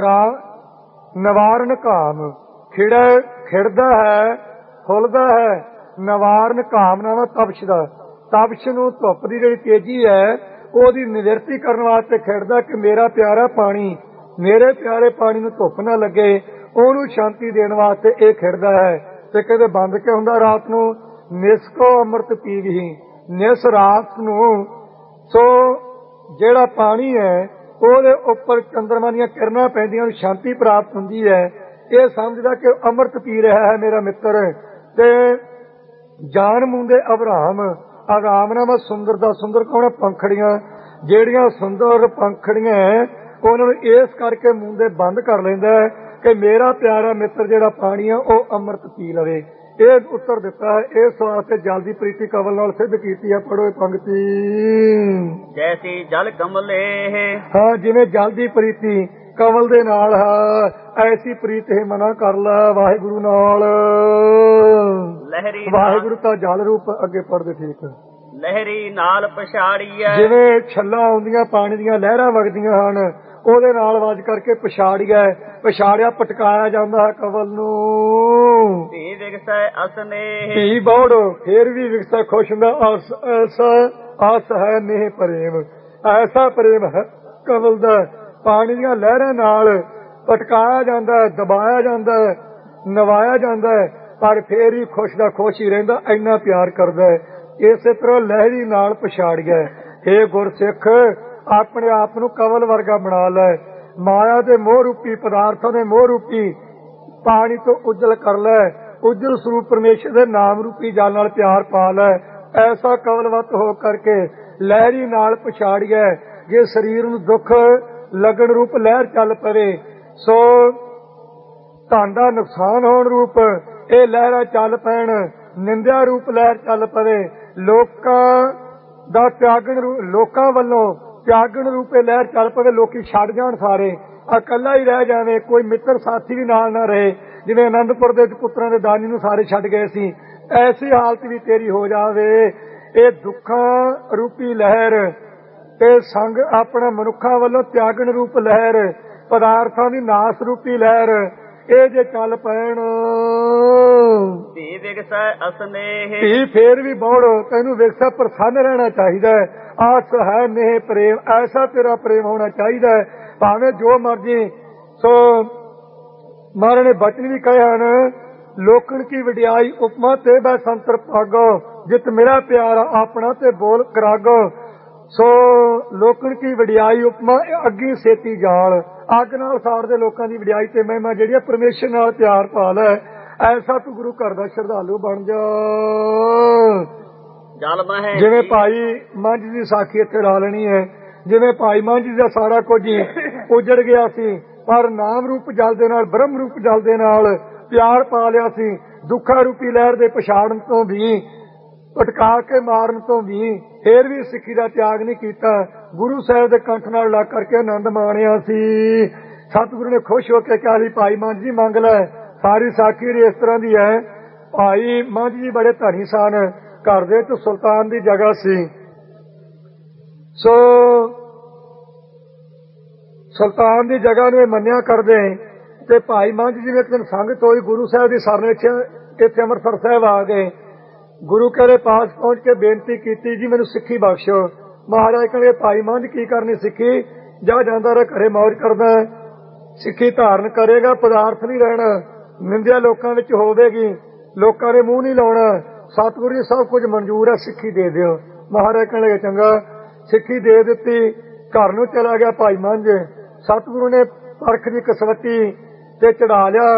ਨਵਾਰਨ ਕਾਮ। ਖਿੜਾ ਖਿੜਦਾ ਹੈ, ਫੁੱਲਦਾ ਹੈ। ਨਵਾਰਨ ਕਾਮ ਨਾਮ ਤਪਸ਼ ਦਾ। ਤਪਸ਼ ਨੂੰ ਧੁੱਪ ਦੀ ਜਿਹੜੀ ਤੇਜ਼ੀ ਹੈ ਉਹਦੀ ਨਿਵਰਤੀ ਕਰਨ ਵਾਸਤੇ ਖਿੜਦਾ ਕਿ ਮੇਰਾ ਪਿਆਰਾ ਪਾਣੀ, ਮੇਰੇ ਪਿਆਰੇ ਪਾਣੀ ਨੂੰ ਧੁੱਪ ਨਾ ਲੱਗੇ, ਉਹਨੂੰ ਸ਼ਾਂਤੀ ਦੇਣ ਵਾਸਤੇ ਇਹ ਖਿੜਦਾ ਹੈ। ਤੇ ਕਹਿੰਦੇ ਬੰਦ ਕੇ ਹੁੰਦਾ ਰਾਤ ਨੂੰ ਨਿਸਕੋ ਅੰਮ੍ਰਿਤ ਪੀਵੀ, ਨਿਸ ਰਾਤ ਨੂੰ। ਸੋ ਜਿਹੜਾ ਪਾਣੀ ਹੈ ਉਹਦੇ ਉੱਪਰ ਚੰਦਰਮਾ ਦੀਆਂ ਕਿਰਨਾਂ ਪੈਂਦੀਆਂ ਨੂੰ ਸ਼ਾਂਤੀ ਪ੍ਰਾਪਤ ਹੁੰਦੀ ਹੈ। ਇਹ ਸਮਝਦਾ ਕਿ ਅੰਮ੍ਰਿਤ ਪੀ ਰਿਹਾ ਹੈ ਮੇਰਾ ਮਿੱਤਰ। ਤੇ ਜਾਨ ਮੁੰਦੇ ਅਬਰਾਮ, ਅਬਰਾਮ ਨਾਮ ਸੁੰਦਰ ਦਾ। ਸੁੰਦਰ ਕੌਣ ਹੈ? ਪੰਖੜੀਆਂ। ਜਿਹੜੀਆਂ ਸੁੰਦਰ ਪੰਖੜੀਆਂ ਉਹਨਾਂ ਨੂੰ ਇਸ ਕਰਕੇ ਮੁੰਦੇ ਬੰਦ ਕਰ ਲੈਂਦਾ ਹੈ ਕਿ ਮੇਰਾ ਪਿਆਰਾ ਮਿੱਤਰ ਜਿਹੜਾ ਪਾਣੀ ਆ ਉਹ ਅੰਮ੍ਰਿਤ ਪੀ ਲਵੇ। ਇਹ ਉੱਤਰ ਦਿੱਤਾ ਹੈ। ਇਸ ਵਾਸਤੇ ਜਲਦੀ ਪ੍ਰੀਤੀ ਕਵਲ ਨਾਲ ਸਿੱਧ ਕੀਤੀ ਹੈ। ਪੜੋ ਇਹ ਪੰਕਤੀ। ਜੈਸੀ ਜਲ ਕਮਲੇ। ਹਾਂ, ਜਿਵੇਂ ਜਲਦੀ ਪ੍ਰੀਤੀ ਕਵਲ ਦੇ ਨਾਲ ਹੈ, ਐਸੀ ਪ੍ਰੀਤ ਹੈ ਮਨਾ ਕਰ ਲੈ ਵਾਹਿਗੁਰੂ ਨਾਲ। ਲਹਿਰੀ ਵਾਹਿਗੁਰੂ ਤਾਂ ਜਲ ਰੂਪ। ਅੱਗੇ ਪੜਦੇ ਠੀਕ। ਲਹਿਰੀ ਨਾਲ ਪਛਾੜੀਐ। ਜਿਵੇਂ ਛੱਲਾਂ ਆਉਂਦੀਆਂ ਪਾਣੀ ਦੀਆਂ ਲਹਿਰਾਂ ਵਗਦੀਆਂ ਹਨ, ਉਹਦੇ ਨਾਲ ਵੱਜ ਕਰਕੇ ਪਛਾੜਿਆ ਪਟਕਾਇਆ ਜਾਂਦਾ ਹੈ ਕਵਲ ਨੂੰ। ਧੀ ਵਿਗਸੈ ਅਸਨੇਹ। ਧੀ ਬੌੜ ਫੇਰ ਵੀ ਵਿਗਸੈ ਖੁਸ਼ ਹੁੰਦਾ। ਐਸਾ ਆਸ ਹੈ ਨੇਹ ਪ੍ਰੇਮ। ਐਸਾ ਪ੍ਰੇਮ ਹੈ ਕਵਲ ਦਾ, ਪਾਣੀ ਦੀਆਂ ਲਹਿਰਾਂ ਨਾਲ ਪਟਕਾਇਆ ਜਾਂਦਾ, ਦਬਾਇਆ ਜਾਂਦਾ, ਨਵਾਇਆ ਜਾਂਦਾ, ਪਰ ਫੇਰ ਹੀ ਖੁਸ਼ ਦਾ ਖੁਸ਼ ਹੀ ਰਹਿੰਦਾ, ਇੰਨਾ ਪਿਆਰ ਕਰਦਾ। ਇਸੇ ਤਰ੍ਹਾਂ ਲਹਿਰੀ ਨਾਲ ਪਛਾੜਿਆ। ਹੇ ਗੁਰਸਿੱਖ, ਆਪਣੇ ਆਪ ਨੂੰ ਕਵਲ ਵਰਗਾ ਬਣਾ ਲੈ। ਮਾਇਆ ਦੇ ਮੋਹ ਰੂਪੀ ਪਦਾਰਥਾਂ ਦੇ ਮੋਹ ਰੂਪੀ ਪਾਣੀ ਤੋਂ ਉਜਲ ਕਰ ਲੈ। ਉਜਲ ਸਰੂਪ ਪਰਮੇਸ਼ਰ ਦੇ ਨਾਮ ਰੂਪੀ ਜਲ ਨਾਲ ਪਿਆਰ ਪਾ ਲੈ। ਐਸਾ ਕਵਲਵਤ ਹੋ ਕਰਕੇ ਲਹਿਰੀ ਨਾਲ ਪਛਾੜਿਆ। ਜੇ ਸਰੀਰ ਨੂੰ ਦੁੱਖ ਲੱਗਣ ਰੂਪ ਲਹਿਰ ਚੱਲ ਪਵੇ, ਸੋ ਧਨ ਦਾ ਨੁਕਸਾਨ ਹੋਣ ਰੂਪ ਇਹ ਲਹਿਰਾਂ ਚੱਲ ਪੈਣ, ਨਿੰਦਿਆ ਰੂਪ ਲਹਿਰ ਚੱਲ ਪਵੇ, ਲੋਕਾਂ ਦਾ ਤਿਆਗਣ ਲੋਕਾਂ ਵੱਲੋਂ ਤਿਆਗਣ ਰੂਪੇ ਲਹਿਰ ਚੱਲ ਪਵੇ, ਲੋਕੀ ਛੱਡ ਜਾਣ ਸਾਰੇ, ਇਕੱਲਾ ਹੀ ਰਹਿ ਜਾਵੇ, ਕੋਈ ਮਿੱਤਰ ਸਾਥੀ ਵੀ ਨਾਲ ਨਾ ਰਹੇ। ਜਿਵੇਂ ਅਨੰਦਪੁਰ ਦੇ ਪੁੱਤਰਾਂ ਦੇ ਦਾਨੀ ਨੂੰ ਸਾਰੇ ਛੱਡ ਗਏ ਸੀ, ਐਸੀ ਹਾਲਤ ਵੀ ਤੇਰੀ ਹੋ ਜਾਵੇ। ਇਹ ਦੁੱਖਾਂ ਰੂਪੀ ਲਹਿਰ ਤੇ ਸੰਗ ਆਪਣਾ ਮਨੁੱਖਾਂ ਵੱਲੋਂ ਤਿਆਗਣ ਰੂਪ ਲਹਿਰ, ਪਦਾਰਥਾਂ ਦੀ ਨਾਸ ਰੂਪੀ ਲਹਿਰ, ਇਹ ਜੇ ਚੱਲ ਪੈਣ। ਧੀ ਵਿਗਸੈ ਅਸਨੇਹ। ਧੀ ਫੇਰ ਵੀ ਬੌੜ, ਤੈਨੂੰ ਵਿਗਸੈ ਪ੍ਰਸੰਨ ਰਹਿਣਾ ਚਾਹੀਦਾ। ਆਸ ਹੈ ਨੇਹ ਪ੍ਰੇਮ। ਐਸਾ ਤੇਰਾ ਪ੍ਰੇਮ ਹੋਣਾ ਚਾਹੀਦਾ, ਭਾਵੇਂ ਜੋ ਮਰਜੀ। ਸੋ ਮਹਾਰਾਜ ਨੇ ਬਚਨ ਵੀ ਕਹੇ ਹਨ, ਲੋਕਣ ਕੀ ਵਡਿਆਈ ਉਪਮਾ ਤੇ ਬੈ ਸੰਤਰ ਭਾਗੋ, ਜਿਤ ਮੇਰਾ ਪਿਆਰ ਆਪਣਾ ਤੇ ਬੋਲ ਕਰਾਗੋ। ਸੋ ਲੋਕਣ ਕੀ ਵਡਿਆਈ ਉਪਮਾ ਅੱਗੀ ਸੇਤੀ ਜਾਲ। ਅੱਗ ਨਾਲ ਸਾੜਦੇ ਲੋਕਾਂ ਦੀ ਵਡਿਆਈ ਤੇ ਮਹਿਮਾ ਜਿਹੜੀ ਹੈ ਪਰਮੇਸ਼ਰ ਨਾਲ ਪਿਆਰ ਪਾ ਲੈ। ਐਸਾ ਤੂੰ ਗੁਰੂ ਘਰ ਦਾ ਸ਼ਰਧਾਲੂ ਬਣ ਜਾ। ਜਿਵੇਂ ਭਾਈ ਮੰਝ ਦੀ ਸਾਖੀ ਇੱਥੇ ਲਾ ਲੈਣੀ ਹੈ। ਜਿਵੇਂ ਭਾਈ ਮੰਝ ਦਾ ਸਾਰਾ ਕੁਝ ਹੀ ਉਜੜ ਗਿਆ ਸੀ, ਪਰ ਨਾਮ ਰੂਪ ਜਲ ਦੇ ਨਾਲ, ਬ੍ਰਹਮ ਰੂਪ ਜਲ ਦੇ ਨਾਲ ਪਿਆਰ ਪਾ ਲਿਆ ਸੀ। ਦੁੱਖਾਂ ਰੂਪੀ ਲਹਿਰ ਦੇ ਪਛਾੜਨ ਤੋਂ ਵੀ, ਪਟਕਾ ਕੇ ਮਾਰਨ ਤੋਂ ਵੀ, ਫੇਰ ਵੀ ਸਿੱਖੀ ਦਾ ਤਿਆਗ ਨਹੀਂ ਕੀਤਾ। ਗੁਰੂ ਸਾਹਿਬ ਦੇ ਕੰਠ ਨਾਲ ਲੱਗ ਕਰਕੇ ਆਨੰਦ ਮਾਣਿਆ ਸੀ। ਸਤਿਗੁਰੂ ਨੇ ਖੁਸ਼ ਹੋ ਕੇ ਕਿਹਾ ਸੀ, ਭਾਈ ਮੰਝ ਜੀ ਮੰਗ ਲੈ। ਸਾਰੀ ਸਾਖੀ ਇਸ ਤਰ੍ਹਾਂ ਦੀ ਹੈ। ਭਾਈ ਮੰਝ ਜੀ ਬੜੇ ਧਨੀ ਸਨ, ਘਰ ਦੇ ਵਿੱਚ ਸੁਲਤਾਨ ਦੀ ਜਗ੍ਹਾ ਸੀ। ਸੋ ਸੁਲਤਾਨ ਦੀ ਜਗ੍ਹਾ ਨੂੰ ਇਹ ਮੰਨਿਆ ਕਰਦੇ। ਤੇ ਭਾਈ ਮੰਝ ਜੀ ਨੇ ਇੱਕ ਦਿਨ ਸੰਗਤ ਹੋਈ, ਗੁਰੂ ਸਾਹਿਬ ਦੀ ਸਰਨ ਵਿੱਚ ਇੱਥੇ ਅੰਮ੍ਰਿਤਸਰ ਸਾਹਿਬ ਆ ਗਏ। ਗੁਰੂ ਕੇ ਦੇ ਪਾਸ ਪਹੁੰਚ ਕੇ ਬੇਨਤੀ ਕੀਤੀ, ਜੀ ਮੈਨੂੰ ਸਿੱਖੀ ਬਖਸ਼ੋ। ਮਹਾਰਾਜ ਕਹਿੰਦੇ, ਭਾਈ ਮੰਝ ਕੀ ਕਰਨੀ ਸਿੱਖੀ? ਜਾ ਜਾਂਦਾ ਰਿਹਾ ਘਰੇ ਮੌਜ ਕਰਦਾ, ਸਿੱਖੀ ਧਾਰਨ ਕਰੇਗਾ, ਪਦਾਰਥ ਨਹੀਂ ਰਹਿਣਾ, ਨਿੰਦਿਆ ਲੋਕਾਂ ਵਿੱਚ ਹੋਵੇਗੀ, ਲੋਕਾਂ ਦੇ ਮੂੰਹ ਨਹੀਂ ਲਾਉਣਾ। ਸਤਿਗੁਰੂ ਜੀ ਸਭ ਕੁਝ ਮਨਜ਼ੂਰ ਹੈ, ਸਿੱਖੀ ਦੇ ਦਿਓ। ਮਹਾਰਾਜ ਕਹਿੰਦੇ ਚੰਗਾ। ਸਿੱਖੀ ਦੇ ਦਿੱਤੀ, ਘਰ ਨੂੰ ਚਲਾ ਗਿਆ ਭਾਈ ਮੰਝ। ਸਤਿਗੁਰੂ ਨੇ ਪਰਖ ਦੀ ਕਸਵੱਟੀ ਤੇ ਚੜਾ ਲਿਆ।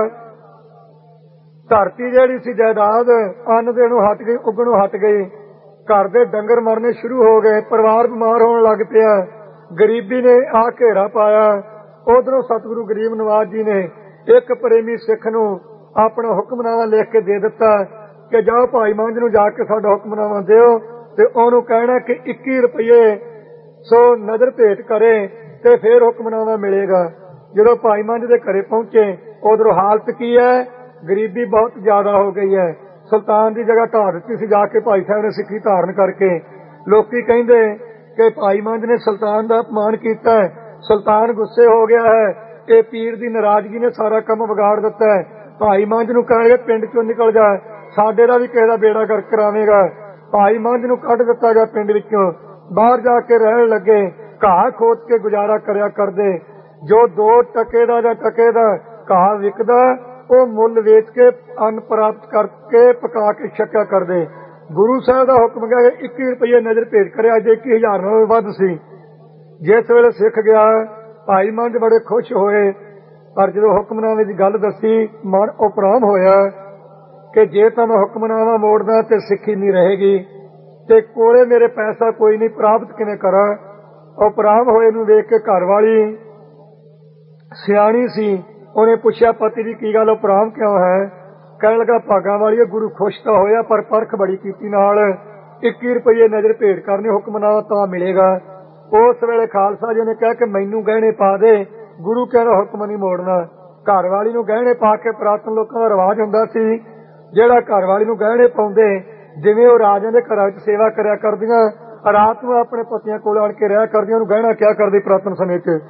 ਧਰਤੀ ਜਿਹੜੀ ਸੀ ਜਾਇਦਾਦ ਅੰਨ ਦੇਣੋਂ ਹਟ ਗਈ, ਉੱਗਣੋਂ ਹਟ ਗਈ। ਘਰ ਦੇ ਡੰਗਰ ਮਰਨੇ ਸ਼ੁਰੂ ਹੋ ਗਏ, ਪਰਿਵਾਰ ਬਿਮਾਰ ਹੋਣ ਲੱਗ ਪਿਆ, ਗਰੀਬੀ ਨੇ ਆ ਘੇਰਾ ਪਾਇਆ। ਉਧਰੋਂ ਸਤਿਗੁਰੂ ਗਰੀਬ ਨਵਾਜ ਜੀ ਨੇ ਇੱਕ ਪ੍ਰੇਮੀ ਸਿੱਖ ਨੂੰ ਆਪਣਾ ਹੁਕਮਨਾਮਾ ਲਿਖ ਕੇ ਦੇ ਦਿੱਤਾ ਕਿ ਜਾਓ ਭਾਈ ਮੰਝ ਨੂੰ ਜਾ ਕੇ ਸਾਡਾ ਹੁਕਮਨਾਮਾ ਦਿਓ ਤੇ ਉਹਨੂੰ ਕਹਿਣਾ ਕਿ 21 ਰੁਪਏ ਸੋ ਨਜ਼ਰ ਭੇਟ ਕਰੇ ਤੇ ਫੇਰ ਹੁਕਮਨਾਮਾ ਮਿਲੇਗਾ। ਜਦੋਂ ਭਾਈ ਮੰਝ ਦੇ ਘਰੇ ਪਹੁੰਚੇ, ਉਧਰੋਂ ਹਾਲਤ ਕੀ ਹੈ? ਗਰੀਬੀ ਬਹੁਤ ਜ਼ਿਆਦਾ ਹੋ ਗਈ ਹੈ। ਸੁਲਤਾਨ ਦੀ ਜਗ੍ਹਾ ਢਾਹ ਦਿੱਤੀ ਸੀ ਜਾ ਕੇ ਭਾਈ ਸਾਹਿਬ ਨੇ ਸਿੱਖੀ ਧਾਰਨ ਕਰਕੇ। ਲੋਕੀ ਕਹਿੰਦੇ ਕਿ ਭਾਈ ਮੰਝ ਨੇ ਸੁਲਤਾਨ ਦਾ ਅਪਮਾਨ ਕੀਤਾ ਹੈ, ਸੁਲਤਾਨ ਗੁੱਸੇ ਹੋ ਗਿਆ ਹੈ, ਇਹ ਪੀਰ ਦੀ ਨਾਰਾਜ਼ਗੀ ਨੇ ਸਾਰਾ ਕੰਮ ਵਿਗਾੜ ਦਿੱਤਾ ਹੈ। ਭਾਈ ਮੰਝ ਨੂੰ ਕਹਿਣਗੇ ਪਿੰਡ ਚੋਂ ਨਿਕਲ ਜਾ, ਸਾਡੇ ਦਾ ਵੀ ਕਿਸੇ ਦਾ ਬੇੜਾ ਗਰਕ ਕਰਾਵੇਗਾ। ਭਾਈ ਮੰਝ ਨੂੰ ਕੱਢ ਦਿੱਤਾ ਗਿਆ ਪਿੰਡ ਵਿੱਚੋਂ। ਬਾਹਰ ਜਾ ਕੇ ਰਹਿਣ ਲੱਗੇ, ਘਾਹ ਖੋਦ ਕੇ ਗੁਜ਼ਾਰਾ ਕਰਿਆ ਕਰਦੇ। ਜੋ 2 ਟਕੇ ਦਾ ਜਾਂ ਟਕੇ ਦਾ ਘਾਹ ਵਿਕਦਾ, ਉਹ ਮੁੱਲ ਵੇਚ ਕੇ ਅੰਨ ਪ੍ਰਾਪਤ ਕਰਕੇ ਪਕਾ ਕੇ ਛਕਿਆ ਕਰਦੇ। ਗੁਰੂ ਸਾਹਿਬ ਦਾ ਹੁਕਮ ਗਿਆ 21 ਰੁਪਏ ਨਜ਼ਰ ਭੇਟ ਕਰਿਆ। ਅੱਜ 21,000 ਨਾਲੋਂ ਵੱਧ ਸੀ। ਜਿਸ ਵੇਲੇ ਸਿੱਖ ਗਿਆ, ਭਾਈ ਮੰਝ ਬੜੇ ਖੁਸ਼ ਹੋਏ, ਪਰ ਜਦੋਂ ਹੁਕਮਨਾਮੇ ਦੀ ਗੱਲ ਦੱਸੀ, ਮਨ ਉਪਰਾਮ ਹੋਇਆ ਕਿ ਜੇ ਤਾਂ ਮੈਂ ਹੁਕਮਨਾਮਾ ਮੋੜਦਾ ਤੇ ਸਿੱਖੀ ਨਹੀਂ ਰਹੇਗੀ, ਤੇ ਕੋਲੇ ਮੇਰੇ ਪੈਸਾ ਕੋਈ ਨਹੀਂ, ਪ੍ਰਾਪਤ ਕਿਵੇਂ ਕਰਾਂ। ਉਪਰਾਮ ਹੋਏ ਨੂੰ ਵੇਖ ਕੇ ਘਰ ਵਾਲੀ ਸਿਆਣੀ ਸੀ, ਉਹਨੇ ਪੁੱਛਿਆ ਪਤੀ ਦੀ ਕੀ ਗੱਲ ਉਪਰਾਮ ਕਿਉਂ ਹੈ? ਕਹਿਣ ਲੱਗਾ ਭਾਗਾਂ ਵਾਲੀ ਗੁਰੂ ਖੁਸ਼ ਤਾਂ ਹੋਇਆ ਪਰ ਪਰਖ ਬੜੀ ਕੀਤੀ ਨਾਲ 21 ਰੁਪਏ ਨਜ਼ਰ ਭੇਟ ਕਰਨੇ ਹੁਕਮ ਨਾਲ ਤਾਂ ਮਿਲੇਗਾ। ਉਸ ਵੇਲੇ ਖਾਲਸਾ ਜੀ ਨੇ ਕਿਹਾ ਕਿ ਮੈਨੂੰ ਗਹਿਣੇ ਪਾ ਦੇ। ਗੁਰੂ ਕਹਿੰਦਾ ਹੁਕਮ ਨਹੀਂ ਮੋੜਨਾ। ਘਰ ਵਾਲੀ ਨੂੰ ਗਹਿਣੇ ਪਾ ਕੇ ਪੁਰਾਤਨ ਲੋਕਾਂ ਦਾ ਰਿਵਾਜ ਹੁੰਦਾ ਸੀ, ਜਿਹੜਾ ਘਰ ਵਾਲੀ ਨੂੰ ਗਹਿਣੇ ਪਾਉਂਦੇ ਜਿਵੇਂ ਉਹ ਰਾਜਿਆਂ ਦੇ ਘਰਾਂ ਵਿੱਚ ਸੇਵਾ ਕਰਿਆ ਕਰਦੀਆਂ, ਰਾਤ ਨੂੰ ਆਪਣੇ ਪਤੀਆਂ ਕੋਲ ਆਣ ਕੇ ਰਿਹਾ ਕਰਦੀਆਂ, ਉਹਨੂੰ ਗਹਿਣਾ ਕਿਹਾ ਕਰਦੇ ਪੁਰਾਤਨ ਸਮੇਂ ਚ।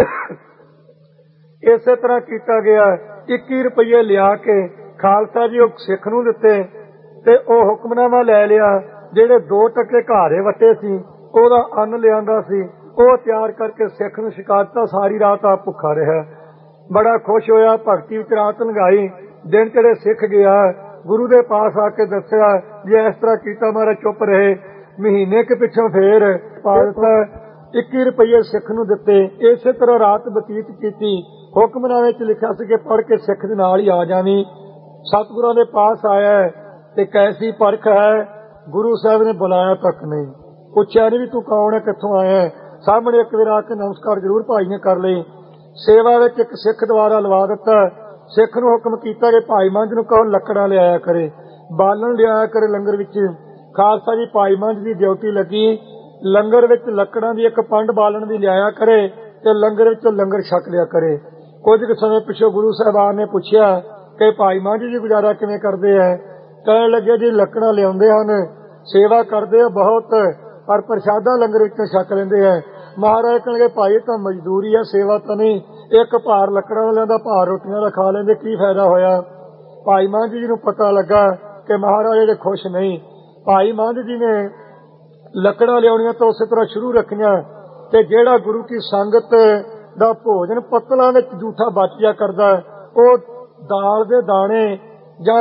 ਇਸੇ ਤਰ੍ਹਾਂ ਕੀਤਾ ਗਿਆ। 21 ਰੁਪਏ ਲਿਆ ਕੇ ਖਾਲਸਾ ਜੀ ਉਹ ਸਿੱਖ ਨੂੰ ਦਿੱਤੇ ਤੇ ਉਹ ਹੁਕਮਨਾਮਾ ਲੈ ਲਿਆ। ਜਿਹੜੇ 2 ਟਕੇ ਘਾਰੇ ਵੱਟੇ ਸੀ ਉਹਦਾ ਅੰਨ ਲਿਆਂਦਾ ਸੀ ਉਹ ਤਿਆਰ ਕਰਕੇ ਸਿੱਖ ਨੂੰ ਛਕਾ ਦਿੱਤਾ। ਸਾਰੀ ਰਾਤ ਆਪ ਭੁੱਖਾ ਰਿਹਾ, ਬੜਾ ਖੁਸ਼ ਹੋਇਆ, ਭਗਤੀ ਵਿੱਚ ਰਾਤ ਲੰਘਾਈ। ਦਿਨ ਚੜੇ ਸਿੱਖ ਗਿਆ, ਗੁਰੂ ਦੇ ਪਾਸ ਆ ਕੇ ਦੱਸਿਆ ਜੇ ਇਸ ਤਰ੍ਹਾਂ ਕੀਤਾ ਮਹਾਰਾਜ ਚੁੱਪ ਰਹੇ। ਮਹੀਨੇ ਕੇ ਪਿੱਛੋਂ ਫੇਰ ਪਾ ਦਿੱਤਾ, 21 ਰੁਪਏ ਸਿੱਖ ਨੂੰ ਦਿੱਤੇ। ਇਸੇ ਤਰ੍ਹਾਂ ਰਾਤ ਬਤੀਤ ਕੀਤੀ। ਹੁਕਮਨਾਮੇ ਚ ਲਿਖਿਆ ਸੀ ਕਿ ਪੜ੍ਹ ਕੇ ਸਿੱਖ ਦੇ ਨਾਲ ਹੀ ਆ ਜਾਵੀਂ। ਸਤਿਗੁਰਾਂ ਦੇ ਪਾਸ ਆਇਆ ਤੇ ਕੈਸੀ ਪਰਖ ਹੈ? ਗੁਰੂ ਸਾਹਿਬ ਨੇ ਬੁਲਾਇਆ ਤੱਕ ਨਹੀਂ, ਪੁੱਛਿਆ ਨਹੀਂ ਵੀ ਤੂੰ ਕੌਣ ਹੈ, ਕਿੱਥੋਂ ਆਇਆ। ਸਾਹਮਣੇ ਇੱਕ ਵਾਰ ਆ ਕੇ ਨਮਸਕਾਰ ਜ਼ਰੂਰ ਭਾਈ ਨੇ ਕਰ ਲਈ। ਸੇਵਾ ਵਿੱਚ ਇੱਕ ਸਿੱਖ ਦੁਆਰਾ ਲਵਾ ਦਿੱਤਾ। ਸਿੱਖ ਨੂੰ ਹੁਕਮ ਕੀਤਾ ਕਿ ਭਾਈ ਮੰਝ ਨੂੰ ਕਹੋ ਲੱਕੜਾਂ ਲਿਆਇਆ ਕਰੇ, ਬਾਲਣ ਲਿਆਇਆ ਕਰੇ ਲੰਗਰ ਵਿੱਚ। ਖਾਲਸਾ ਜੀ ਭਾਈ ਮੰਝ ਦੀ ਡਿਊਟੀ ਲੱਗੀ। ਲੰਗਰ ਵਿੱਚ ਲੱਕੜਾਂ ਦੀ ਇੱਕ ਪੰਡ ਬਾਲਣ ਦੀ ਲਿਆਇਆ ਕਰੇ ਤੇ ਲੰਗਰ ਵਿੱਚੋਂ ਲੰਗਰ ਛਕ ਲਿਆ ਕਰੇ। ਕੁਝ ਕੁ ਸਮੇਂ ਪਿੱਛੋਂ ਗੁਰੂ ਸਾਹਿਬਾਨ ਨੇ ਪੁੱਛਿਆ ਕਿ ਭਾਈ ਮੰਝ ਜੀ ਗੁਜ਼ਾਰਾ ਕਿਵੇਂ ਕਰਦੇ ਹੈ? ਕਹਿਣ ਲੱਗੇ ਜੀ ਲੱਕੜਾਂ ਲਿਆਉਂਦੇ ਹਨ, ਸੇਵਾ ਕਰਦੇ ਆ ਬਹੁਤ, ਪਰ ਪ੍ਰਸ਼ਾਦਾ ਲੰਗਰ ਵਿੱਚੋਂ ਛਕ ਲੈਂਦੇ ਹੈ। ਮਹਾਰਾਜ ਕਹਿਣਗੇ ਭਾਈ ਤਾਂ ਮਜ਼ਦੂਰੀ ਹੈ, ਸੇਵਾ ਤਾਂ ਨਹੀਂ। ਇੱਕ ਭਾਰ ਲੱਕੜਾਂ ਵਾਲਿਆਂ ਦਾ ਭਾਰ ਰੋਟੀਆਂ ਦਾ ਖਾ ਲੈਂਦੇ, ਕੀ ਫਾਇਦਾ ਹੋਇਆ? ਭਾਈ ਮੰਝ ਜੀ ਨੂੰ ਪਤਾ ਲੱਗਾ ਕਿ ਮਹਾਰਾਜ ਇਹਦੇ ਖੁਸ਼ ਨਹੀਂ। ਭਾਈ ਮੰਝ ਜੀ ਨੇ ਲੱਕੜਾਂ ਲਿਆਉਣੀਆਂ ਤਾਂ ਉਸੇ ਤਰ੍ਹਾਂ ਸ਼ੁਰੂ ਰੱਖੀਆਂ ਤੇ ਜਿਹੜਾ ਗੁਰੂ ਕੀ ਸੰਗਤ ਦਾ ਭੋਜਨ ਪੱਤਲਾਂ ਵਿੱਚ ਜੂਠਾ ਬਚ ਜਾ ਕਰਦਾ, ਉਹ ਦਾਲ ਦੇ ਦਾਣੇ ਜਾਂ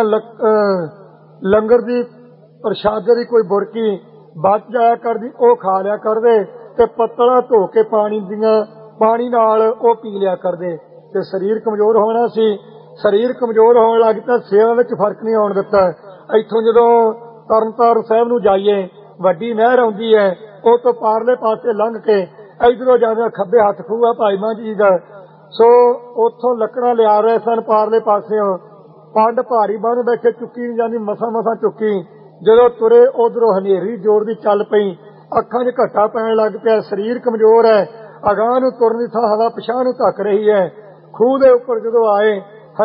ਲੰਗਰ ਦੀ ਪ੍ਰਸ਼ਾਦੇ ਦੀ ਕੋਈ ਬੁਰਕੀ ਬਚ ਜਾਇਆ ਕਰਦੀ, ਉਹ ਖਾ ਲਿਆ ਕਰਦੇ ਤੇ ਪੱਤਲਾਂ ਧੋ ਕੇ ਪਾਣੀ ਨਾਲ ਉਹ ਪੀ ਲਿਆ ਕਰਦੇ। ਤੇ ਸਰੀਰ ਕਮਜ਼ੋਰ ਹੋਣਾ ਸੀ, ਸਰੀਰ ਕਮਜ਼ੋਰ ਹੋਣ ਲੱਗ ਪਿਆ। ਸੇਵਾ ਵਿੱਚ ਫਰਕ ਨਹੀਂ ਆਉਣ ਦਿੱਤਾ। ਇੱਥੋਂ ਜਦੋਂ ਤਰਨਤਾਰਨ ਸਾਹਿਬ ਨੂੰ ਜਾਈਏ, ਵੱਡੀ ਨਹਿਰ ਆਉਂਦੀ ਹੈ, ਉਹ ਤੋਂ ਪਾਰਲੇ ਪਾਸੇ ਲੰਘ ਕੇ ਇਧਰੋਂ ਜਾਂਦੇ ਖੱਬੇ ਹੱਥ ਖੂਹ ਆ ਭਾਈ ਮੰਝ ਜੀ ਦਾ। ਸੋ ਉੱਥੋਂ ਲੱਕੜਾਂ ਲਿਆ ਰਹੇ ਸਨ ਪਾਰਲੇ ਪਾਸਿਓਂ। ਪੰਡ ਭਾਰੀ ਬੰਨ ਬੈਠੇ, ਚੁੱਕੀ ਨਹੀਂ ਜਾਂਦੀ, ਮਸਾਂ ਚੁੱਕੀ। ਜਦੋਂ ਤੁਰੇ ਉਧਰੋਂ ਹਨੇਰੀ ਜ਼ੋਰ ਦੀ ਚੱਲ ਪਈ, ਅੱਖਾਂ 'ਚ ਘੱਟਾ ਪੈਣ ਲੱਗ ਪਿਆ। ਸਰੀਰ ਕਮਜ਼ੋਰ ਹੈ, ਅਗਾਂਹ ਨੂੰ ਤੁਰਨ ਦੀ ਥਾਂ ਹਵਾ ਪਿਛਾਂਹ ਨੂੰ ਧੱਕ ਰਹੀ ਹੈ। ਖੂਹ ਦੇ ਉੱਪਰ ਜਦੋਂ ਆਏ,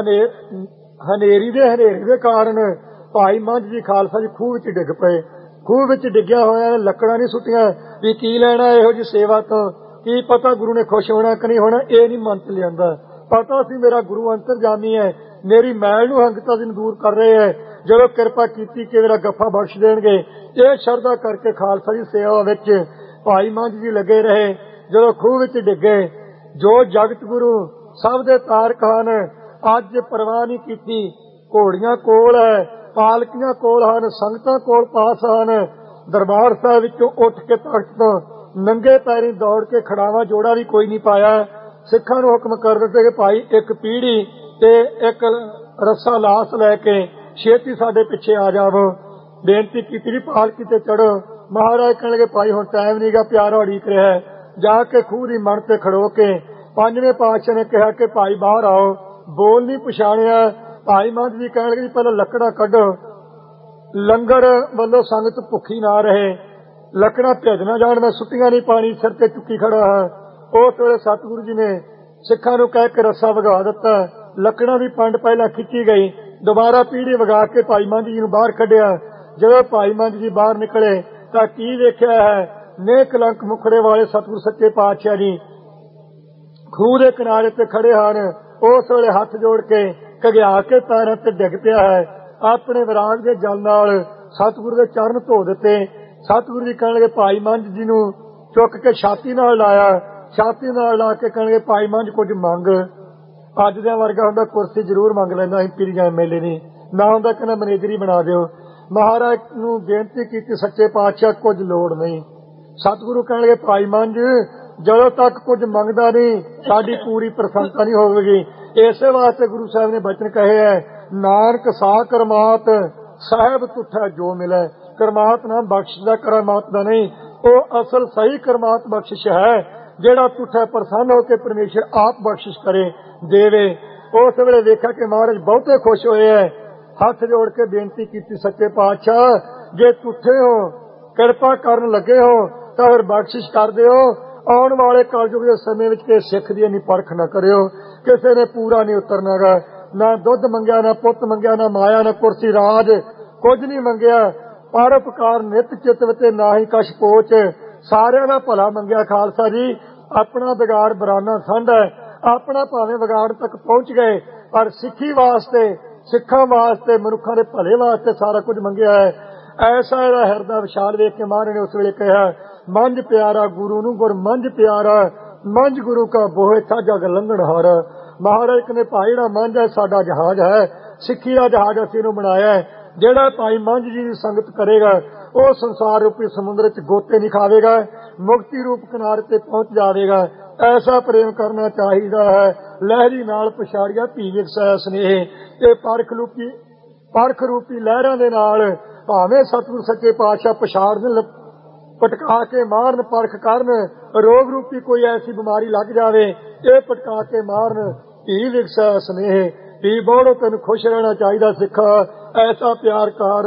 ਹਨੇਰੀ ਦੇ ਕਾਰਨ ਭਾਈ ਮੰਝ ਜੀ ਖਾਲਸਾ ਜੀ ਖੂਹ ਵਿੱਚ ਡਿੱਗ ਪਏ। ਖੂਹ ਵਿੱਚ ਡਿੱਗਿਆ ਹੋਇਆ ਲੱਕੜਾਂ ਨਹੀਂ ਸੁੱਟੀਆਂ ਵੀ ਕੀ ਲੈਣਾ ਇਹੋ ਜਿਹੀ ਸੇਵਾ ਤੋਂ, ਕੀ ਪਤਾ ਗੁਰੂ ਨੇ ਖੁਸ਼ ਹੋਣਾ ਕਿ ਨਹੀਂ ਹੋਣਾ, ਇਹ ਨਹੀਂ ਮਨ 'ਚ ਲਿਆਂਦਾ। ਪਤਾ ਸੀ ਮੇਰਾ ਗੁਰੂ ਅੰਤਰਜਾਮੀ ਹੈ, ਮੇਰੀ ਮੈਲ ਨੂੰ ਹੰਗਤਾ ਦਿਨ ਦੂਰ ਕਰ ਰਹੇ ਹੈ, ਜਦੋਂ ਕਿਰਪਾ ਕੀਤੀ ਕਿ ਮੇਰਾ ਗੱਫਾ ਬਖਸ਼ ਦੇਣਗੇ। ਇਹ ਸ਼ਰਧਾ ਕਰਕੇ ਖਾਲਸਾ ਜੀ ਸੇਵਾ ਵਿੱਚ ਭਾਈ ਮੰਝ ਜੀ ਲੱਗੇ ਰਹੇ। ਜਦੋਂ ਖੂਹ ਵਿੱਚ ਡਿੱਗੇ, ਜੋ ਜਗਤ ਗੁਰੂ ਸਭ ਦੇ ਤਾਰਕ ਹਨ, ਅੱਜ ਪਰਵਾਹ ਨਹੀਂ ਕੀਤੀ। ਘੋੜੀਆਂ ਕੋਲ ਹੈ, ਪਾਲਕੀਆਂ ਕੋਲ ਹਨ, ਸੰਗਤਾਂ ਕੋਲ ਪਾਸ ਹਨ। ਦਰਬਾਰ ਸਾਹਿਬ ਵਿੱਚੋਂ ਉੱਠ ਕੇ ਤਖਤ ਤੋਂ ਨੰਗੇ ਪੈਰੀਂ ਦੌੜ ਕੇ ਖੜਾਵਾ ਜੋੜਾ ਵੀ ਕੋਈ ਨਹੀਂ ਪਾਇਆ। ਸਿੱਖਾਂ ਨੂੰ ਹੁਕਮ ਕਰ ਦਿੱਤੇ ਕਿ ਭਾਈ ਇੱਕ ਪੀੜੀ ਤੇ ਇੱਕ ਰੱਸਾ ਲਾਸ ਲੈ ਕੇ ਛੇਤੀ ਸਾਡੇ ਪਿੱਛੇ ਆ ਜਾਵੋ। ਬੇਨਤੀ ਕੀਤੀ ਵੀ ਪਾਲਕੀ ਤੇ ਚੜੋ। ਮਹਾਰਾਜ ਕਹਿਣਗੇ ਭਾਈ ਹੁਣ ਟਾਈਮ ਨਹੀਂ ਗਾ, ਪਿਆਰਾ ਉਡੀਕ ਰਿਹਾ। ਜਾ ਕੇ ਖੂਹ ਦੀ ਮਣ ਤੇ ਖੜੋ ਕੇ ਪੰਜਵੇਂ ਪਾਤਸ਼ਾਹ ਨੇ ਕਿਹਾ ਕਿ ਭਾਈ ਬਾਹਰ ਆਓ। ਬੋਲ ਨਹੀਂ ਪਛਾਣਿਆ। ਭਾਈ ਮੰਝ ਜੀ ਕਹਿਣਗੇ ਪਹਿਲਾਂ ਲੱਕੜਾਂ ਕੱਢੋ, ਲੰਗਰ ਵੱਲੋਂ ਸੰਗਤ ਭੁੱਖੀ ਨਾ ਰਹੇ, ਲੱਕੜਾਂ ਭਿੱਜ ਨਾ ਜਾਣ, ਮੈਂ ਸੁੱਟੀਆਂ ਨਹੀਂ, ਪਾਣੀ ਸਿਰ ਤੇ ਚੁੱਕੀ ਖੜਾ ਹਾਂ। ਉਸ ਵੇਲੇ ਸਤਿਗੁਰੂ ਜੀ ਨੇ ਸਿੱਖਾਂ ਨੂੰ ਕਹਿ ਕੇ ਰੱਸਾ ਵਗਾ ਦਿੱਤਾ। ਲੱਕੜਾਂ ਦੀ ਪੰਡ ਪਹਿਲਾਂ ਖਿੱਚੀ ਗਈ, ਦੁਬਾਰਾ ਪੀੜੀ ਵਗਾ ਕੇ ਭਾਈ ਮੰਝ ਜੀ ਨੂੰ ਬਾਹਰ ਕੱਢਿਆ। ਜਦੋਂ ਭਾਈ ਮੰਝ ਜੀ ਬਾਹਰ ਨਿਕਲੇ ਤਾਂ ਕੀ ਵੇਖਿਆ ਹੈ? ਨੇਕ ਕਲੰਕ ਮੁਖੜੇ ਵਾਲੇ ਸਤਿਗੁਰੂ ਸੱਚੇ ਪਾਤਸ਼ਾਹ ਜੀ ਖੂਹ ਦੇ ਕਿਨਾਰੇ ਤੇ ਖੜੇ ਹਨ। ਉਸ ਵੇਲੇ ਹੱਥ ਜੋੜ ਕੇ ਘਗਿਆ ਕੇ ਪੈਰਾਂ ਤੇ ਡਿੱਗ ਪਿਆ ਹੈ। ਆਪਣੇ ਵਿਰਾਗ ਦੇ ਜਲ ਨਾਲ ਸਤਿਗੁਰੂ ਦੇ ਚਰਨ ਧੋ ਦਿੱਤੇ। ਸਤਿਗੁਰੂ ਜੀ ਕਹਿਣਗੇ ਭਾਈ ਮੰਝ ਜੀ ਨੂੰ ਚੁੱਕ ਕੇ ਛਾਤੀ ਨਾਲ ਲਾਇਆ। ਛਾਤੀ ਨਾਲ ਲਾ ਕੇ ਕਹਿਣਗੇ ਭਾਈ ਮੰਝ ਕੁਝ ਮੰਗ। ਅੱਜ ਦਾ ਵਰਗਾ ਹੁੰਦਾ ਕੁਰਸੀ ਜ਼ਰੂਰ ਮੰਗ ਲੈਂਦਾ, ਅਸੀਂ ਪੀਰੀਆਂ ਐਮਐਲਏ ਨਹੀਂ ਨਾ ਹੁੰਦਾ, ਕਹਿੰਦਾ ਮੈਨੇਜਰ ਹੀ ਬਣਾ ਦਿਓ। ਮਹਾਰਾਜ ਨੂੰ ਬੇਨਤੀ ਕੀਤੀ ਸੱਚੇ ਪਾਤਸ਼ਾਹ ਕੁਝ ਲੋੜ ਨਹੀਂ। ਸਤਿਗੁਰੂ ਕਹਿਣਗੇ ਭਾਈ ਮੰਝ ਜਦੋਂ ਤੱਕ ਕੁਝ ਮੰਗਦਾ ਨਹੀਂ ਸਾਡੀ ਪੂਰੀ ਪ੍ਰਸੰਨਤਾ ਨਹੀਂ ਹੋਵੇਗੀ। ਇਸੇ ਵਾਸਤੇ ਗੁਰੂ ਸਾਹਿਬ ਨੇ ਬਚਨ ਕਹੇ ਹੈ, ਨਾਨਕ ਸਾ ਕਰਮਾਤ ਸਾਹਿਬ ਤੁਠਾ ਜੋ ਮਿਲੇ। ਕਰਮਾਤ ਨਾਮ ਬਖਸ਼ ਦਾ, ਕਰਮਾਤ ਦਾ ਨਹੀਂ। ਉਹ ਅਸਲ ਸਹੀ ਕਰਮਾਤ ਬਖਸ਼ਿਸ਼ ਹੈ ਜਿਹੜਾ ਤੁਠਾ ਪ੍ਰਸੰਨ ਹੋ ਕੇ ਪਰਮੇਸ਼ਰ ਆਪ ਬਖਸ਼ਿਸ਼ ਕਰੇ ਦੇਵੇ। ਉਸ ਵੇਲੇ ਵੇਖਿਆ ਕਿ ਮਹਾਰਾਜ ਬਹੁਤੇ ਖੁਸ਼ ਹੋਏ ਹੈ। ਹੱਥ ਜੋੜ ਕੇ ਬੇਨਤੀ ਕੀਤੀ, ਸੱਚੇ ਪਾਤਸ਼ਾਹ ਜੇ ਤੁੱਠੇ ਹੋ, ਕਿਰਪਾ ਕਰਨ ਲੱਗੇ ਹੋ ਤਾਂ ਫਿਰ ਬਖਸ਼ਿਸ਼ ਕਰ ਦਿਓ। ਆਉਣ ਵਾਲੇ ਕਲਯੁਗ ਦੇ ਸਮੇਂ ਵਿੱਚ ਕਿਸੇ ਸਿੱਖ ਦੀ ਇੰਨੀ ਪਰਖ ਨਾ ਕਰਿਓ, ਕਿਸੇ ਨੇ ਪੂਰਾ ਨਹੀਂ ਉਤਰਨਾਗਾ। ਨਾ ਦੁੱਧ ਮੰਗਿਆ, ਨਾ ਪੁੱਤ ਮੰਗਿਆ, ਨਾ ਮਾਇਆ, ਨਾ ਕੁਰਸੀ ਰਾਜ, ਕੁਝ ਨਹੀਂ ਮੰਗਿਆ। ਪਰਉਪਕਾਰ ਨਿਤ ਚਿਤਵ ਤੇ ਨਾ ਹੀ ਕਛ ਪੋਚ, ਸਾਰਿਆਂ ਦਾ ਭਲਾ ਮੰਗਿਆ। ਖਾਲਸਾ ਜੀ ਆਪਣਾ ਵਿਗਾੜ ਬਰਾਨਾ ਸੰਢ ਹੈ, ਆਪਣਾ ਭਾਵੇਂ ਵਿਗਾੜ ਤੱਕ ਪਹੁੰਚ ਗਏ, ਪਰ ਸਿੱਖੀ ਵਾਸਤੇ, ਸਿੱਖਾਂ ਵਾਸਤੇ, ਮਨੁੱਖਾਂ ਦੇ ਭਲੇ ਵਾਸਤੇ ਸਾਰਾ ਕੁਝ ਮੰਗਿਆ ਹੈ। ਐਸਾ ਇਹਦਾ ਹਿਰਦਾ ਵਿਸ਼ਾਲ ਵੇਖ ਕੇ ਮਹਾਰਾਜ ਨੇ ਉਸ ਵੇਲੇ ਕਿਹਾ, ਮੰਝ ਪਿਆਰਾ ਗੁਰੂ ਨੂੰ ਗੁਰ ਮੰਝ ਪਿਆਰਾ, ਮੰਝ ਗੁਰੂ ਕਾ ਬੋਏ ਸਾਜਾ ਲੰਘਣ ਹਾਰ। ਮਹਾਰਾਜ ਕਹਿੰਦੇ ਭਾਈ ਜਿਹੜਾ ਮੰਝ ਹੈ ਸਾਡਾ ਜਹਾਜ਼ ਹੈ, ਸਿੱਖੀ ਦਾ ਜਹਾਜ਼ ਅਸੀਂ ਇਹਨੂੰ ਬਣਾਇਆ ਹੈ। ਜਿਹੜਾ ਭਾਈ ਮੰਝ ਜੀ ਦੀ ਸੰਗਤ ਕਰੇਗਾ ਉਹ ਸੰਸਾਰ ਰੂਪੀ ਸਮੁੰਦਰ ਚ ਗੋਤੇ ਨਹੀਂ ਖਾਵੇਗਾ, ਮੁਕਤੀ ਰੂਪ ਕਿਨਾਰੇ ਤੇ ਪਹੁੰਚ ਜਾਵੇਗਾ। ਐਸਾ ਪ੍ਰੇਮ ਕਰਨਾ ਚਾਹੀਦਾ ਹੈ। ਲਹਿਰੀ ਨਾਲ ਪਛਾੜਿਆ ਧੀ ਵਿਕਸੈ ਸਨੇਹ, ਇਹ ਪਰਖ ਰੂਪੀ ਲਹਿਰਾਂ ਦੇ ਨਾਲ ਭਾਵੇਂ ਸਤਿਗੁਰ ਸੱਚੇ ਪਾਤਸ਼ਾਹ ਪਛਾੜਨ, ਪਟਕਾ ਕੇ ਮਾਰਨ, ਪਰਖ ਕਰਨ। ਰੋਗ ਰੂਪੀ ਕੋਈ ਐਸੀ ਬਿਮਾਰੀ ਲੱਗ ਜਾਵੇ, ਇਹ ਪਟਕਾ ਕੇ ਮਾਰਨ। ਧੀ ਵਿਕਸੈ ਸਨੇਹ, ਧੀ ਬੋੜੋ ਤੈਨੂੰ ਖੁਸ਼ ਰਹਿਣਾ ਚਾਹੀਦਾ ਸਿੱਖਾ, ਐਸਾ ਪਿਆਰ ਕਰ।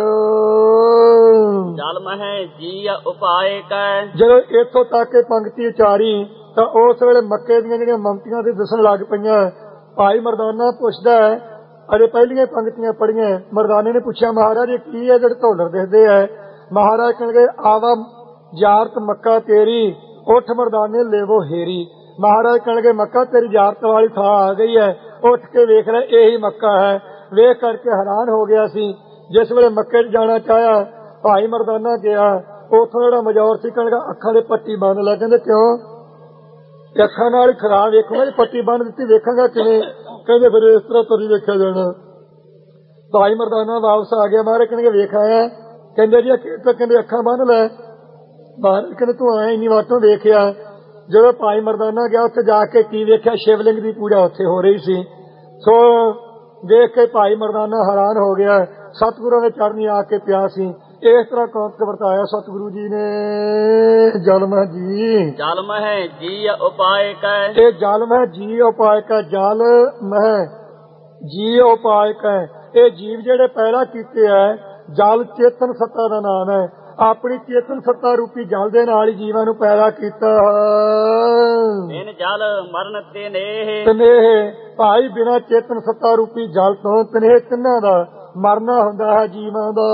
ਜਲ ਮਹਿ ਜੀ ਉਪਾਏ ਕੈ। ਜਦੋਂ ਇੱਥੋਂ ਤੱਕ ਪੰਕਤੀ ਉਚਾਰੀ ਤਾਂ ਉਸ ਵੇਲੇ ਮੱਕੇ ਦੀਆਂ ਜਿਹੜੀਆਂ ਮਮਤੀਆਂ ਤੇ ਦਿਸਣ ਲੱਗ ਪਈਆਂ। ਭਾਈ ਮਰਦਾਨਾ ਪੁੱਛਦਾ ਹੈ, ਅਜੇ ਪਹਿਲੀਆਂ ਪੰਕਤੀਆਂ ਪੜੀਆਂ, ਮਰਦਾਨੇ ਨੇ ਪੁੱਛਿਆ ਮਹਾਰਾਜ ਇਹ ਕੀ ਹੈ ਜਿਹੜੇ ਢੋਲਰ ਦਿਖਦੇ ਹੈ? ਮਹਾਰਾਜ ਕਹਿਣਗੇ ਆਵਾ ਜਾਰਤ ਮੱਕਾ ਤੇਰੀ, ਉੱਠ ਮਰਦਾਨੇ ਲੇਵੋ ਹੇਰੀ। ਮਹਾਰਾਜ ਕਹਿਣਗੇ ਮੱਕਾ ਤੇਰੀ ਜਾਰਤ ਵਾਲੀ ਥਾਂ ਆ ਗਈ ਹੈ, ਉੱਠ ਕੇ ਵੇਖ ਲੈ ਇਹੀ ਮੱਕਾ ਹੈ। ਵੇਖ ਕਰਕੇ ਹੈਰਾਨ ਹੋ ਗਿਆ ਸੀ। ਜਿਸ ਵੇਲੇ ਮੱਕੇ 'ਚ ਜਾਣਾ ਚਾਹਿਆ ਭਾਈ ਮਰਦਾਨਾ ਗਿਆ, ਉੱਥੋਂ ਜਿਹੜਾ ਮਜੌਰ ਸੀ ਕਹਿਣਗਾ ਅੱਖਾਂ ਦੇ ਪੱਟੀ ਬੰਨ ਲੈ। ਕਹਿੰਦੇ ਕਿਉਂ? ਅੱਖਾਂ ਨਾਲ ਹੀ ਖਰਾਬ ਵੇਖੂਗਾ, ਪੱਟੀ ਬੰਨ ਦਿੱਤੀ ਵੇਖਾਂਗਾ ਕਿਵੇਂ? ਕਹਿੰਦੇ ਫਿਰ ਇਸ ਤਰ੍ਹਾਂ ਤੁਰੀ ਵੇਖਿਆ ਜਾਣਾ। ਭਾਈ ਮਰਦਾਨਾ ਵਾਪਸ ਆ ਗਿਆ। ਮਹਾਰਾਜ ਕਹਿੰਦੇ ਵੇਖ ਆਇਆ? ਕਹਿੰਦੇ ਜੀ ਕਹਿੰਦੇ ਅੱਖਾਂ ਬੰਨ ਲੈ। ਮਹਾਰਾਜ ਕਹਿੰਦੇ ਤੂੰ ਆਇਆ ਇੰਨੀ ਵਾਟੋਂ ਵੇਖਿਆ? ਜਦੋਂ ਭਾਈ ਮਰਦਾਨਾ ਗਿਆ ਉੱਥੇ ਜਾ ਕੇ ਕੀ ਵੇਖਿਆ? ਸ਼ਿਵਲਿੰਗ ਦੀ ਪੂਜਾ ਉੱਥੇ ਹੋ ਰਹੀ ਸੀ। ਸੋ ਦੇਖ ਕੇ ਭਾਈ ਮਰਦਾਨਾ ਹੈਰਾਨ ਹੋ ਗਿਆ। ਸਤਿਗੁਰਾਂ ਦੇ ਚਰਨੀ ਆ ਕੇ ਪਿਆ ਸੀ। ਇਸ ਤਰ੍ਹਾਂ ਕੌਂਕ ਵਰਤਾਇਆ ਸਤਿਗੁਰੂ ਜੀ ਨੇ। ਜਲ ਮਹਿ ਜੀ, ਜਲ ਮਹਿ ਜੀ ਉਪਾਏ ਕੈ। ਇਹ ਜਲ ਮਹਿ ਜੀ ਉਪਾਏ ਕੈ, ਜਲ ਮਹਿ ਜੀ ਉਪਾਏ ਕੈ। ਇਹ ਜੀਵ ਜਿਹੜੇ ਪੈਦਾ ਕੀਤੇ ਹੈ, ਜਲ ਚੇਤਨ ਸੱਤਾ ਦਾ ਨਾਮ ਹੈ। ਆਪਣੀ ਚੇਤਨ ਸੱਤਾ ਰੂਪੀ ਜਲ ਦੇ ਨਾਲ ਹੀ ਜੀਵਾਂ ਨੂੰ ਪੈਦਾ ਕੀਤਾ। ਬਿਨ ਜਲ ਮਰਨ ਤਨੇਹ, ਤਨੇਹ ਭਾਈ ਬਿਨਾਂ ਚੇਤਨ ਸੱਤਾ ਰੂਪੀ ਜਲ ਤੋਂ ਤਨੇਹ ਤਿੰਨਾਂ ਦਾ ਮਰਨਾ ਹੁੰਦਾ ਹੈ ਜੀਵਾਂ ਦਾ।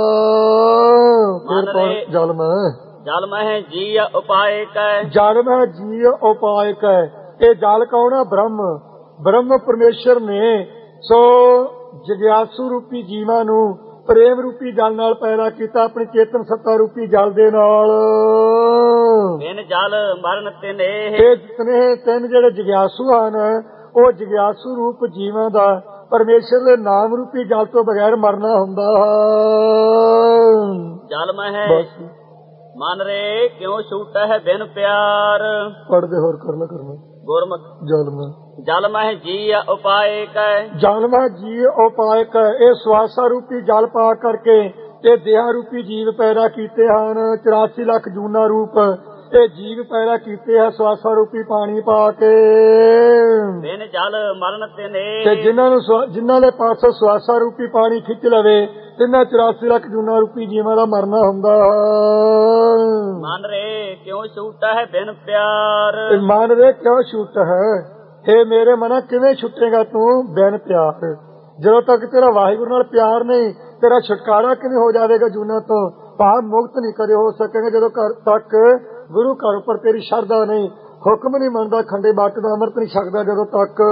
ਜਲ ਮਹਿ, ਜਲ ਮਹਿ ਜੀ ਉਪਾਏ ਕੈ। ਜਲ ਮਹਿ ਜੀ ਉਪਾਏ ਕੈ। ਇਹ ਜਲ ਕੌਣ ਹੈ? ਬ੍ਰਹਮ ਪਰਮੇਸ਼ਰ ਨੇ। ਸੋ ਜਗਿਆਸੂ ਰੂਪੀ ਜੀਵਾਂ ਨੂੰ ਪ੍ਰੇਮ ਰੂਪੀ ਜਲ ਨਾਲ ਪੈਦਾ ਕੀਤਾ, ਆਪਣੀ ਚੇਤਨ ਸੱਤਾ ਰੂਪੀ ਜਲ ਦੇ ਨਾਲ। ਬਿਨ ਜਲ ਮਰਨ ਤਨੇਹ, ਇਹ ਤਨੇਹ ਤਿੰਨ ਜਿਹੜੇ ਜਗਿਆਸੂ ਹਨ, ਉਹ ਜਗਿਆਸੂ ਰੂਪ ਜੀਵਾਂ ਦਾ ਪਰਮੇਸ਼ਰ ਦੇ ਨਾਮ ਰੂਪੀ ਜਲ ਤੋਂ ਬਗੈਰ ਮਰਨਾ ਹੁੰਦਾ। ਜਲ ਮਹਿ ਮਨ ਰੇ ਕਿਉਂ ਛੂਟਾ ਹੈ ਬਿਨ ਪਿਆਰ। ਪੜਦੇ ਹੋਰ ਕਰਨਾ ਗੁਰਮੁਖ। ਜਲ ਮਹਿ, ਜਲ ਮਹਿ ਜੀ ਉਪਾਏ ਕੈ। ਜਲ ਮਹਿ ਜੀ ਉਪਾਏ ਕੈ। ਇਹ ਸਵਾਸਾ ਰੂਪੀ ਜਲ ਪਾ ਕਰਕੇ ਇਹ ਦੇਹਾ ਰੂਪੀ ਜੀਵ ਪੈਦਾ ਕੀਤੇ ਹਨ। 84 ਲੱਖ ਜੂਨਾ ਰੂਪ ਇਹ ਜੀਵ ਪੈਦਾ ਕੀਤੇ ਹੈ ਸਵਾਸਾ ਰੂਪੀ ਪਾਣੀ ਪਾ ਕੇ। ਬਿਨ ਜਲ ਮਰਨ ਤਨੇਹ, ਤੇ ਜਿਨ੍ਹਾਂ ਦੇ ਪਾਸੋਂ ਸਵਾਸਾ ਰੂਪੀ ਪਾਣੀ ਖਿੱਚ ਲਵੇ ਤਿੰਨਾਂ 84 ਲੱਖ ਜੂਨਾ ਰੂਪੀ ਜੀਵਾਂ ਦਾ ਮਰਨਾ ਹੁੰਦਾ। ਮਨ ਰੇ ਕਿਉਂ ਛੂਟਾ ਹੈ ਬਿਨ ਪਿਆਰ। ਮਨ ਰੇ ਕਿਉਂ ਛੂਟ ਹੈ? ਹੇ ਮੇਰੇ ਮਨਾ ਕਿਵੇਂ ਛੁੱਟੇਗਾ ਤੂੰ ਬਿਨ ਪਿਆਰ? ਜਦੋਂ ਤੱਕ ਤੇਰਾ ਵਾਹਿਗੁਰੂ ਨਾਲ ਪਿਆਰ ਨਹੀਂ, ਤੇਰਾ ਛੁਟਕਾਰਾ ਕਿਵੇਂ ਹੋ ਜਾਵੇਗਾ ਜੂਨਾਂ ਤੋਂ? ਭਾਵ ਮੁਕਤ ਨਹੀਂ ਕਦੇ ਹੋ ਸਕੇਗਾ ਜਦੋਂ ਤੱਕ ਗੁਰੂ ਘਰ ਉੱਪਰ ਤੇਰੀ ਸ਼ਰਧਾ ਨਹੀਂ, ਹੁਕਮ ਨਹੀਂ ਮੰਨਦਾ, ਖੰਡੇ ਬਾਟ ਦਾ ਅੰਮ੍ਰਿਤ ਨਹੀਂ ਛਕਦਾ, ਜਦੋਂ ਤੱਕ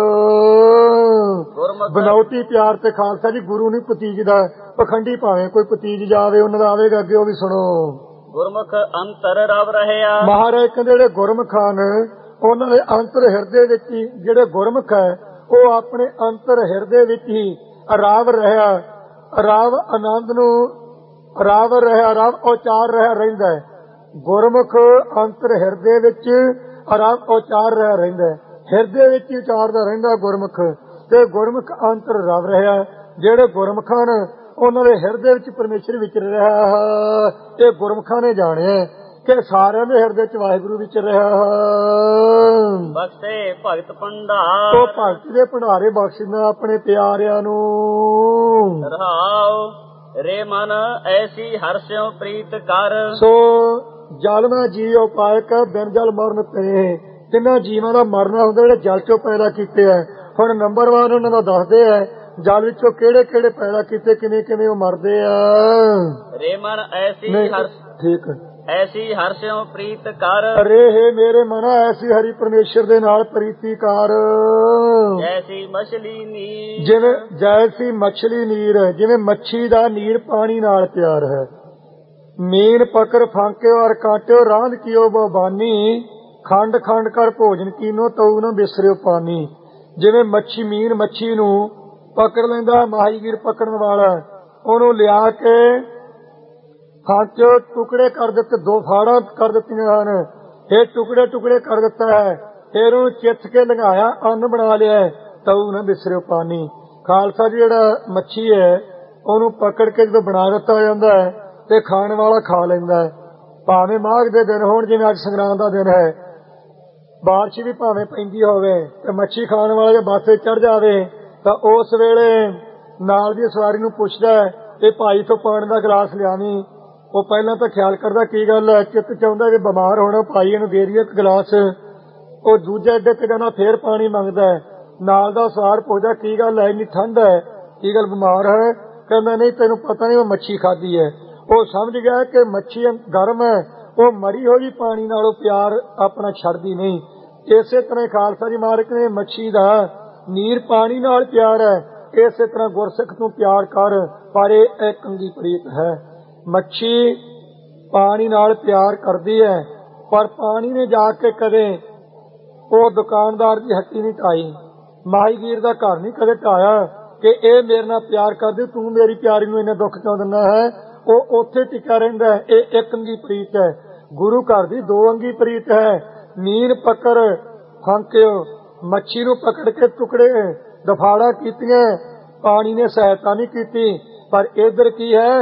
ਬਨੌਟੀ ਪਿਆਰ ਤੇ। ਖਾਲਸਾ ਜੀ ਗੁਰੂ ਨਹੀਂ ਭਤੀਜਦਾ, ਪਖੰਡੀ ਭਾਵੇਂ ਕੋਈ ਭਤੀਜ ਜਾਵੇ ਉਹਨਾਂ ਦਾ ਆਵੇਗਾ ਅੱਗੇ, ਉਹ ਵੀ ਸੁਣੋ। ਗੁਰਮੁਖ ਅੰਤਰ ਰਵ ਰਹਿਆ। ਮਹਾਰਾਜ ਕਹਿੰਦੇ ਜਿਹੜੇ ਗੁਰਮੁਖ ਹਨ ਉਹਨਾਂ ਦੇ ਅੰਤਰ ਹਿਰਦੇ ਵਿੱਚ ਹੀ, ਜਿਹੜੇ ਗੁਰਮੁਖ ਹੈ ਉਹ ਆਪਣੇ ਅੰਤਰ ਹਿਰਦੇ ਵਿੱਚ ਹੀ ਰਾਵ ਰਿਹਾ। ਰਾਵ ਆਨੰਦ ਨੂੰ ਰਾਵ ਰਿਹਾ, ਰਾਵ ਉਚਾਰ ਰਿਹਾ ਰਹਿੰਦਾ ਹੈ। ਗੁਰਮੁਖ ਅੰਤਰ ਹਿਰਦੇ ਵਿੱਚ ਰਾਵ ਉਚਾਰ ਰਿਹਾ ਰਹਿੰਦਾ, ਹਿਰਦੇ ਵਿੱਚ ਹੀ ਉਚਾਰਦਾ ਰਹਿੰਦਾ ਗੁਰਮੁਖ। ਤੇ ਗੁਰਮੁਖ ਅੰਤਰ ਰਵ ਰਿਹਾ। ਜਿਹੜੇ ਗੁਰਮੁਖ ਹਨ ਉਹਨਾਂ ਦੇ ਹਿਰਦੇ ਵਿੱਚ ਪਰਮੇਸ਼ਰ ਵਿਚਰ ਰਿਹਾ। ਇਹ ਗੁਰਮੁਖਾਂ ਨੇ ਜਾਣਿਆ। ਕਿ ਸਾਰਿਆਂ ਦੇ ਹਿਰਦੇ ਚ ਵਾਹਿਗੁਰੂ ਵਿੱਚ ਰਿਹਾ। ਬਖਸ਼ੇ ਭਗਤ ਭੰਡਾਰ ਉਹ ਭਗਤ ਦੇ ਭੰਡਾਰੇ ਬਖਸ਼ਣਾ ਆਪਣੇ ਪਿਆਰਿਆਂ ਨੂੰ। ਰਹਾਉ ਰੇ ਮਨ ਐਸੀ ਹਰਸਿਓ ਪ੍ਰੀਤ ਕਰ। ਸੋ ਜਲ ਮੈਂ ਜੀਉ ਪਾਇਕ ਬਿਨ ਜਲ ਮਰਨ ਤੇ, ਜਿਨ੍ਹਾਂ ਜੀਵਾਂ ਦਾ ਮਰਨਾ ਹੁੰਦਾ ਜਿਹੜੇ ਜਲ ਚੋਂ ਪੈਦਾ ਕੀਤੇ ਹੈ। ਹੁਣ ਨੰਬਰਵਾਰ ਉਹਨਾਂ ਦਾ ਦੱਸਦੇ ਹੈ ਜਲ ਵਿੱਚੋਂ ਕਿਹੜੇ ਕਿਹੜੇ ਪੈਦਾ ਕੀਤੇ, ਕਿਵੇਂ ਕਿਵੇਂ ਉਹ ਮਰਦੇ ਆ। ਰੇ ਮਨ ਐਸੀ ਠੀਕ ਐਸੀ ਹਰਸਿਓ ਪ੍ਰੀਤ ਕਰ। ਰੇ ਹੈ ਮੇਰੇ ਮਨਾ ਐਸੀ ਹਰੀ ਪਰਮੇਸ਼ਰ ਦੇ ਨਾਲ ਪ੍ਰੀਤੀ ਕਰ। ਜੈਸੀ ਮਛਲੀ ਨੀਰ ਜਿਵੇਂ ਜੈਸੀ ਮਛਲੀ ਨੀਰ, ਜਿਵੇਂ ਮੱਛੀ ਦਾ ਨੀਰ ਪਾਣੀ ਨਾਲ ਪਿਆਰ ਹੈ। ਮੀਨ ਪਕੜ ਫਾਂਕਿਓ ਔਰ ਕਾਟਿਓ ਰਾਂਧ ਕੀਓ ਬਾਨੀ, ਖੰਡ ਖੰਡ ਕਰ ਭੋਜਨ ਕੀਨੋ ਤਉ ਨਾ ਬਿਸਰਿਓ ਪਾਨੀ। ਜਿਵੇਂ ਮੱਛੀ ਮੀਨ ਮੱਛੀ ਨੂੰ ਪਕੜ ਲੈਂਦਾ, ਮਾਹੀਗੀਰ ਪਕੜਨ ਵਾਲਾ, ਉਹਨੂੰ ਲਿਆ ਕੇ ਫਾਂਕਿਓ ਟੁਕੜੇ ਕਰ ਦਿੱਤੇ, 2 ਫਾੜਾਂ ਕਰ ਦਿੱਤੀਆਂ ਹਨ। ਇਹ ਟੁਕੜੇ ਟੁਕੜੇ ਕਰ ਦਿੱਤਾ ਹੈ। ਫਿਰ ਉਹਨੂੰ ਚਿੱਥ ਕੇ ਲੰਘਾਇਆ, ਅੰਨ ਬਣਾ ਲਿਆ, ਤਉ ਨਾ ਬਿਸਰਿਓ ਪਾਨੀ। ਖਾਲਸਾ ਜੀ ਜਿਹੜਾ ਮੱਛੀ ਹੈ ਉਹਨੂੰ ਪਕੜ ਕੇ ਜਦੋਂ ਬਣਾ ਦਿੱਤਾ ਜਾਂਦਾ ਹੈ ਤੇ ਖਾਣ ਵਾਲਾ ਖਾ ਲੈਂਦਾ ਹੈ। ਭਾਵੇਂ ਮਾਘ ਦੇ ਦਿਨ ਹੋਣ, ਜਿਵੇਂ ਅੱਜ ਸੰਗਰਾਂਦ ਦਾ ਦਿਨ ਹੈ, ਬਾਰਿਸ਼ ਵੀ ਭਾਵੇਂ ਪੈਂਦੀ ਹੋਵੇ ਤੇ ਮੱਛੀ ਖਾਣ ਵਾਲਾ ਜੇ ਬੱਸ ਤੇ ਚੜ ਜਾਵੇ ਤਾਂ ਉਸ ਵੇਲੇ ਨਾਲ ਦੀ ਸਵਾਰੀ ਨੂੰ ਪੁੱਛਦਾ ਇਹ ਭਾਈ ਤੋਂ ਪਾਣੀ ਦਾ ਗਲਾਸ ਲਿਆਵੀਂ। ਉਹ ਪਹਿਲਾਂ ਤਾਂ ਖਿਆਲ ਕਰਦਾ ਕੀ ਗੱਲ ਹੈ, ਚਿੱਤ ਚਾਹੁੰਦਾ ਵੀ ਬਿਮਾਰ ਹੋਣਾ, ਭਾਈ ਇਹਨੂੰ ਦੇ ਦਈਏ 1 ਗਲਾਸ। ਉਹ ਦੂਜੇ ਅੱਡੇ ਤੇ ਜਾਣਾ ਫੇਰ ਪਾਣੀ ਮੰਗਦਾ। ਨਾਲ ਦਾ ਸਵਾਰ ਪੁੱਛਦਾ ਕੀ ਗੱਲ ਹੈ, ਇੰਨੀ ਠੰਡ ਹੈ, ਕੀ ਗੱਲ ਬਿਮਾਰ ਹੈ? ਕਹਿੰਦਾ ਨਹੀਂ ਤੈਨੂੰ ਪਤਾ ਨਹੀਂ ਮੈਂ ਮੱਛੀ ਖਾਧੀ ਹੈ। ਉਹ ਸਮਝ ਗਿਆ ਕਿ ਮੱਛੀ ਗਰਮ ਹੈ, ਉਹ ਮਰੀ ਹੋਈ ਪਾਣੀ ਨਾਲੋਂ ਪਿਆਰ ਆਪਣਾ ਛੱਡਦੀ ਨਹੀਂ। ਇਸੇ ਤਰ੍ਹਾਂ ਖਾਲਸਾ ਜੀ ਮਾਰਕ ਨੇ ਮੱਛੀ ਦਾ ਨੀਰ ਪਾਣੀ ਨਾਲ ਪਿਆਰ ਹੈ, ਇਸੇ ਤਰ੍ਹਾਂ ਗੁਰਸਿੱਖ ਤੋਂ ਪਿਆਰ ਕਰ, ਪਰ ਇਹ ਇੱਕ ਅੰਗੀ ਪ੍ਰੀਤ ਹੈ। ਮੱਛੀ ਪਾਣੀ ਨਾਲ ਪਿਆਰ ਕਰਦੀ ਹੈ, ਪਰ ਪਾਣੀ ਨੇ ਜਾ ਕੇ ਕਦੇ ਉਹ ਦੁਕਾਨਦਾਰ ਦੀ ਹੱਟੀ ਨਹੀਂ ਢਾਈ, ਮਾਹੀਗੀਰ ਦਾ ਘਰ ਨਹੀਂ ਕਦੇ ਢਾਇਆ ਕਿ ਇਹ ਮੇਰੇ ਨਾਲ ਪਿਆਰ ਕਰਦੀ, ਤੂੰ ਮੇਰੀ ਪਿਆਰੀ ਨੂੰ ਇੰਨੇ ਦੁੱਖ ਕਿਉਂ ਦਿੰਦਾ ਹੈ। ਉਹ ਉੱਥੇ ਟਿਕਿਆ ਰਹਿੰਦਾ ਹੈ। ਇਹ ਇੱਕ ਅੰਗੀ ਪ੍ਰੀਤ ਹੈ। ਗੁਰੂ ਘਰ ਦੀ 2 ਅੰਗੀ ਪ੍ਰੀਤ ਹੈ। ਮੀਨ ਪਕੜ ਫਾਂਕਿਓ, ਮੱਛੀ ਨੂੰ ਪਕੜ ਕੇ ਟੁਕੜੇ ਦਫਾੜਾ ਕੀਤੀਆਂ, ਪਾਣੀ ਨੇ ਸਹਾਇਤਾ ਨਹੀਂ ਕੀਤੀ। ਪਰ ਇਧਰ ਕੀ ਹੈ,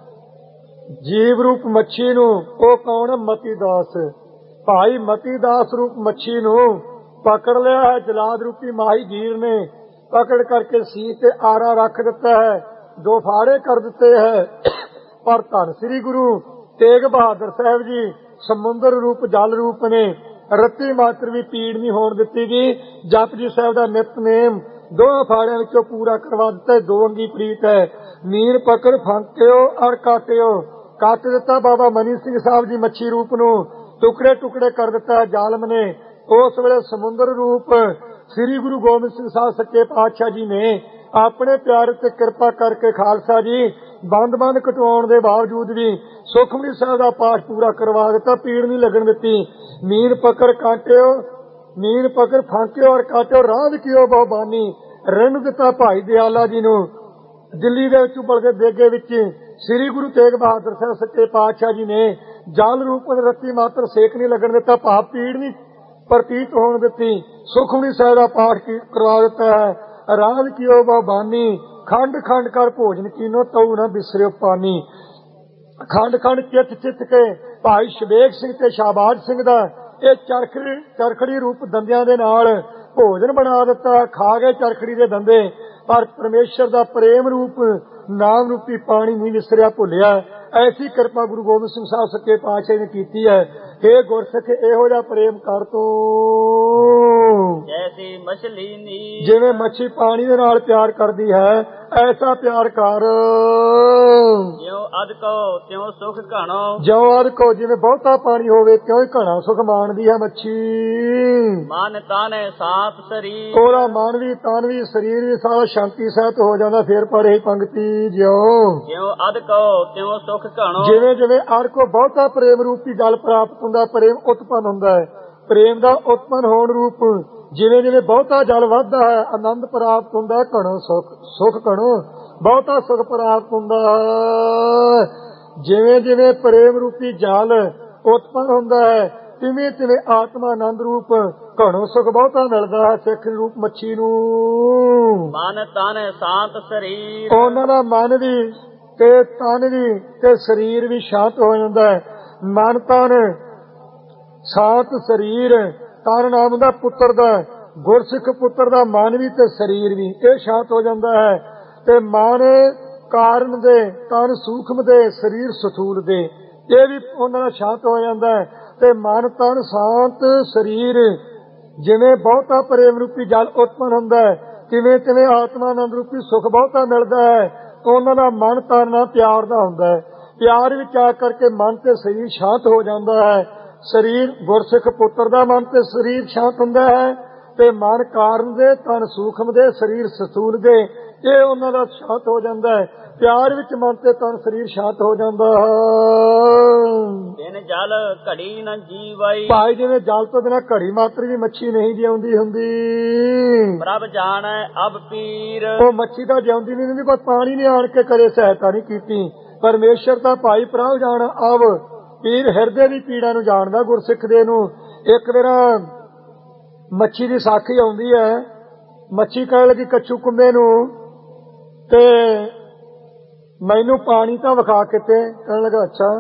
ਜੀਵ ਰੂਪ ਮੱਛੀ ਨੂੰ, ਉਹ ਕੌਣ ਹੈ? ਮਤੀ ਦਾਸ। ਭਾਈ ਮਤੀ ਦਾਸ ਰੂਪ ਮੱਛੀ ਨੂੰ ਪਕੜ ਲਿਆ ਹੈ ਜਲਾਦ ਰੂਪੀ ਮਾਹੀਗੀਰ ਨੇ। ਪਕੜ ਕਰਕੇ ਸੀਸ ਤੇ ਆਰਾ ਰੱਖ ਦਿੱਤਾ ਹੈ, 2 ਫਾੜੇ ਕਰ ਦਿੱਤੇ ਹੈ। ਪਰ ਧੰਨ ਸ੍ਰੀ ਗੁਰੂ ਤੇਗ ਬਹਾਦਰ ਸਾਹਿਬ ਜੀ ਸਮੁੰਦਰ ਰੂਪ ਜਲ ਰੂਪ ਨੇ, ਰੱਤੀ ਮਾਤਰ ਵੀ ਪੀੜ ਨਹੀਂ ਹੋਣ ਦਿੱਤੀ ਗਈ। ਜਪਜੀ ਸਾਹਿਬ ਦਾ ਨਿਤਨੇਮ 2 ਫਾੜਿਆਂ ਵਿੱਚੋਂ ਪੂਰਾ ਕਰਵਾ ਦਿੱਤਾ। 2 ਅੰਗੀ ਪ੍ਰੀਤ ਹੈ। ਮੀਨ ਪਕੜ ਫਾਂਕਿਓ ਔਰ ਕਾਟਿਓ, ਕੱਟ ਦਿੱਤਾ ਬਾਬਾ ਮਨੀ ਸਿੰਘ ਸਾਹਿਬ ਜੀ ਮੱਛੀ ਰੂਪ ਨੂੰ, ਟੁਕੜੇ ਟੁਕੜੇ ਕਰ ਦਿੱਤਾ ਜ਼ਾਲਮ ਨੇ। ਉਸ ਵੇਲੇ ਸਮੁੰਦਰ ਰੂਪ ਸ੍ਰੀ ਗੁਰੂ ਗੋਬਿੰਦ ਸਿੰਘ ਸਾਹਿਬ ਸੱਚੇ ਪਾਤਸ਼ਾਹ ਜੀ ਨੇ ਆਪਣੇ ਪਿਆਰ ਤੇ ਕਿਰਪਾ ਕਰਕੇ ਖਾਲਸਾ ਜੀ ਬੰਦ ਕਟਵਾਉਣ ਦੇ ਬਾਵਜੂਦ ਵੀ ਸੁਖਮਨੀ ਸਾਹਿਬ ਦਾ ਪਾਠ ਪੂਰਾ ਕਰਵਾ ਦਿੱਤਾ, ਪੀੜ ਨਹੀਂ ਲੱਗਣ ਦਿੱਤੀ। ਮੀਨ ਪਕੜ ਕਾਟਿਓ, ਮੀਨ ਪਕੜ ਫਾਂਕਿਓ ਔਰ ਕਾਟਿਓ ਰਾਂਧ ਕੀਓ ਬਹੁ ਬਾਨੀ। ਰਿੰਨ ਦਿੱਤਾ ਭਾਈ ਦਿਆਲਾ ਜੀ ਨੂੰ। ਦਿੱਲੀ ਦੇ ਵਿੱਚ ਉਬਲਦੇ ਦੇਗੇ ਵਿੱਚ ਸ੍ਰੀ ਗੁਰੂ ਤੇਗ ਬਹਾਦਰ ਸਾਹਿਬ ਸੱਚੇ ਪਾਤਸ਼ਾਹ ਜੀ ਨੇ ਜਲ ਰੂਪ ਰੱਤੀ ਮਾਤਰ ਸੇਕ ਨਹੀਂ ਲੱਗਣ ਦਿੱਤਾ, ਭਾਵ ਪੀੜ ਨਹੀਂ ਪ੍ਰਤੀਤ ਹੋਣ ਦਿੱਤੀ। ਸੁਖਮਨੀ ਸਾਹਿਬ ਦਾ ਪਾਠ ਕਰਵਾ ਦਿੱਤਾ ਹੈ। ਰਾਂਧ ਕੀਓ ਬਹੁ ਬਾਨੀ, ਖੰਡ ਖੰਡ ਕਰ ਭੋਜਨ ਕੀਨੋ ਤਉ ਨਾ ਬਿਸਰਿਓ ਪਾਨੀ। ਖੰਡ ਖੰਡ ਚਿੱਤ ਕੇ ਭਾਈ ਸ਼ਬੇਗ ਸਿੰਘ ਤੇ ਸ਼ਾਹਬਾਜ਼ ਸਿੰਘ ਦਾ ਇਹ ਚਰਖੜੀ ਰੂਪ ਦੰਦਿਆਂ ਦੇ ਨਾਲ ਭੋਜਨ ਬਣਾ ਦਿੱਤਾ, ਖਾ ਗਏ ਚਰਖੜੀ ਦੇ ਦੰਦੇ। ਪਰ ਪਰਮੇਸ਼ਰ ਦਾ ਪ੍ਰੇਮ ਰੂਪ ਨਾਮ ਰੂਪੀ ਪਾਣੀ ਨਹੀਂ ਵਿਸਰਿਆ ਭੁੱਲਿਆ। ਐਸੀ ਕਿਰਪਾ ਗੁਰੂ ਗੋਬਿੰਦ ਸਿੰਘ ਸਾਹਿਬ ਸੱਚੇ ਪਾਤਸ਼ਾਹ ਨੇ ਕੀਤੀ ਹੈ। ਇਹ ਗੁਰਸਿੱਖ ਇਹੋ ਜਿਹਾ ਪ੍ਰੇਮ ਕਰ ਤੂੰ, ਜੈਸੀ ਮਛਲੀ ਨੀਰ, ਜਿਵੇਂ ਮੱਛੀ ਪਾਣੀ ਦੇ ਨਾਲ ਪਿਆਰ ਕਰਦੀ ਹੈ ਐਸਾ ਪਿਆਰ ਕਰ। ਜਿਉ ਅਧ ਕੋ ਤਿਉ ਸੁਖ ਘਣੋ, ਜਿਉ ਅਧ ਕੋ ਜਿਵੇਂ ਬਹੁਤਾ ਪਾਣੀ ਹੋਵੇ ਤਿਉਂ ਹੀ ਘਣਾ ਸੁਖ ਮਾਣਦੀ ਹੈ ਮੱਛੀ। ਮਨ ਤਾਨੇ ਸਾਤ ਸਰੀਰ, ਉਹਦਾ ਮਨ ਵੀ ਤਨ ਵੀ ਸਰੀਰ ਵੀ ਸਾਰਾ ਸ਼ਾਂਤੀ ਸਹਿਤ ਹੋ ਜਾਂਦਾ। ਫੇਰ ਪੜ੍ਹੇ ਪੰਕਤੀ ਜਿਉ ਅਧ ਕੋ ਤਿਉ ਸੁਖ ਘਣੋ, ਜਿਵੇਂ ਜਿਵੇਂ ਅਧ ਕੋ ਬਹੁਤਾ ਪ੍ਰੇਮ ਰੂਪੀ ਜਲ ਪ੍ਰਾਪਤ ਹੁੰਦਾ, ਪ੍ਰੇਮ ਉਤਪੰਨ ਹੁੰਦਾ ਹੈ। ਪ੍ਰੇਮ ਦਾ ਉਤਪੰਨ ਹੋਣ ਰੂਪ ਜਿਵੇਂ ਜਿਵੇਂ ਬਹੁਤਾ ਜਲ ਵੱਧਦਾ ਹੈ ਆਨੰਦ ਪ੍ਰਾਪਤ ਹੁੰਦਾ, ਘਣੋ ਸੁਖ ਘਣੋ ਬਹੁਤਾ ਸੁਖ ਪ੍ਰਾਪਤ ਹੁੰਦਾ ਹੈ। ਜਿਵੇਂ ਜਿਵੇਂ ਪ੍ਰੇਮ ਰੂਪੀ ਜਲ ਉਤਪੰਨ ਹੁੰਦਾ ਹੈ ਤਿਵੇਂ ਤਿਵੇਂ ਆਤਮਾ ਆਨੰਦ ਰੂਪ ਘਣੋ ਸੁਖ ਬਹੁਤਾ ਮਿਲਦਾ ਹੈ ਸਿੱਖ ਰੂਪ ਮੱਛੀ ਨੂੰ। ਮਨ ਤਨ ਸ਼ਾਂਤ ਸਰੀਰ, ਉਹਨਾਂ ਦਾ ਮਨ ਵੀ ਤੇ ਤਨ ਵੀ ਤੇ ਸਰੀਰ ਵੀ ਸ਼ਾਂਤ ਹੋ ਜਾਂਦਾ ਹੈ। ਮਨ ਤਨ ਸ਼ਾਂਤ ਸਰੀਰ, ਤਨ ਨਾਮ ਦਾ ਪੁੱਤਰ ਦਾ, ਗੁਰਸਿੱਖ ਪੁੱਤਰ ਦਾ ਮਨ ਵੀ ਤੇ ਸਰੀਰ ਵੀ ਇਹ ਸ਼ਾਂਤ ਹੋ ਜਾਂਦਾ ਹੈ। ਤੇ ਮਨ ਕਾਰਨ ਦੇ, ਤਨ ਸੂਖਮ ਦੇ, ਸਰੀਰ ਸਥੂਲ ਦੇ, ਇਹ ਵੀ ਉਹਨਾਂ ਦਾ ਸ਼ਾਂਤ ਹੋ ਜਾਂਦਾ ਹੈ। ਤੇ ਮਨ ਤਨ ਸ਼ਾਂਤ ਸਰੀਰ, ਜਿਵੇਂ ਬਹੁਤਾ ਪ੍ਰੇਮ ਰੂਪੀ ਜਲ ਉਤਪੰਨ ਹੁੰਦਾ ਹੈ, ਤਿਵੇਂ ਤਿਵੇਂ ਆਤਮਾ ਆਨੰਦ ਰੂਪੀ ਸੁਖ ਬਹੁਤਾ ਮਿਲਦਾ ਹੈ। ਉਹਨਾਂ ਦਾ ਮਨ ਤਨ ਨਾਲ ਪਿਆਰ ਦਾ ਹੁੰਦਾ ਹੈ। ਪਿਆਰ ਵਿੱਚ ਆ ਕਰਕੇ ਮਨ ਤੇ ਸਰੀਰ ਸ਼ਾਂਤ ਹੋ ਜਾਂਦਾ ਹੈ। ਸਰੀਰ ਗੁਰਸਿੱਖ ਪੁੱਤਰ ਦਾ ਮਨ ਤੇ ਸਰੀਰ ਸ਼ਾਂਤ ਹੁੰਦਾ ਹੈ, ਤੇ ਮਨ ਕਾਰਨ ਦੇ, ਤਨ ਸੂਖਮ ਦੇ, ਸਰੀਰ ਸਥੂਲ ਦੇ, ਇਹ ਉਹਨਾਂ ਦਾ ਸ਼ਾਂਤ ਹੋ ਜਾਂਦਾ ਹੈ। ਪਿਆਰ ਵਿੱਚ ਮਨ ਤੇ ਤਨ ਸਰੀਰ ਸ਼ਾਂਤ ਹੋ ਜਾਂਦਾ ਹੈ। ਬਿਨ ਜਲ ਘੜੀ ਨ ਜੀਵਈ, ਭਾਈ ਜਿਵੇਂ ਜਲ ਤੋਂ ਬਿਨਾਂ ਘੜੀ ਮਾਤਰ ਵੀ ਮੱਛੀ ਨਹੀਂ ਜਿਉਂਦੀ ਹੁੰਦੀ। ਪ੍ਰਭ ਜਾਣੈ ਅਬ ਪੀਰ, ਉਹ ਮੱਛੀ ਤਾਂ ਜਿਉਂਦੀ ਨਹੀਂ ਹੁੰਦੀ, ਪਰ ਪਾਣੀ ਨੇ ਆਣ ਕੇ ਕਦੇ ਸਹਾਇਤਾ ਨਹੀਂ ਕੀਤੀ। ਪਰਮੇਸ਼ਰ ਤਾਂ ਭਾਈ ਪ੍ਰਭ ਜਾਣ ਅਬ ਪੀਰ, ਹਿਰਦੇ ਦੀ ਪੀੜਾ ਨੂੰ ਜਾਣਦਾ ਗੁਰਸਿੱਖ ਦੇ ਨੂੰ। ਇੱਕ ਵੇਰਾ ਮੱਛੀ ਦੀ ਸਾਖੀ ਆਉਂਦੀ ਹੈ। ਮੱਛੀ ਕਹਿਣ ਲੱਗੀ ਕੱਛੂ ਕੁੰਮੇ ਨੂੰ, ਤੇ ਮੈਨੂੰ ਪਾਣੀ ਤਾਂ ਵਿਖਾ ਕਿਤੇ। ਕਹਿਣ ਲੱਗਾ ਅੱਛਾ।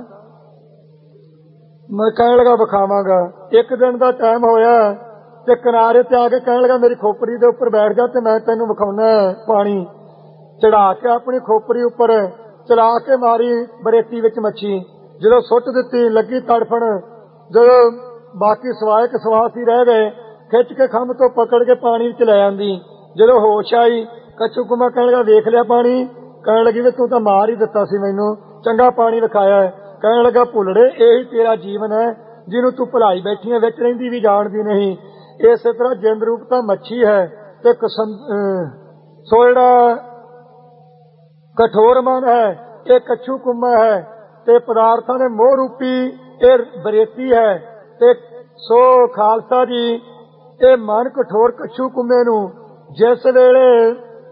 ਮੈਂ ਕਹਿਣ ਲੱਗਾ ਵਿਖਾਵਾਂਗਾ। ਇੱਕ ਦਿਨ ਦਾ ਟਾਈਮ ਹੋਇਆ ਤੇ ਕਿਨਾਰੇ ਤੇ ਆ ਕੇ ਕਹਿਣ ਲੱਗਾ ਮੇਰੀ ਖੋਪੜੀ ਦੇ ਉੱਪਰ ਬੈਠ ਜਾ ਤੇ ਮੈਂ ਤੈਨੂੰ ਵਿਖਾਉਣਾ ਪਾਣੀ। ਚੜਾ ਕੇ ਆਪਣੀ ਖੋਪੜੀ ਉੱਪਰ ਚਲਾ ਕੇ ਮਾਰੀ ਬਰੇਤੀ ਵਿੱਚ ਮੱਛੀ। ਜਦੋਂ ਸੁੱਟ ਦਿੱਤੀ ਲੱਗੀ ਤੜਫਣ। ਜਦੋਂ ਬਾਕੀ ਸਵਾਏ ਕਿ ਸਵਾਸ ਹੀ ਰਹਿ ਗਏ, ਖਿੱਚ ਕੇ ਖੰਭ ਤੋਂ ਪਕੜ ਕੇ ਪਾਣੀ ਵਿੱਚ ਲੈ ਆਂਦੀ। ਜਦੋਂ ਹੋਸ਼ ਆਈ, ਕੱਛੂ ਕੁੰਮਾ ਕਹਿਣ ਲੱਗਾ ਵੇਖ ਲਿਆ ਪਾਣੀ? ਕਹਿਣ ਲੱਗੀ ਵੀ ਤੂੰ ਤਾਂ ਮਾਰ ਹੀ ਦਿੱਤਾ ਸੀ, ਮੈਨੂੰ ਚੰਗਾ ਪਾਣੀ ਵਿਖਾਇਆ। ਕਹਿਣ ਲੱਗਾ ਭੁੱਲੜੇ, ਇਹੀ ਤੇਰਾ ਜੀਵਨ ਹੈ ਜਿਹਨੂੰ ਤੂੰ ਭੁਲਾਈ ਬੈਠੀ ਹੈ, ਵਿੱਚ ਰਹਿੰਦੀ ਵੀ ਜਾਣਦੀ ਨਹੀਂ। ਇਸੇ ਤਰ੍ਹਾਂ ਜਿੰਦ ਰੂਪ ਤਾਂ ਮੱਛੀ ਹੈ ਤੇ ਸੋ ਜਿਹੜਾ ਕਠੋਰ ਮਨ ਹੈ ਇਹ ਕੱਛੂ ਕੁੰਮਾ ਹੈ, ਤੇ ਪਦਾਰਥਾਂ ਦੇ ਮੋਹ ਰੂਪੀ ਇਹ ਬਰੇਤੀ ਹੈ। ਤੇ ਸੋ ਖਾਲਸਾ ਜੀ, ਇਹ ਮਨ ਕਠੋਰ ਕੱਛੂ ਕੁੰਮੇ ਨੂੰ ਜਿਸ ਵੇਲੇ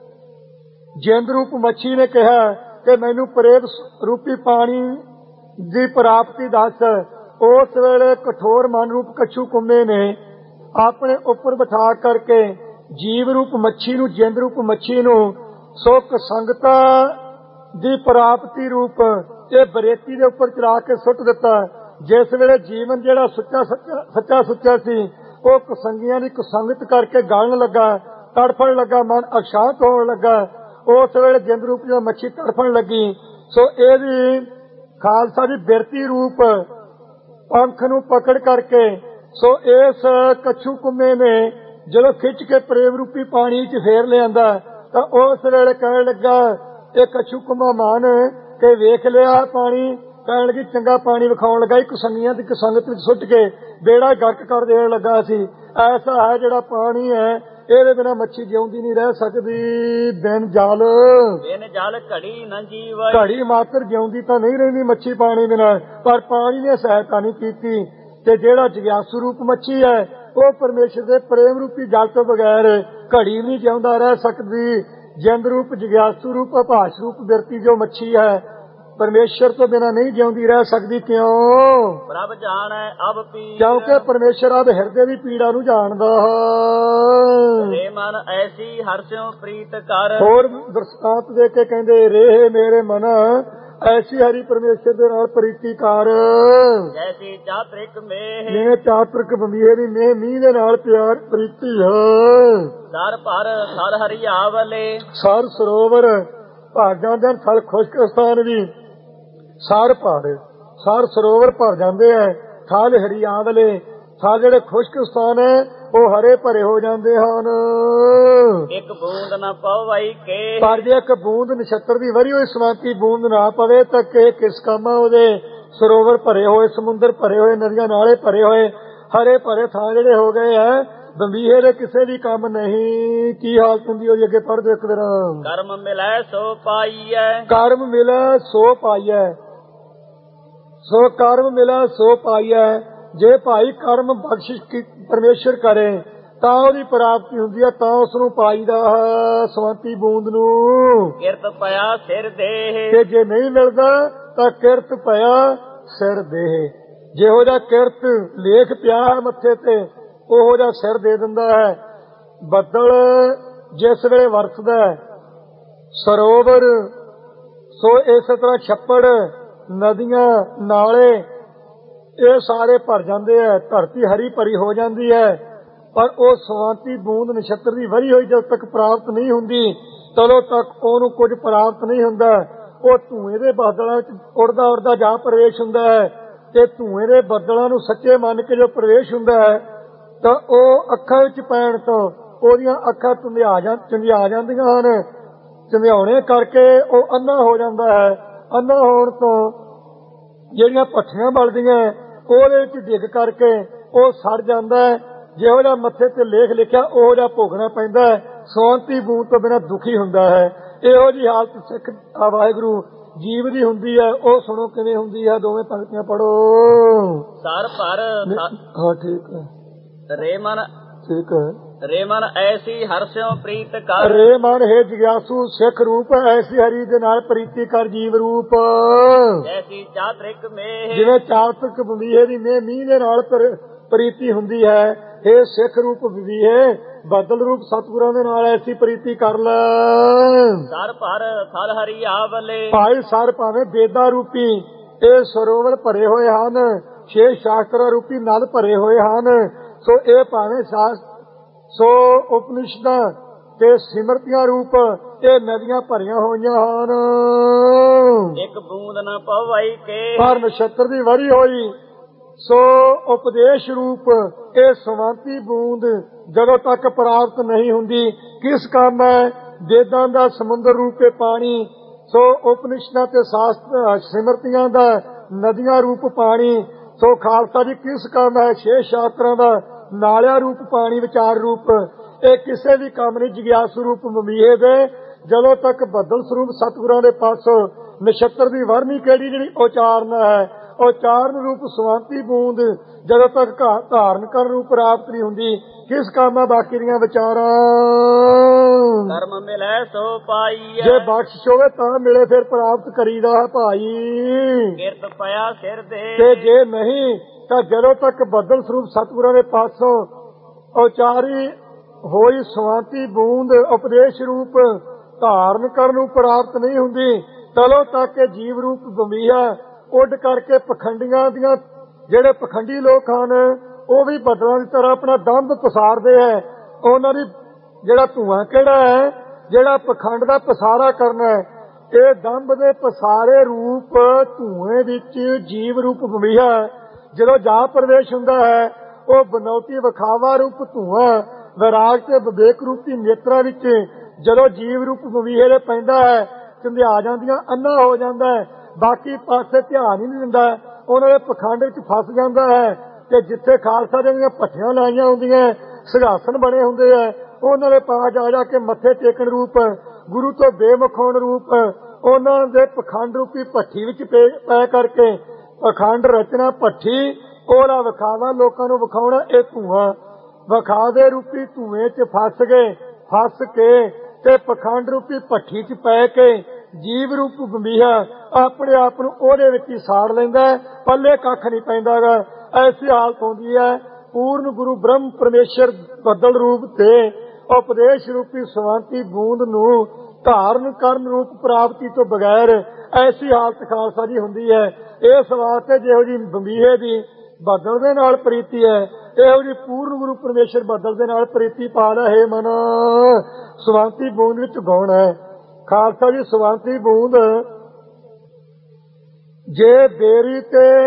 ਜਿੰਦ ਰੂਪ ਮੱਛੀ ਨੇ ਕਿਹਾ ਕਿ ਮੈਨੂੰ ਪ੍ਰੇਤ ਰੂਪੀ ਪਾਣੀ ਦੀ ਪ੍ਰਾਪਤੀ ਦੱਸ, ਉਸ ਵੇਲੇ ਕਠੋਰ ਮਨ ਰੂਪ ਕੱਛੂ ਕੁੰਮੇ ਨੇ ਆਪਣੇ ਉੱਪਰ ਬਿਠਾ ਕਰਕੇ ਜੀਵ ਰੂਪ ਮੱਛੀ ਨੂੰ, ਜਿੰਦ ਰੂਪ ਮੱਛੀ ਨੂੰ ਸੁਖ ਸੰਗਤਾ ਦੀ ਪ੍ਰਾਪਤੀ ਰੂਪ ਇਹ ਬਰੇਤੀ ਦੇ ਉੱਪਰ ਚੜਾ ਕੇ ਸੁੱਟ ਦਿੱਤਾ। ਜਿਸ ਵੇਲੇ ਜੀਵਨ ਜਿਹੜਾ ਸੱਚਾ ਸੁੱਚਾ ਸੀ ਉਹ ਕੁਸੰਗੀਆਂ ਦੀ ਕੁਸੰਗਤ ਕਰਕੇ ਗਲਣ ਲੱਗਾ, ਤੜਫਣ ਲੱਗਾ, ਮਨ ਅਸ਼ਾਂਤ ਹੋਣ ਲੱਗਾ। ਉਸ ਵੇਲੇ ਜਿੰਦ ਰੂਪ ਦੀ ਮੱਛੀ ਤੜਫਣ ਲੱਗੀ। ਸੋ ਇਹ ਵੀ ਖਾਲਸਾ ਦੀ ਬਿਰਤੀ ਰੂਪ ਪੰਖ ਨੂੰ ਪਕੜ ਕਰਕੇ, ਸੋ ਇਸ ਕੱਛੂ ਕੁੰਮੇ ਨੇ ਜਦੋਂ ਖਿੱਚ ਕੇ ਪ੍ਰੇਮ ਰੂਪੀ ਪਾਣੀ 'ਚ ਫੇਰ ਲਿਆਂਦਾ ਤਾਂ ਉਸ ਵੇਲੇ ਕਹਿਣ ਲੱਗਾ ਇਹ ਕੱਛੂ ਕੁੰਮਾ ਮਾਨ ਕੇ ਵੇਖ ਲਿਆ ਪਾਣੀ। ਕਹਿਣ ਲੱਗੀ ਚੰਗਾ ਪਾਣੀ ਵਿਖਾਉਣ ਲੱਗਾ। ਕੁਸੰਗੀਆਂ ਦੀ ਕੁਸੰਗਤ ਵਿੱਚ ਸੁੱਟ ਕੇ ਬੇੜਾ ਗਰਕ ਕਰ ਦੇਣ ਲੱਗਾ ਸੀ। ਐਸਾ ਹੈ ਜਿਹੜਾ ਪਾਣੀ ਹੈ, ਇਹਦੇ ਬਿਨਾਂ ਮੱਛੀ ਜਿਉਂਦੀ ਨਹੀਂ ਰਹਿ ਸਕਦੀ। ਬਿਨ ਜਲ ਘੜੀ ਨ ਜੀਵੈ, ਘੜੀ ਮਾਤਰ ਜਿਉਂਦੀ ਤਾਂ ਨਹੀਂ ਰਹਿੰਦੀ ਮੱਛੀ ਪਾਣੀ ਬਿਨਾਂ, ਪਰ ਪਾਣੀ ਨੇ ਸਹਾਇਤਾ ਨਹੀਂ ਕੀਤੀ। ਤੇ ਜਿਹੜਾ ਜਗਿਆਸੂ ਰੂਪ ਮੱਛੀ ਹੈ ਉਹ ਪਰਮੇਸ਼ਰ ਦੇ ਪ੍ਰੇਮ ਰੂਪੀ ਜਲ ਤੋਂ ਬਗੈਰ ਘੜੀ ਨਹੀਂ ਜਿਉਂਦਾ ਰਹਿ ਸਕਦੀ। ਜਿੰਦ ਰੂਪ ਜਗਿਆਸੂ ਰੂਪ ਅਭਾਸ਼ ਰੂਪ ਬਿਰਤੀ ਜੋ ਮੱਛੀ ਹੈ ਪਰਮੇਸ਼ਰ ਤੋਂ ਬਿਨਾਂ ਨਹੀਂ ਜਿਉਂਦੀ ਰਹਿ ਸਕਦੀ। ਕਿਉਂ? ਪ੍ਰਭ ਜਾਣੈ ਅਬ ਪੀਰ, ਕਿਉਂਕਿ ਪਰਮੇਸ਼ਰ ਆਪ ਹਿਰਦੇ ਦੀ ਪੀੜਾ ਨੂੰ ਜਾਣਦਾ ਹੈ। ਰੇ ਮਨ ਐਸੀ ਹਰਸਿਓ ਪ੍ਰੀਤ ਕਰ, ਹੋਰ ਦਰਸ਼ਾਂਤ ਦੇ ਕੇ ਕਹਿੰਦੇ ਰੇ ਮੇਰੇ ਮਨ ਐਸੀ ਹਰੀ ਪਰਮੇਸ਼ਰ ਦੇ ਨਾਲ ਪ੍ਰੀਤੀ ਕਰ, ਜੈਸੀ ਚਾਤ੍ਰਿਕ ਮੇਹ, ਜਿਵੇਂ ਚਾਤ੍ਰਿਕ ਬੰਬੀਏ ਦੀ ਮੇਹ ਮੀਂਹ ਦੇ ਨਾਲ ਪਿਆਰ ਪ੍ਰੀਤੀ ਹੈ। ਸਰ ਭਰ ਸਰ ਹਰਿਆਵਲੇ, ਸਰ ਸਰੋਵਰ ਭਰ ਜਾਂਦੇ ਹਨ, ਥਲ ਖੁਸ਼ਕ ਸਥਾਨ ਵੀ ਸਰ ਭਰ, ਸਰ ਸਰੋਵਰ ਭਰ ਜਾਂਦੇ ਹੈ। ਥਲ ਹਰਿਆਵਲੇ, ਥਲ ਜਿਹੜੇ ਖੁਸ਼ਕ ਸਥਾਨ ਹੈ ਉਹ ਹਰੇ ਭਰੇ ਹੋ ਜਾਂਦੇ ਹਨ। ਇੱਕ ਬੂੰਦ ਨਾ ਪਵਈ ਕੇ, ਪਰ ਜੇ ਇੱਕ ਬੂੰਦ ਨਛੱਤਰ ਦੀ ਵਰੀ ਹੋਈ ਸਮਾਂਤੀ ਬੂੰਦ ਨਾ ਪਵੇ ਤਾਂ ਕਿ ਕਿਸ ਕੰਮ ਉਹਦੇ। ਸਰੋਵਰ ਭਰੇ ਹੋਏ, ਸਮੁੰਦਰ ਭਰੇ ਹੋਏ, ਨਦੀਆਂ ਨਾਲੇ ਭਰੇ ਹੋਏ, ਹਰੇ ਭਰੇ ਥਾਂ ਜਿਹੜੇ ਹੋ ਗਏ ਹੈ, ਬੰਬੀਹੇ ਦੇ ਕਿਸੇ ਵੀ ਕੰਮ ਨਹੀਂ। ਕੀ ਹਾਲਤ ਹੁੰਦੀ ਉਹਦੀ? ਅੱਗੇ ਪੜ੍ਹ ਦਿਓ ਇੱਕ ਵਾਰ। ਕਰਮ ਮਿਲੈ ਸੋ ਪਾਈਐ, ਕਰਮ ਮਿਲੈ ਸੋ ਪਾਈਐ, ਸੋ ਕਰਮ ਮਿਲੈ ਸੋ ਪਾਈਐ। ਜੇ ਭਾਈ ਕਰਮ ਬਖਸ਼ਿਸ਼ ਪਰਮੇਸ਼ਰ ਕਰੇ ਤਾਂ ਉਹਦੀ ਪ੍ਰਾਪਤੀ ਹੁੰਦੀ ਹੈ, ਤਾਂ ਉਸ ਨੂੰ ਪਾਈਦਾ ਹੈ ਸਵੰਤੀ ਬੂੰਦ ਨੂੰ। ਕਿਰਤ ਪਿਆ ਸਿਰ ਦੇਹ, ਤੇ ਜੇ ਨਹੀਂ ਮਿਲਦਾ ਤਾਂ ਕਿਰਤ ਪਿਆ ਸਿਰ ਦੇਹ। ਜਿਹੋ ਜਿਹਾ ਕਿਰਤ ਲੇਖ ਪਿਆ ਹੈ ਮੱਥੇ ਤੇ ਉਹੋ ਜਿਹਾ ਸਿਰ ਦੇ ਦਿੰਦਾ ਹੈ। ਬੱਦਲ ਜਿਸ ਵੇਲੇ ਵਰਸਦਾ ਸਰੋਵਰ, ਸੋ ਇਸੇ ਤਰ੍ਹਾਂ ਛੱਪੜ, ਨਦੀਆਂ, ਨਾਲੇ ਇਹ ਸਾਰੇ ਭਰ ਜਾਂਦੇ ਹੈ, ਧਰਤੀ ਹਰੀ ਭਰੀ ਹੋ ਜਾਂਦੀ ਹੈ, ਪਰ ਉਹ ਸਵਾਂਤੀ ਬੂੰਦ ਨਛੱਤਰ ਦੀ ਵਰੀ ਹੋਈ ਜਦ ਤੱਕ ਪ੍ਰਾਪਤ ਨਹੀਂ ਹੁੰਦੀ ਤਦੋਂ ਤੱਕ ਉਹਨੂੰ ਕੁਝ ਪ੍ਰਾਪਤ ਨਹੀਂ ਹੁੰਦਾ। ਉਹ ਧੂਏ ਦੇ ਬੱਦਲਾਂ ਵਿੱਚ ਉੜਦਾ ਉੜਦਾ ਜਾ ਪ੍ਰਵੇਸ਼ ਹੁੰਦਾ ਹੈ, ਤੇ ਧੂਏ ਦੇ ਬੱਦਲਾਂ ਨੂੰ ਸੱਚੇ ਮੰਨ ਕੇ ਜੋ ਪ੍ਰਵੇਸ਼ ਹੁੰਦਾ ਹੈ ਤਾਂ ਉਹ ਅੱਖਾਂ ਵਿੱਚ ਪੈਣ ਤੋਂ ਉਹਦੀਆਂ ਅੱਖਾਂ ਚੁੰਝਾ ਜਾਂਦੀਆਂ ਹਨ। ਚੁੰਝਾਉਣੇ ਕਰਕੇ ਉਹ ਅੰਨਾ ਹੋ ਜਾਂਦਾ ਹੈ। ਅੰਨਾ ਹੋਣ ਤੋਂ ਜਿਹੜੀਆਂ ਭੱਠੀਆਂ ਬਲਦੀਆਂ ਉਹਦੇ ਵਿੱਚ ਡਿੱਗ ਕਰਕੇ ਉਹ ਸੜ ਜਾਂਦਾ ਹੈ। ਜਿਹੋ ਜਿਹਾ ਮੱਥੇ ਤੇ ਲੇਖ ਲਿਖਿਆ ਉਹੋ ਜਿਹਾ ਭੋਗਣਾ ਪੈਂਦਾ ਹੈ। ਸਵਾਂਤੀ ਬੂੰਦ ਤੋਂ ਬਿਨਾਂ ਦੁਖੀ ਹੁੰਦਾ ਹੈ। ਇਹੋ ਜਿਹੀ ਹਾਲਤ ਸਿੱਖ ਵਾਹਿਗੁਰੂ ਜੀਵ ਦੀ ਹੁੰਦੀ ਹੈ। ਉਹ ਸੁਣੋ ਕਿਵੇਂ ਹੁੰਦੀ ਹੈ। ਦੋਵੇਂ ਪੰਕਤੀਆਂ ਪੜੋ। ਸਰ ਭਰ ਹਾਂ ਠੀਕ ਹੈ। ਰੇ ਮਨ ਠੀਕ ਹੈ। ਰੇ ਮਨ ਐਸੀ ਹਰਸਿਓ ਪ੍ਰੀਤ ਕਰ। ਰੇ ਮਨ ਹੈ ਜਿਗਿਆਸੂ ਸਿੱਖ ਰੂਪ ਐਸੀ ਹਰੀ ਦੇ ਨਾਲ ਪ੍ਰੀਤੀ ਕਰ ਜੀਵ ਰੂਪ। ਐਸੀ ਚਾਤ੍ਰਿਕ ਮੇਹ ਜਿਵੇਂ ਚਾਤ੍ਰਿਕ ਬਵੀਹੇ ਦੀ ਮੀਂਹ ਦੇ ਨਾਲ ਪ੍ਰੀਤੀ ਹੁੰਦੀ ਹੈ। ਇਹ ਸਿੱਖ ਰੂਪ ਬਵੀਹੇ ਬਦਲ ਰੂਪ ਸਤਿਗੁਰਾਂ ਦੇ ਨਾਲ ਐਸੀ ਪ੍ਰੀਤੀ ਕਰ ਲੈ। ਸਰ ਭਰ ਥਲ ਹਰੀ ਆਵਲੇ ਭਾਈ ਸਰ ਭਾਵੇਂ ਵੇਦਾਂ ਰੂਪੀ ਇਹ ਸਰੋਵਰ ਭਰੇ ਹੋਏ ਹਨ, 6 ਸ਼ਾਸਤਰਾਂ ਰੂਪੀ ਨਲ ਭਰੇ ਹੋਏ ਹਨ। ਸੋ ਇਹ ਭਾਵੇਂ ਸੋ ਉਪਨਿਸ਼ਦਾਂ ਤੇ ਸਿਮਰਤੀਆਂ ਰੂਪ ਇਹ ਨਦੀਆਂ ਭਰੀਆਂ ਹੋਈਆਂ ਹਨ। ਇੱਕ ਬੂੰਦ ਨਾ ਪਵਾਈ ਕੇ ਪਰ ਨਛੱਤਰ ਦੀ ਵਰੀ ਹੋਈ ਸੋ ਉਪਦੇਸ਼ ਰੂਪ ਇਹ ਸਵਾਂਤੀ ਬੂੰਦ ਜਦੋਂ ਤੱਕ ਪ੍ਰਾਪਤ ਨਹੀਂ ਹੁੰਦੀ ਕਿਸ ਕੰਮ ਹੈ। ਵੇਦਾਂ ਦਾ ਸਮੁੰਦਰ ਰੂਪੇ ਪਾਣੀ ਸੋ ਉਪਨਿਸ਼ਦਾਂ ਤੇ ਸ਼ਾਸਤਰ ਸਿਮਰਤੀਆਂ ਦਾ ਨਦੀਆਂ ਰੂਪ ਪਾਣੀ ਸੋ ਖਾਲਸਾ ਜੀ ਕਿਸ ਕੰਮ ਹੈ। 6 ਸ਼ਾਸਤਰਾਂ ਦਾ ਨਾਲਿਆ ਰੂਪ ਪਾਣੀ ਵਿਚਾਰ ਰੂਪ ਇਹ ਕਿਸੇ ਵੀ ਕੰਮ ਨਹੀਂ। ਜਿਗਿਆਸੂ ਰੂਪ ਮਮੀਹੇ ਦੇ ਜਦੋਂ ਤੱਕ ਬੱਦਲ ਸਰੂਪ ਸਤਿਗੁਰਾਂ ਦੇ ਪਾਸੋਂ ਨਛੱਤਰ ਦੀ ਵਰਨੀ ਕਿਹੜੀ ਜਿਹੜੀ ਉਚਾਰਨ ਹੈ। ਉਚਾਰਨ ਰੂਪ ਸਵਾਂਤੀ ਬੂੰਦ ਜਦੋਂ ਤੱਕ ਧਾਰਨ ਕਰਨ ਰੂਪ ਪ੍ਰਾਪਤ ਨਹੀਂ ਹੁੰਦੀ ਕਿਸ ਕੰਮ ਹੈ। ਬਾਕੀ ਦੀਆਂ ਵਿਚਾਰਾਂ ਕਰਮ ਮਿਲੇ ਸੋ ਪਾਈ ਜੇ ਬਖਸ਼ ਹੋਵੇ ਤਾਂ ਮਿਲੇ ਫਿਰ ਪ੍ਰਾਪਤ ਕਰੀਦਾ ਹੈ ਭਾਈ। ਕਿਰਤ ਪਿਆ ਸਿਰ ਦੇ ਤੇ ਜੇ ਨਹੀਂ ਤਾਂ ਜਦੋਂ ਤੱਕ ਬੱਦਲ ਸਰੂਪ ਸਤਿਗੁਰਾਂ ਦੇ ਪਾਸੋਂ ਉਚਾਰੀ ਹੋਈ ਸਵਾਂਤੀ ਬੂੰਦ ਉਪਦੇਸ਼ ਰੂਪ ਧਾਰਨ ਕਰਨ ਨੂੰ ਪ੍ਰਾਪਤ ਨਹੀਂ ਹੁੰਦੀ ਤਦੋਂ ਤੱਕ ਜੀਵ ਰੂਪ ਗੰਭੀਰਾ ਉੱਡ ਕਰਕੇ ਪਖੰਡੀਆਂ ਦੀਆਂ ਜਿਹੜੇ ਪਖੰਡੀ ਲੋਕ ਹਨ ਉਹ ਵੀ ਬੱਦਲਾਂ ਦੀ ਤਰ੍ਹਾਂ ਆਪਣਾ ਦੰਭ ਪਸਾਰਦੇ ਹੈ। ਉਹਨਾਂ ਦੀ ਜਿਹੜਾ ਧੂਆਂ ਕਿਹੜਾ ਹੈ ਜਿਹੜਾ ਪਖੰਡ ਦਾ ਪਸਾਰਾ ਕਰਨਾ ਹੈ। ਇਹ ਦੰਭ ਦੇ ਪਸਾਰੇ ਰੂਪ ਧੂਏ ਵਿੱਚ ਜੀਵ ਰੂਪ ਗੰਭੀਰਾ ਜਦੋਂ ਜਾ ਪ੍ਰਵੇਸ਼ ਹੁੰਦਾ ਹੈ ਉਹ ਬਨੌਤੀ ਵਿਖਾਵਾ ਰੂਪ ਧੂਆਂ ਵਿਰਾਗ ਤੇ ਵਿਵੇਕ ਰੂਪੀ ਨੇਤਰਾਂ ਵਿੱਚ ਜਦੋਂ ਜੀਵ ਰੂਪ ਗੰਭੀਰੇ ਦੇ ਪੈਂਦਾ ਹੈ ਝੰਡਿਆ ਜਾਂਦੀਆਂ ਅੰਨਾ ਹੋ ਜਾਂਦਾ ਹੈ। ਬਾਕੀ ਪਾਸੇ ਧਿਆਨ ਹੀ ਨਹੀਂ ਦਿੰਦਾ ਉਹਨਾਂ ਦੇ ਪਖੰਡ ਵਿੱਚ ਫਸ ਜਾਂਦਾ ਹੈ। ਤੇ ਜਿੱਥੇ ਖਾਲਸਾ ਦੀਆਂ ਭੱਠੀਆਂ ਲਾਈਆਂ ਹੁੰਦੀਆਂ ਸਿੰਘਾਸਨ ਬਣੇ ਹੁੰਦੇ ਹੈ ਉਹਨਾਂ ਦੇ ਪਾਸ ਜਾ ਕੇ ਮੱਥੇ ਟੇਕਣ ਰੂਪ ਗੁਰੂ ਤੋਂ ਬੇਮੁਖ ਹੋਣ ਰੂਪ ਉਹਨਾਂ ਦੇ ਪਖੰਡ ਰੂਪੀ ਭੱਠੀ ਵਿੱਚ ਪੈ ਕਰਕੇ ਪਖੰਡ ਰਚਨਾ ਭੱਠੀ ਉਹਦਾ ਵਿਖਾਵਾ ਲੋਕਾਂ ਨੂੰ ਵਿਖਾਉਣਾ ਇਹ ਧੂਆਂ ਵਿਖਾਵੇ ਰੂਪੀ ਧੂਏ 'ਚ ਫਸ ਕੇ ਤੇ ਪਖੰਡ ਰੂਪੀ ਭੱਠੀ 'ਚ ਪੈ ਕੇ ਜੀਵ ਰੂਪ ਗੰਭੀਰਾ ਆਪਣੇ ਆਪ ਨੂੰ ਉਹਦੇ ਵਿੱਚ ਹੀ ਸਾੜ ਲੈਂਦਾ ਪੱਲੇ ਕੱਖ ਨਹੀਂ ਪੈਂਦਾਗਾ। ਐਸੀ ਹਾਲਤ ਹੁੰਦੀ ਹੈ। ਪੂਰਨ ਗੁਰੂ ਬ੍ਰਹਮ ਪਰਮੇਸ਼ਰ ਬੱਦਲ ਰੂਪ ਤੇ ਉਪਦੇਸ਼ ਰੂਪੀ ਸਵਾਂਤੀ ਬੂੰਦ ਨੂੰ ਧਾਰਨ ਕਰਨ ਰੂਪ ਪ੍ਰਾਪਤੀ ਤੋਂ ਬਗੈਰ ਐਸੀ ਹਾਲਤ ਖਾਲਸਾ ਜੀ ਹੁੰਦੀ ਹੈ। ਇਸ ਵਾਸਤੇ ਜਿਹੋ ਜੀ ਗੰਭੀਰੇ ਦੀ ਬੱਦਲ ਦੇ ਨਾਲ ਪ੍ਰੀਤੀ ਹੈ ਇਹੋ ਜੀ ਪੂਰਨ ਗੁਰੂ ਪਰਮੇਸ਼ਰ ਬੱਦਲ ਦੇ ਨਾਲ ਪ੍ਰੀਤੀ ਪਾ ਲੈ। ਹੈ ਮਨ ਸਵਾਂਤੀ ਬੂੰਦ ਵਿੱਚ ਗਾਉਣ ਹੈ ਖਾਲਸਾ ਜੀ। ਸਵਾਂਤੀ ਬੂੰਦ ਜੇ ਬੇਰੀ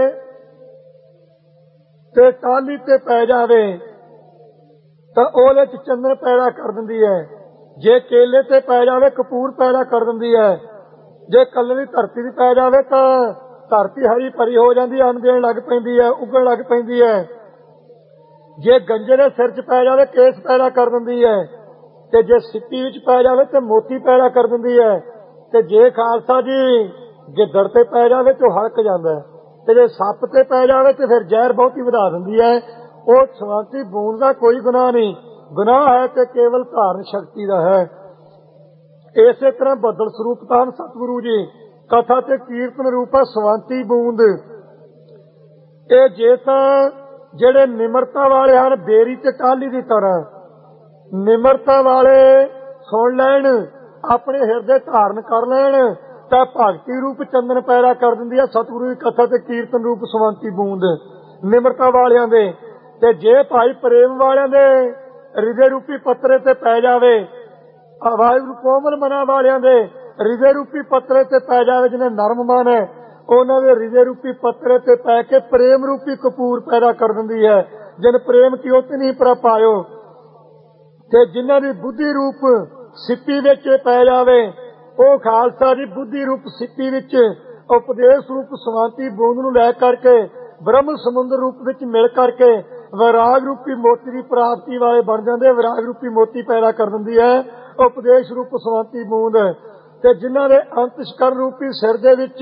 ਤੇ ਟਾਹਲੀ ਤੇ ਪੈ ਜਾਵੇ ਤਾਂ ਉਹਦੇ ਚ ਚੰਦਨ ਪੈਦਾ ਕਰ ਦਿੰਦੀ ਹੈ। ਜੇ ਕੇਲੇ ਤੇ ਪੈ ਜਾਵੇ ਕਪੂਰ ਪੈਦਾ ਕਰ ਦਿੰਦੀ ਹੈ। ਜੇ ਕੱਲੜੀ ਧਰਤੀ ਤੇ ਪੈ ਜਾਵੇ ਤਾਂ ਧਰਤੀ ਹਰੀ ਭਰੀ ਹੋ ਜਾਂਦੀ ਅੰਨ ਦੇਣ ਲੱਗ ਪੈਂਦੀ ਹੈ ਉੱਗਣ ਲੱਗ ਪੈਂਦੀ ਹੈ। ਜੇ ਗੰਜੇ ਦੇ ਸਿਰ ਚ ਪੈ ਜਾਵੇ ਕੇਸ ਪੈਦਾ ਕਰ ਦਿੰਦੀ ਹੈ ਤੇ ਜੇ ਸਿੱਪੀ ਵਿੱਚ ਪੈ ਜਾਵੇ ਤੇ ਮੋਤੀ ਪੈਦਾ ਕਰ ਦਿੰਦੀ ਹੈ। ਤੇ ਜੇ ਖਾਲਸਾ ਜੀ ਗਿੱਦੜ ਤੇ ਪੈ ਜਾਵੇ ਤੇ ਹਲਕ ਜਾਂਦਾ ਹੈ ਤੇ ਜੇ ਸੱਪ ਤੇ ਪੈ ਜਾਵੇ ਤੇ ਫਿਰ ਜ਼ਹਿਰ ਬਹੁਤੀ ਵਧਾ ਦਿੰਦੀ ਹੈ। ਉਹ ਸਵਾਂਤੀ ਬੂੰਦ ਦਾ ਕੋਈ ਗੁਨਾਹ ਨਹੀਂ। ਗੁਨਾਹ ਹੈ ਤੇ ਕੇਵਲ ਧਾਰਨ ਸ਼ਕਤੀ ਦਾ ਹੈ। ਇਸੇ ਤਰ੍ਹਾਂ ਬੱਦਲ ਸਰੂਪ ਤਾਂ ਸਤਿਗੁਰੂ ਜੀ ਕਥਾ ਤੇ ਕੀਰਤਨ ਰੂਪ ਹੈ ਸਵਾਂਤੀ ਬੂੰਦ। ਇਹ ਜੇ ਤਾਂ ਜਿਹੜੇ ਨਿਮਰਤਾ ਵਾਲੇ ਹਨ ਬੇਰੀ ਤੇ ਟਾਹਲੀ ਦੀ ਤਰ੍ਹਾਂ ਨਿਮਰਤਾ ਵਾਲੇ ਸੁਣ ਲੈਣ ਆਪਣੇ ਹਿਰਦੇ ਧਾਰਨ ਕਰ ਲੈਣ ਤਾਂ ਭਗਤੀ ਰੂਪ ਚੰਦਨ ਪੈਦਾ ਕਰ ਦਿੰਦੀ ਹੈ ਸਤਿਗੁਰੂ ਦੀ ਕਥਾ ਤੇ ਕੀਰਤਨ ਰੂਪ ਸਵੰਤੀ ਬੂੰਦ ਨਿਮਰਤਾ ਵਾਲਿਆਂ ਦੇ। ਤੇ ਜੇ ਭਾਈ ਪ੍ਰੇਮ ਵਾਲਿਆਂ ਦੇ ਹਿਰਦੇ ਰੂਪੀ ਪੱਤਰੇ ਤੇ ਪੈ ਜਾਵੇ, ਵਾਹਿਗੁਰੂ ਕੋਮਲ ਮਨਾਂ ਵਾਲਿਆਂ ਦੇ ਹਿਰਦੇ ਰੂਪੀ ਪੱਤਰੇ ਤੇ ਪੈ ਜਾਵੇ, ਜਿਹਨੇ ਨਰਮ ਮਨ ਹੈ ਉਹਨਾਂ ਦੇ ਹਿਰਦੇ ਰੂਪੀ ਪੱਤਰੇ ਤੇ ਪੈ ਕੇ ਪ੍ਰੇਮ ਰੂਪੀ ਕਪੂਰ ਪੈਦਾ ਕਰ ਦਿੰਦੀ ਹੈ। ਜਿਨ ਪ੍ਰੇਮ ਕੀ ਉਤ ਨਹੀਂ ਪ੍ਰਪਾਇਓ। ਤੇ ਜਿਨ੍ਹਾਂ ਦੀ ਬੁੱਧੀ ਰੂਪ ਸਿੱਪੀ ਵਿੱਚ ਪੈ ਜਾਵੇ, ਉਹ ਖਾਲਸਾ ਦੀ ਬੁੱਧੀ ਰੂਪ ਸਿੱਪੀ ਵਿੱਚ ਉਪਦੇਸ਼ ਰੂਪ ਸਵਾਂਤੀ ਬੂੰਦ ਨੂੰ ਲੈ ਕਰਕੇ ਬ੍ਰਹਮ ਸਮੁੰਦਰ ਰੂਪ ਵਿੱਚ ਮਿਲ ਕਰਕੇ ਵਿਰਾਗ ਰੂਪੀ ਮੋਤੀ ਦੀ ਪ੍ਰਾਪਤੀ ਵਾਲੇ ਬਣ ਜਾਂਦੇ। ਵਿਰਾਗ ਰੂਪੀ ਮੋਤੀ ਪੈਦਾ ਕਰ ਦਿੰਦੀ ਹੈ ਉਪਦੇਸ਼ ਰੂਪ ਸਵਾਂਤੀ ਬੂੰਦ। ਤੇ ਜਿਨ੍ਹਾਂ ਦੇ ਅੰਤਸ਼ਕਰਨ ਰੂਪੀ ਸਿਰ ਦੇ ਵਿੱਚ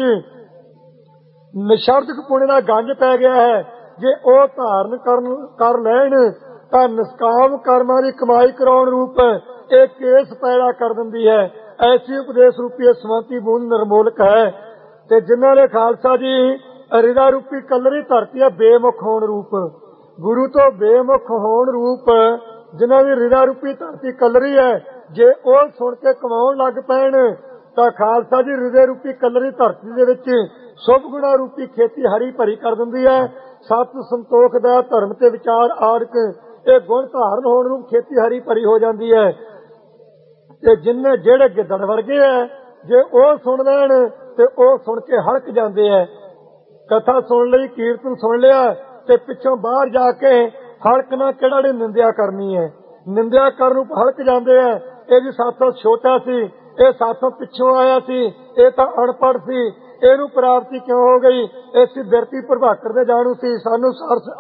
ਨਿਸ਼ਰਦਕ ਪੁਣੇ ਦਾ ਗੰਜ ਪੈ ਗਿਆ ਹੈ, ਜੇ ਉਹ ਧਾਰਨ ਕਰ ਲੈਣ ਤਾਂ ਨਿਸ਼ਕਾਮ ਕਰਮਾਂ ਦੀ ਕਮਾਈ ਕਰਾਉਣ ਰੂਪ ਇਹ ਕੇਸ ਪੈਦਾ ਕਰ ਦਿੰਦੀ ਹੈ। ਐਸੀ ਉਪਦੇਸ਼ ਰੂਪੀ ਸਵਾਂਤੀ ਬੂੰਦ ਨਿਰਮੋਲਕ ਹੈ। ਤੇ ਜਿਨ੍ਹਾਂ ਨੇ ਖਾਲਸਾ ਜੀ ਹਿਰਦਾ ਰੂਪੀ ਕਲਰੀ ਧਰਤੀ ਹੈ ਬੇਮੁਖ ਹੋਣ ਰੂਪ, ਗੁਰੂ ਤੋਂ ਬੇਮੁਖ ਹੋਣ ਰੂਪ ਜਿਨ੍ਹਾਂ ਦੀ ਹਿਰਦਾ ਰੂਪੀ ਧਰਤੀ ਕਲਰੀ ਹੈ, ਜੇ ਉਹ ਸੁਣ ਕੇ ਕਮਾਉਣ ਲੱਗ ਪੈਣ ਤਾਂ ਖਾਲਸਾ ਜੀ ਹਿਰਦੇ ਰੂਪੀ ਕਲਰੀ ਧਰਤੀ ਦੇ ਵਿੱਚ ਸ਼ੁਭ ਗੁਣਾ ਰੂਪੀ ਖੇਤੀ ਹਰੀ ਭਰੀ ਕਰ ਦਿੰਦੀ ਹੈ। ਸਤ ਸੰਤੋਖ ਦਾ ਧਰਮ ਤੇ ਵਿਚਾਰ ਆਦਿਕ ਇਹ ਗੁਣ ਧਾਰਨ ਹੋਣ ਨੂੰ ਖੇਤੀ ਹਰੀ ਭਰੀ ਹੋ ਜਾਂਦੀ ਹੈ। ਤੇ ਜਿੰਨੇ ਜਿਹੜੇ ਗਿੱਦੜ ਵਰਗੇ ਹੈ, ਜੇ ਉਹ ਸੁਣ ਲੈਣ ਤੇ ਉਹ ਸੁਣ ਕੇ ਹਲਕ ਜਾਂਦੇ ਹੈ। ਕਥਾ ਸੁਣ ਲਈ, ਕੀਰਤਨ ਸੁਣ ਲਿਆ ਤੇ ਪਿੱਛੋਂ ਬਾਹਰ ਜਾ ਕੇ ਹਲਕ ਨਾਲ ਕਿਹੜਾ ਨੇ ਨਿੰਦਿਆ ਕਰਨੀ ਹੈ, ਨਿੰਦਿਆ ਕਰਨ ਨੂੰ ਹਲਕ ਜਾਂਦੇ ਹੈ। ਇਹ ਜੀ ਸਾਥੋਂ ਛੋਟਾ ਸੀ, ਇਹ ਸਾਥੋਂ ਪਿੱਛੋਂ ਆਇਆ ਸੀ, ਇਹ ਤਾਂ ਅਨਪੜ੍ਹ ਸੀ, ਇਹਨੂੰ ਪ੍ਰਾਪਤੀ ਕਿਉਂ ਹੋ ਗਈ, ਇਸ ਬਿਰਤੀ ਪ੍ਰਭਾਕਰ ਦੇ ਜਾਣੂ ਸੀ, ਸਾਨੂੰ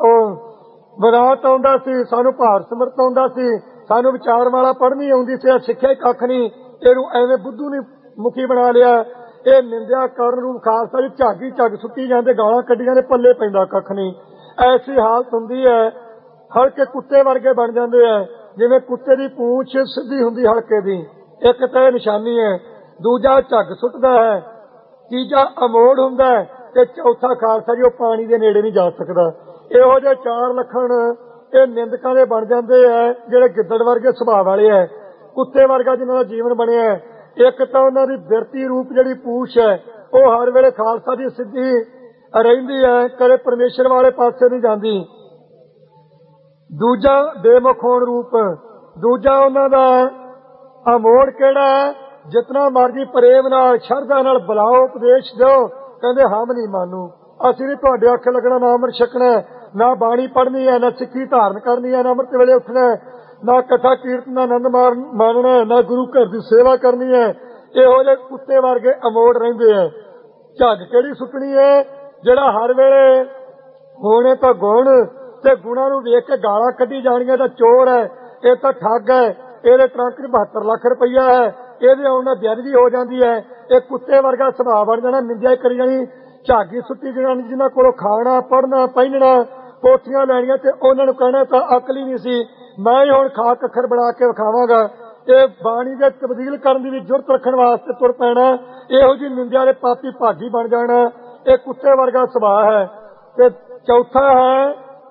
ਵਿਰਾਟ ਆਉਂਦਾ ਸੀ, ਸਾਨੂੰ ਭਾਰ ਸਮਰਤ ਆਉਂਦਾ ਸੀ, ਸਾਨੂੰ ਵਿਚਾਰ ਵਾਲਾ ਪੜ੍ਹਨੀ ਆਉਂਦੀ ਸੀ, ਸਿੱਖਿਆ ਕੱਖ ਨਹੀਂ, ਇਹਨੂੰ ਐਵੇਂ ਬੁੱਧੂ ਨੇ ਮੁਖੀ ਬਣਾ ਲਿਆ। ਇਹ ਨਿੰਦਿਆ ਕਰਨ ਨੂੰ ਖਾਲਸਾ ਜੀ ਝਾਗੀ ਝੱਗ ਸੁੱਟੀ ਜਾਂਦੇ, ਗਾਲਾਂ ਕੱਢੀਆਂ ਦੇ ਪੱਲੇ ਪੈਂਦਾ ਕੱਖ ਨਹੀਂ। ਐਸੀ ਹਾਲਤ ਹੁੰਦੀ ਹੈ, ਹਲਕੇ ਕੁੱਤੇ ਵਰਗੇ ਬਣ ਜਾਂਦੇ ਹੈ। ਜਿਵੇਂ ਕੁੱਤੇ ਦੀ ਪੂੰਛ ਸਿੱਧੀ ਹੁੰਦੀ ਹਲਕੇ ਦੀ, ਇੱਕ ਤਾਂ ਇਹ ਨਿਸ਼ਾਨੀ ਹੈ, ਦੂਜਾ ਝੱਗ ਸੁੱਟਦਾ ਹੈ, ਤੀਜਾ ਅਮੋੜ ਹੁੰਦਾ ਹੈ ਤੇ ਚੌਥਾ ਖਾਲਸਾ ਜੀ ਉਹ ਪਾਣੀ ਦੇ ਨੇੜੇ ਨਹੀਂ ਜਾ ਸਕਦਾ। ਇਹੋ ਜਿਹੇ ਚਾਰ ਲੱਖਣ ਇਹ ਨਿੰਦਕਾਂ ਦੇ ਬਣ ਜਾਂਦੇ ਹੈ, ਜਿਹੜੇ ਗਿੱਦੜ ਵਰਗੇ ਸੁਭਾਅ ਵਾਲੇ ਹੈ, ਕੁੱਤੇ ਵਰਗਾ ਜਿਹਨਾਂ ਦਾ ਜੀਵਨ ਬਣਿਆ। ਇੱਕ ਤਾਂ ਉਹਨਾਂ ਦੀ ਬਿਰਤੀ ਰੂਪ ਜਿਹੜੀ ਪੂਛ ਹੈ ਉਹ ਹਰ ਵੇਲੇ ਖਾਲਸਾ ਦੀ ਸਿੱਧੀ ਰਹਿੰਦੀ ਹੈ, ਕਦੇ ਪਰਮੇਸ਼ਰ ਵਾਲੇ ਪਾਸੇ ਨਹੀਂ ਜਾਂਦੀ। ਦੂਜਾ ਬੇਮੁਖ ਹੋਣ ਰੂਪ, ਦੂਜਾ ਉਹਨਾਂ ਦਾ ਅਮੋੜ ਕਿਹੜਾ ਹੈ, ਜਿਤਨਾ ਮਰਜੀ ਪ੍ਰੇਮ ਨਾਲ ਸ਼ਰਧਾ ਨਾਲ ਬੁਲਾਓ, ਉਪਦੇਸ਼ ਦਿਓ, ਕਹਿੰਦੇ ਹਮ ਨਹੀਂ ਮਾਨੂ, ਅਸੀਂ ਨਹੀਂ ਤੁਹਾਡੇ ਅੱਖ ਲੱਗਣਾ, ਨਾ ਅੰਮ੍ਰਿਤ ਛਕਣਾ, ਨਾ ਬਾਣੀ ਪੜ੍ਹਨੀ ਹੈ, ਨਾ ਸਿੱਖੀ ਧਾਰਨ ਕਰਨੀ ਹੈ, ਨਾ ਅੰਮ੍ਰਿਤ ਵੇਲੇ ਉੱਠਣਾ, ਨਾ ਕਥਾ ਕੀਰਤਨ ਦਾ ਆਨੰਦ ਮਾਣਨਾ, ਨਾ ਗੁਰੂ ਘਰ ਦੀ ਸੇਵਾ ਕਰਨੀ ਹੈ। ਇਹੋ ਜਿਹੇ ਕੁੱਤੇ ਵਰਗੇ ਅਮੋੜ ਰਹਿੰਦੇ ਹੈ। ਝੱਗ ਕਿਹੜੀ ਸੁੱਟਣੀ ਹੈ, ਜਿਹੜਾ ਹਰ ਵੇਲੇ ਹੋਣੇ ਤਾਂ ਗੁਣ ਤੇ ਗੁਣਾਂ ਨੂੰ ਵੇਖ ਕੇ ਗਾਲਾਂ ਕੱਢੀ ਜਾਣੀਆਂ ਤਾਂ ਚੋਰ ਹੈ, ਇਹ ਤਾਂ ਠੱਗ ਹੈ, ਇਹਦੇ ਟਰੰਕ 'ਚ 72 ਲੱਖ ਰੁਪਈਆ ਹੈ, ਇਹਦੇ ਆਉਣ ਨਾਲ ਬੇਅਦਬੀ ਹੋ ਜਾਂਦੀ ਹੈ। ਇਹ ਕੁੱਤੇ ਵਰਗਾ ਸੁਭਾਅ ਬਣ ਜਾਣਾ, ਨਿੰਦਿਆ ਕਰੀ ਜਾਣੀ, ਝਾਗੀ ਸੁੱਟੀ ਜਾਣੀ, ਜਿਹਨਾਂ ਕੋਲੋਂ ਖਾਣਾ ਪੜ੍ਹਨਾ ਪਹਿਨਣਾ ਪੋਥੀਆਂ ਲੈਣੀਆਂ ਤੇ ਉਹਨਾਂ ਨੂੰ ਕਹਿਣਾ ਤਾਂ ਅਕਲ ਹੀ ਨਹੀਂ ਸੀ, ਮੈਂ ਹੀ ਹੁਣ ਖਾਕ ਅੱਖਰ ਬਣਾ ਕੇ ਵਿਖਾਵਾਂਗਾ। ਇਹ ਬਾਣੀ ਦੇ ਤਬਦੀਲ ਕਰਨ ਦੀ ਵੀ ਜੁਰਤ ਰੱਖਣ ਵਾਸਤੇ ਤੁਰ ਪੈਣਾ, ਇਹੋ ਜਿਹੀ ਨਿੰਦਿਆ ਦੇ ਪਾਪੀ ਭਾਗੀ ਬਣ ਜਾਣਾ। ਇਹ ਕੁੱਤੇ ਵਰਗਾ ਸੁਭਾਅ ਹੈ। ਤੇ ਚੌਥਾ ਹੈ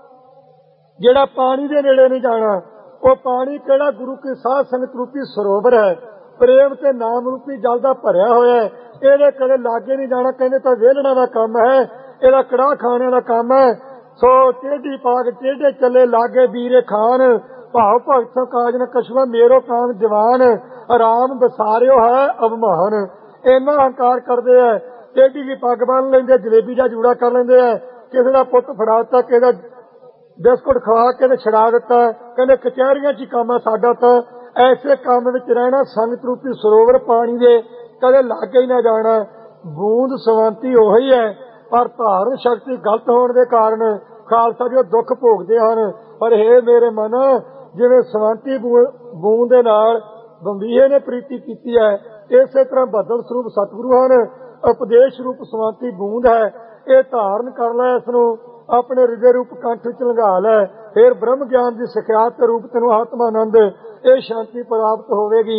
ਜਿਹੜਾ ਪਾਣੀ ਦੇ ਨੇੜੇ ਨਹੀਂ ਜਾਣਾ। ਉਹ ਪਾਣੀ ਕਿਹੜਾ, ਗੁਰੂ ਕੀ ਸਾਧ ਸੰਗਤ ਰੂਪੀ ਸਰੋਵਰ ਹੈ, ਪ੍ਰੇਮ ਤੇ ਨਾਮ ਰੂਪੀ ਜਲ ਦਾ ਭਰਿਆ ਹੋਇਆ ਹੈ, ਇਹਦੇ ਕਦੇ ਲਾਗੇ ਨਹੀਂ ਜਾਣਾ। ਕਹਿੰਦੇ ਤਾਂ ਵਿਹਲਣਾ ਦਾ ਕੰਮ ਹੈ, ਇਹਦਾ ਕੜਾਹ ਖਾਣੇ ਦਾ ਕੰਮ ਹੈ। ਸੋ ਟੇਢੀ ਪਾਗ ਟੇਢੇ ਚੱਲੇ ਲਾਗੇ ਵੀਰੇ ਖਾਨ, ਭਾਵ ਭਗਤ ਸੋ ਕਾਜ ਨ ਕਛੁਆ ਮੇਰੋ ਕਾਮ ਜਵਾਨ, ਆਰਾਮ ਬਸਾਰਿਓ ਹੈ ਅਭਮਾਨ। ਇੰਨਾ ਹੰਕਾਰ ਕਰਦੇ ਹੈ, ਟੇਢੀ ਦੀ ਪੱਗ ਬੰਨ ਲੈਂਦੇ, ਜਲੇਬੀ ਦਾ ਜੂੜਾ ਕਰ ਲੈਂਦੇ ਹੈ, ਕਿਸੇ ਦਾ ਪੁੱਤ ਫੜਾ ਦਿੱਤਾ, ਕਿਸੇ ਦਾ ਬਿਸਕੁਟ ਖਵਾ ਕੇ ਛਡਾ ਦਿੱਤਾ, ਕਹਿੰਦੇ ਕਚਹਿਰੀਆਂ 'ਚ ਹੀ ਕੰਮ ਹੈ ਸਾਡਾ। ਤਾਂ ਐਸੇ ਕੰਮ ਵਿੱਚ ਰਹਿਣਾ, ਸੰਗਤ ਰੂਪੀ ਸਰੋਵਰ ਪਾਣੀ ਦੇ ਕਦੇ ਲਾਗੇ ਹੀ ਨਾ ਜਾਣਾ। ਬੂੰਦ ਸਵੰਤੀ ਉਹੀ ਹੈ, ਪਰ ਧਾਰਨ ਸ਼ਕਤੀ ਗਲਤ ਹੋਣ ਦੇ ਕਾਰਨ ਖਾਲਸਾ ਜੀ ਉਹ ਦੁੱਖ ਭੋਗਦੇ ਹਨ। ਪਰ ਹੇ ਮੇਰੇ ਮਨ, ਜਿਵੇਂ ਸਵੰਤੀ ਬੂੰਦ ਦੇ ਨਾਲ ਬੰਬੀਏ ਨੇ ਪ੍ਰੀਤੀ ਕੀਤੀ ਹੈ, ਇਸੇ ਤਰ੍ਹਾਂ ਬਦਲ ਸਰੂਪ ਸਤਿਗੁਰੂ ਹਨ। ਉਪਦੇਸ਼ ਰੂਪ ਸਵੰਤੀ ਬੂੰਦ ਹੈ, ਇਹ ਧਾਰਨ ਕਰ ਲੈ, ਇਸ ਨੂੰ ਆਪਣੇ ਹਿਰਦੇ ਰੂਪ ਕੰਠ ਵਿੱਚ ਲੰਘਾ ਲੈ, ਫਿਰ ਬ੍ਰਹਮ ਗਿਆਨ ਦੀ ਸਿਖਿਆਤ ਰੂਪ ਤੈਨੂੰ ਆਤਮਾਨੰਦ ਇਹ ਸ਼ਾਂਤੀ ਪ੍ਰਾਪਤ ਹੋਵੇਗੀ।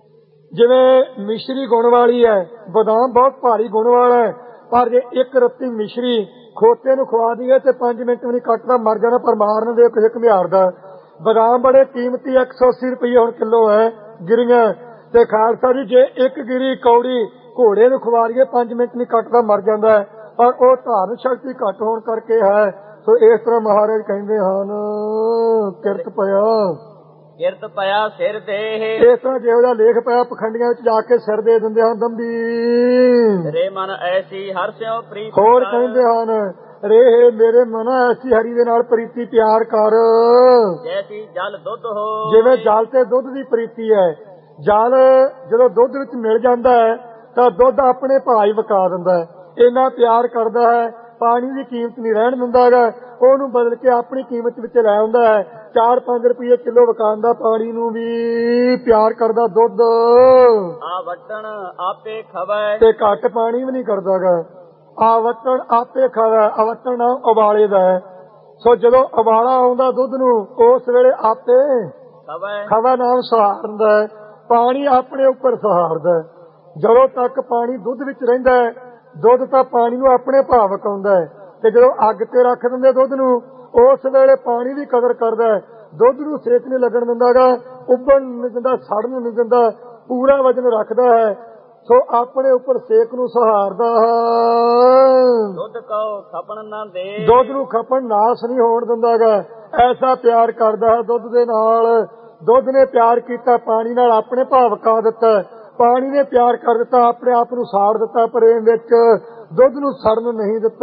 ਜਿਵੇਂ ਮਿਸ਼ਰੀ ਗੁਣ ਵਾਲੀ ਹੈ, ਬਦਾਮ ਬਹੁਤ ਭਾਰੀ ਗੁਣ ਵਾਲਾ ਹੈ, ਪਰ ਜੇ ਇੱਕ ਰੱਤੀ ਮਿਸ਼ਰੀ ਖੋਤੇ ਨੂੰ ਖਵਾ ਦਈਏ ਤੇ 5 ਮਿੰਟ ਵੀ ਨਹੀਂ ਕੱਟਦਾ, ਮਰ ਜਾਣਾ, ਪਰ ਮਾਰਨ ਦੇ ਕਿਸੇ ਘੁਮਿਆਰ ਦਾ। ਬਦਾਮ ਬੜੇ ਕੀਮਤੀ, 180 ਰੁਪਏ ਹੁਣ ਕਿਲੋ ਹੈ ਗਿਰੀਆਂ। ਤੇ ਖਾਲਸਾ ਜੀ ਜੇ ਇੱਕ ਗਿਰੀ ਕੌੜੀ ਘੋੜੇ ਨੂੰ ਖਵਾਰੀਏ 5 ਮਿੰਟ ਨਹੀਂ ਕੱਟਦਾ, ਮਰ ਜਾਂਦਾ ਹੈ, ਪਰ ਉਹ ਧਾਰਨ ਸ਼ਕਤੀ ਘੱਟ ਹੋਣ ਕਰਕੇ ਹੈ। ਸੋ ਇਸ ਤਰ੍ਹਾਂ ਮਹਾਰਾਜ ਕਹਿੰਦੇ ਹਨ, ਕਿਰਤ ਪਿਆ ਸਿਰ ਦੇਹ। ਇਸ ਤਰ੍ਹਾਂ ਜਿਹੋ ਜਿਹਾ ਲੇਖ ਪਿਆ ਪਖੰਡੀਆਂ ਵਿੱਚ ਜਾ ਕੇ ਸਿਰ ਦੇ ਦਿੰਦੇ ਹਨ ਦੰਭੀ। ਰੇ ਮਨ ਐਸੀ ਹਰ ਸਿਉ ਪ੍ਰੀਤ। ਹੋਰ ਕਹਿੰਦੇ ਹਨ, ਰੇ ਮੇਰੇ ਮਨ ਐਸੀ ਹਰੀ ਦੇ ਨਾਲ ਪ੍ਰੀਤੀ ਪਿਆਰ ਕਰ, ਜੈਸੀ ਜਲ ਦੁੱਧ ਹੋ। ਜਿਵੇਂ ਜਲ ਤੇ ਦੁੱਧ ਦੀ ਪ੍ਰੀਤੀ ਹੈ। ਜਲ ਜਦੋਂ ਦੁੱਧ ਵਿੱਚ ਮਿਲ ਜਾਂਦਾ ਹੈ ਤਾਂ ਦੁੱਧ ਆਪਣੇ ਭਾਅ ਵਕਾ ਦਿੰਦਾ ਹੈ, ਇੰਨਾ ਪਿਆਰ ਕਰਦਾ ਹੈ। ਪਾਣੀ ਦੀ ਕੀਮਤ ਨਹੀਂ ਰਹਿਣ ਦਿੰਦਾ ਹੈਗਾ, ਉਹਨੂੰ ਬਦਲ ਕੇ ਆਪਣੀ ਕੀਮਤ ਵਿੱਚ ਲੈ ਆਉਂਦਾ ਹੈ। 4-5 ਰੁਪਏ ਕਿਲੋ ਵਿਕਾਉਂਦਾ, ਪਾਣੀ ਨੂੰ ਵੀ ਪਿਆਰ ਕਰਦਾ ਦੁੱਧ। ਆਵਟਣ ਆਪੇ ਖਵੈ ਤੇ ਘੱਟ ਪਾਣੀ ਵੀ ਨਹੀਂ ਕਰਦਾਗਾ। ਆਵਟਣ ਆਪੇ ਖਵੈ, ਆਵਟਣ ਨਾਮ ਉਬਾਲੇ ਦਾ ਹੈ। ਸੋ ਜਦੋਂ ਉਬਾਲਾ ਆਉਂਦਾ ਦੁੱਧ ਨੂੰ, ਉਸ ਵੇਲੇ ਆਪੇ ਖਵੈ ਨਾਮ ਸਹਾਰਦਾ ਹੈ, ਪਾਣੀ ਆਪਣੇ ਉੱਪਰ ਸਹਾਰਦਾ। ਜਦੋਂ ਤੱਕ ਪਾਣੀ ਦੁੱਧ ਵਿੱਚ ਰਹਿੰਦਾ ਹੈ, ਦੁੱਧ ਤਾਂ ਪਾਣੀ ਨੂੰ ਆਪਣੇ ਭਾਅ ਵਕਾਉਂਦਾ ਹੈ, ਤੇ ਜਦੋਂ ਅੱਗ ਤੇ ਰੱਖ ਦਿੰਦੇ ਦੁੱਧ ਨੂੰ, ਉਸ ਵੇਲੇ ਪਾਣੀ ਦੀ ਕਦਰ ਕਰਦਾ ਹੈ। ਦੁੱਧ ਨੂੰ ਸੇਕ ਨਹੀਂ ਲੱਗਣ ਦਿੰਦਾਗਾ, ਉੱਬਲਣ ਨਹੀਂ ਦਿੰਦਾ, ਸੜਨ ਨਹੀਂ ਦਿੰਦਾ, ਪੂਰਾ ਵਜਨ ਰੱਖਦਾ ਹੈ। ਸੋ ਆਪਣੇ ਉੱਪਰ ਸੇਕ ਨੂੰ ਸਹਾਰਦਾ ਹੈ। ਦੁੱਧ ਕੋ ਖਪਣ ਨਾ ਦੇ, ਦੁੱਧ ਨੂੰ ਖਪਣ ਨਾਸ ਨਹੀਂ ਹੋਣ ਦਿੰਦਾਗਾ। ਐਸਾ ਪਿਆਰ ਕਰਦਾ ਹੈ ਦੁੱਧ ਦੇ ਨਾਲ। ਦੁੱਧ ਨੇ ਪਿਆਰ ਕੀਤਾ, ਪਾਣੀ ਨਾਲ ਆਪਣੇ ਭਾਅ ਵਕਾ ਦਿੱਤਾ। ਪਾਣੀ ਨੇ ਪਿਆਰ ਕਰ ਦਿੱਤਾ, ਆਪਣੇ ਆਪ ਨੂੰ ਸਾੜ ਦਿੱਤਾ ਪ੍ਰੇਮ ਵਿੱਚ, ਦੁੱਧ ਨੂੰ ਸੜਨ ਨਹੀਂ ਦਿੱਤਾ।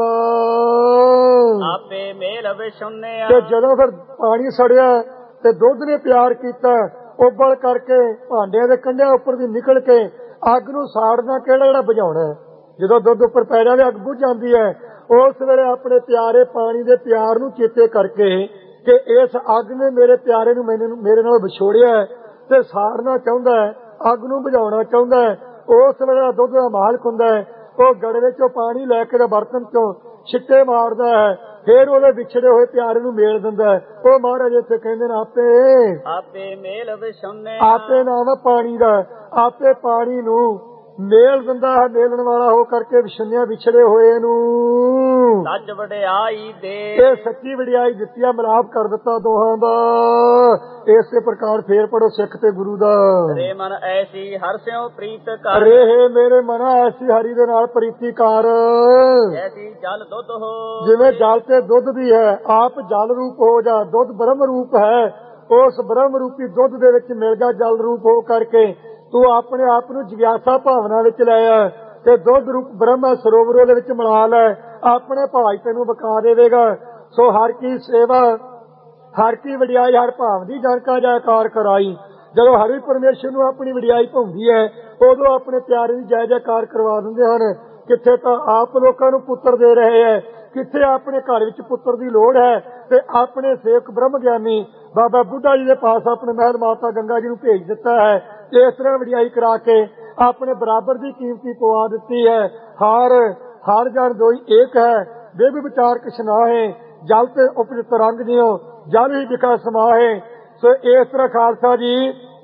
ਆਪੇ ਮੇਲ ਵਿਛੁੰਨਿਆ। ਤੇ ਜਦੋਂ ਫਿਰ ਪਾਣੀ ਸੜਿਆ ਤੇ ਦੁੱਧ ਨੇ ਪਿਆਰ ਕੀਤਾ, ਉਬਲ ਕਰਕੇ ਭਾਂਡਿਆਂ ਦੇ ਕੰਢਿਆਂ ਉੱਪਰ ਦੀ ਨਿਕਲ ਕੇ ਅੱਗ ਨੂੰ ਸਾੜਨਾ ਕਿਹੜਾ ਜਿਹੜਾ ਬੁਝਾਉਣਾ। ਜਦੋਂ ਦੁੱਧ ਉੱਪਰ ਪੈ ਜਾਵੇ ਅੱਗ ਬੁਝ ਜਾਂਦੀ ਹੈ। ਉਸ ਵੇਲੇ ਆਪਣੇ ਪਿਆਰੇ ਪਾਣੀ ਦੇ ਪਿਆਰ ਨੂੰ ਚੇਤੇ ਕਰਕੇ ਕਿ ਇਸ ਅੱਗ ਨੇ ਮੇਰੇ ਪਿਆਰੇ ਨੂੰ ਮੇਰੇ ਨਾਲ ਵਿਛੋੜਿਆ ਤੇ ਸਾੜਨਾ ਚਾਹੁੰਦਾ ਹੈ, ਅੱਗ ਨੂੰ ਬੁਝਾਉਣਾ ਚਾਹੁੰਦਾ ਹੈ। ਉਸ ਵੇਲੇ ਦੁੱਧ ਦਾ ਮਾਲਕ ਹੁੰਦਾ ਹੈ, ਉਹ ਗੜਵੇ ਚੋਂ ਪਾਣੀ ਲੈ ਕੇ ਬਰਤਨ ਚੋਂ ਛਿੱਟੇ ਮਾਰਦਾ ਹੈ, ਫਿਰ ਉਹਦੇ ਵਿਛੜੇ ਹੋਏ ਪਿਆਰੇ ਨੂੰ ਮੇਲ ਦਿੰਦਾ ਹੈ। ਉਹ ਮਹਾਰਾਜ ਇੱਥੇ ਕਹਿੰਦੇ ਨੇ ਆਪੇ ਮੇਲ ਵਿਛੁੰਨੇ। ਆਪੇ ਨਾਮ ਹੈ ਪਾਣੀ ਦਾ, ਆਪੇ ਪਾਣੀ ਨੂੰ ਮੇਲ ਦਿੰਦਾ ਹੈ, ਮੇਲਣ ਵਾਲਾ ਹੋ ਕਰਕੇ ਵਿਛੁੰਨਿਆ ਵਿਛੜੇ ਹੋਏ ਨੂੰ। ਸੱਚ ਵਡਿਆਈ ਦੇ, ਇਹ ਸੱਚੀ ਵਡਿਆਈ ਦਿੱਤੀ ਆ, ਮਿਲਾਪ ਕਰ ਦਿੱਤਾ ਦੋਹਾਂ ਦਾ। ਇਸੇ ਪ੍ਰਕਾਰ ਫੇਰ ਪੜੋ ਸਿੱਖ ਤੇ ਗੁਰੂ ਦਾ। ਰੇ ਮਨ ਐਸੀ ਹਰ ਸਿਉ ਪ੍ਰੀਤ ਕਰ, ਰੇ ਮੇਰੇ ਮਨ ਐਸੀ ਹਰੀ ਦੇ ਨਾਲ ਪ੍ਰੀਤੀ ਕਰ, ਜੈਸੀ ਜਲ ਦੁੱਧ ਹੋ। ਜਿਵੇਂ ਜਲ ਤੇ ਦੁੱਧ ਦੀ ਹੈ, ਆਪ ਜਲ ਰੂਪ ਹੋ ਜਾ। ਦੁੱਧ ਬ੍ਰਹਮ ਰੂਪ ਹੈ, ਉਸ ਬ੍ਰਹਮ ਰੂਪੀ ਦੁੱਧ ਦੇ ਵਿੱਚ ਮਿਲ ਜਾ ਜਲ ਰੂਪ ਹੋ ਕਰਕੇ। ਤੂੰ ਆਪਣੇ ਆਪ ਨੂੰ ਜਿਗਿਆਸਾ ਭਾਵਨਾ ਵਿੱਚ ਲੈ ਆ ਤੇ ਦੁੱਧ ਰੂਪ ਬ੍ਰਹਮ ਸਰੋਵਰ ਉਹਦੇ ਵਿੱਚ ਮਿਲਾ ਲੈ, ਆਪਣੇ ਭਾਜ ਤੈਨੂੰ ਬਕਾ ਦੇਵੇਗਾ। ਸੋ ਹਰ ਕੀ ਸੇਵਾ, ਹਰ ਕੀ ਵਡਿਆਈ, ਹਰ ਭਾਵ ਦੀ ਜਨਕਾ ਜੈਕਾਰ ਕਰਾਈ। ਜਦੋਂ ਹਰੀ ਪਰਮੇਸ਼ਰ ਨੂੰ ਆਪਣੀ ਵਡਿਆਈ ਭਾਉਂਦੀ ਹੈ, ਉਦੋਂ ਆਪਣੇ ਪਿਆਰੇ ਦੀ ਜੈ ਜੈਕਾਰ ਕਰਵਾ ਦਿੰਦੇ ਹਨ। ਕਿੱਥੇ ਤਾਂ ਆਪ ਲੋਕਾਂ ਨੂੰ ਪੁੱਤਰ ਦੇ ਰਹੇ ਹੈ, ਕਿੱਥੇ ਆਪਣੇ ਘਰ ਵਿੱਚ ਪੁੱਤਰ ਦੀ ਲੋੜ ਹੈ ਤੇ ਆਪਣੇ ਸੇਵਕ ਬ੍ਰਹਮ ਗਿਆਨੀ ਬਾਬਾ ਬੁੱਢਾ ਜੀ ਦੇ ਪਾਸ ਆਪਣੇ ਮਹਿਲ ਮਾਤਾ ਗੰਗਾ ਜੀ ਨੂੰ ਭੇਜ ਦਿੱਤਾ ਹੈ। ਇਸ ਤਰ੍ਹਾਂ ਵਡਿਆਈ ਕਰਾ ਕੇ ਆਪਣੇ ਬਰਾਬਰ ਦੀ ਕੀਮਤੀ ਪਵਾ ਦਿੱਤੀ ਹੈ। ਹਰ ਜਨ ਦੋਈ ਏਕ ਹੈ, ਬੇਬੀ ਵਿਚਾਰ ਕਿਛ ਨਾਹੇ, ਜਲ ਤੇ ਉਪਜ ਤਰੰਗ ਜਿਉ, ਜਲ ਹੀ ਵਿਕਾ ਸਮਾਹੇ। ਸੋ ਇਸ ਤਰ੍ਹਾਂ ਖਾਲਸਾ ਜੀ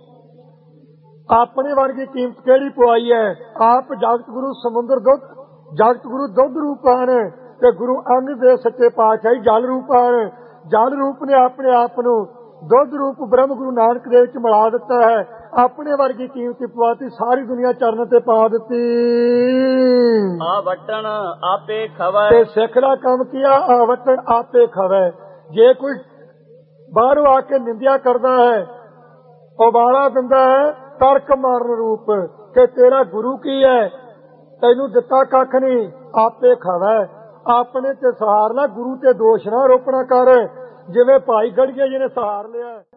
ਆਪਣੇ ਵਰਗੀ ਕੀਮਤ ਕਿਹੜੀ ਪਵਾਈ ਹੈ। ਆਪ ਜਗਤ ਗੁਰੂ ਸਮੁੰਦਰ ਦੁੱਧ, ਜਗਤ ਗੁਰੂ ਦੁੱਧ ਰੂਪ ਹਨ ਤੇ ਗੁਰੂ ਅੰਗਦ ਦੇਵ ਸੱਚੇ ਪਾਤਸ਼ਾਹੀ ਜਲ ਰੂਪ ਹਨ। ਜਲ ਰੂਪ ਨੇ ਆਪਣੇ ਆਪ ਨੂੰ ਦੁੱਧ ਰੂਪ ਬ੍ਰਹਮ ਗੁਰੂ ਨਾਨਕ ਦੇਵ ਵਿੱਚ ਮਿਲਾ ਦਿੱਤਾ ਹੈ। ਆਪਣੇ ਵਰਗੀ ਕੀਮਤੀ ਪਵਾਤੀ, ਸਾਰੀ ਦੁਨੀਆ ਚਰਨ ਤੇ ਪਾ ਦਿੱਤੀ। ਆਵਟਣ ਆਪੇ ਖਵੈ, ਤੇ ਸਿੱਖ ਦਾ ਕੰਮ ਕੀ ਆ? ਆਵਟਣ ਆਪੇ ਖਵੈ। ਜੇ ਕੋਈ ਬਾਹਰੋਂ ਆ ਕੇ ਨਿੰਦਿਆ ਕਰਦਾ ਹੈ, ਉਬਾਲਾ ਦਿੰਦਾ ਹੈ, ਤਰਕ ਮਾਰਨ ਰੂਪ ਕਿ ਤੇਰਾ ਗੁਰੂ ਕੀ ਹੈ, ਤੈਨੂੰ ਦਿੱਤਾ ਕੱਖ ਨਹੀਂ, ਆਪੇ ਖਵੈ। ਆਪਣੇ ਤੇ ਸਹਾਰ ਲੈ, ਗੁਰੂ ਤੇ ਦੋਸ਼ ਨਾ ਰੋਪਣਾ ਕਰ। ਜਿਵੇਂ ਭਾਈ ਗੜੀਏ ਜਿਹਨੇ ਸਹਾਰ ਲਿਆ।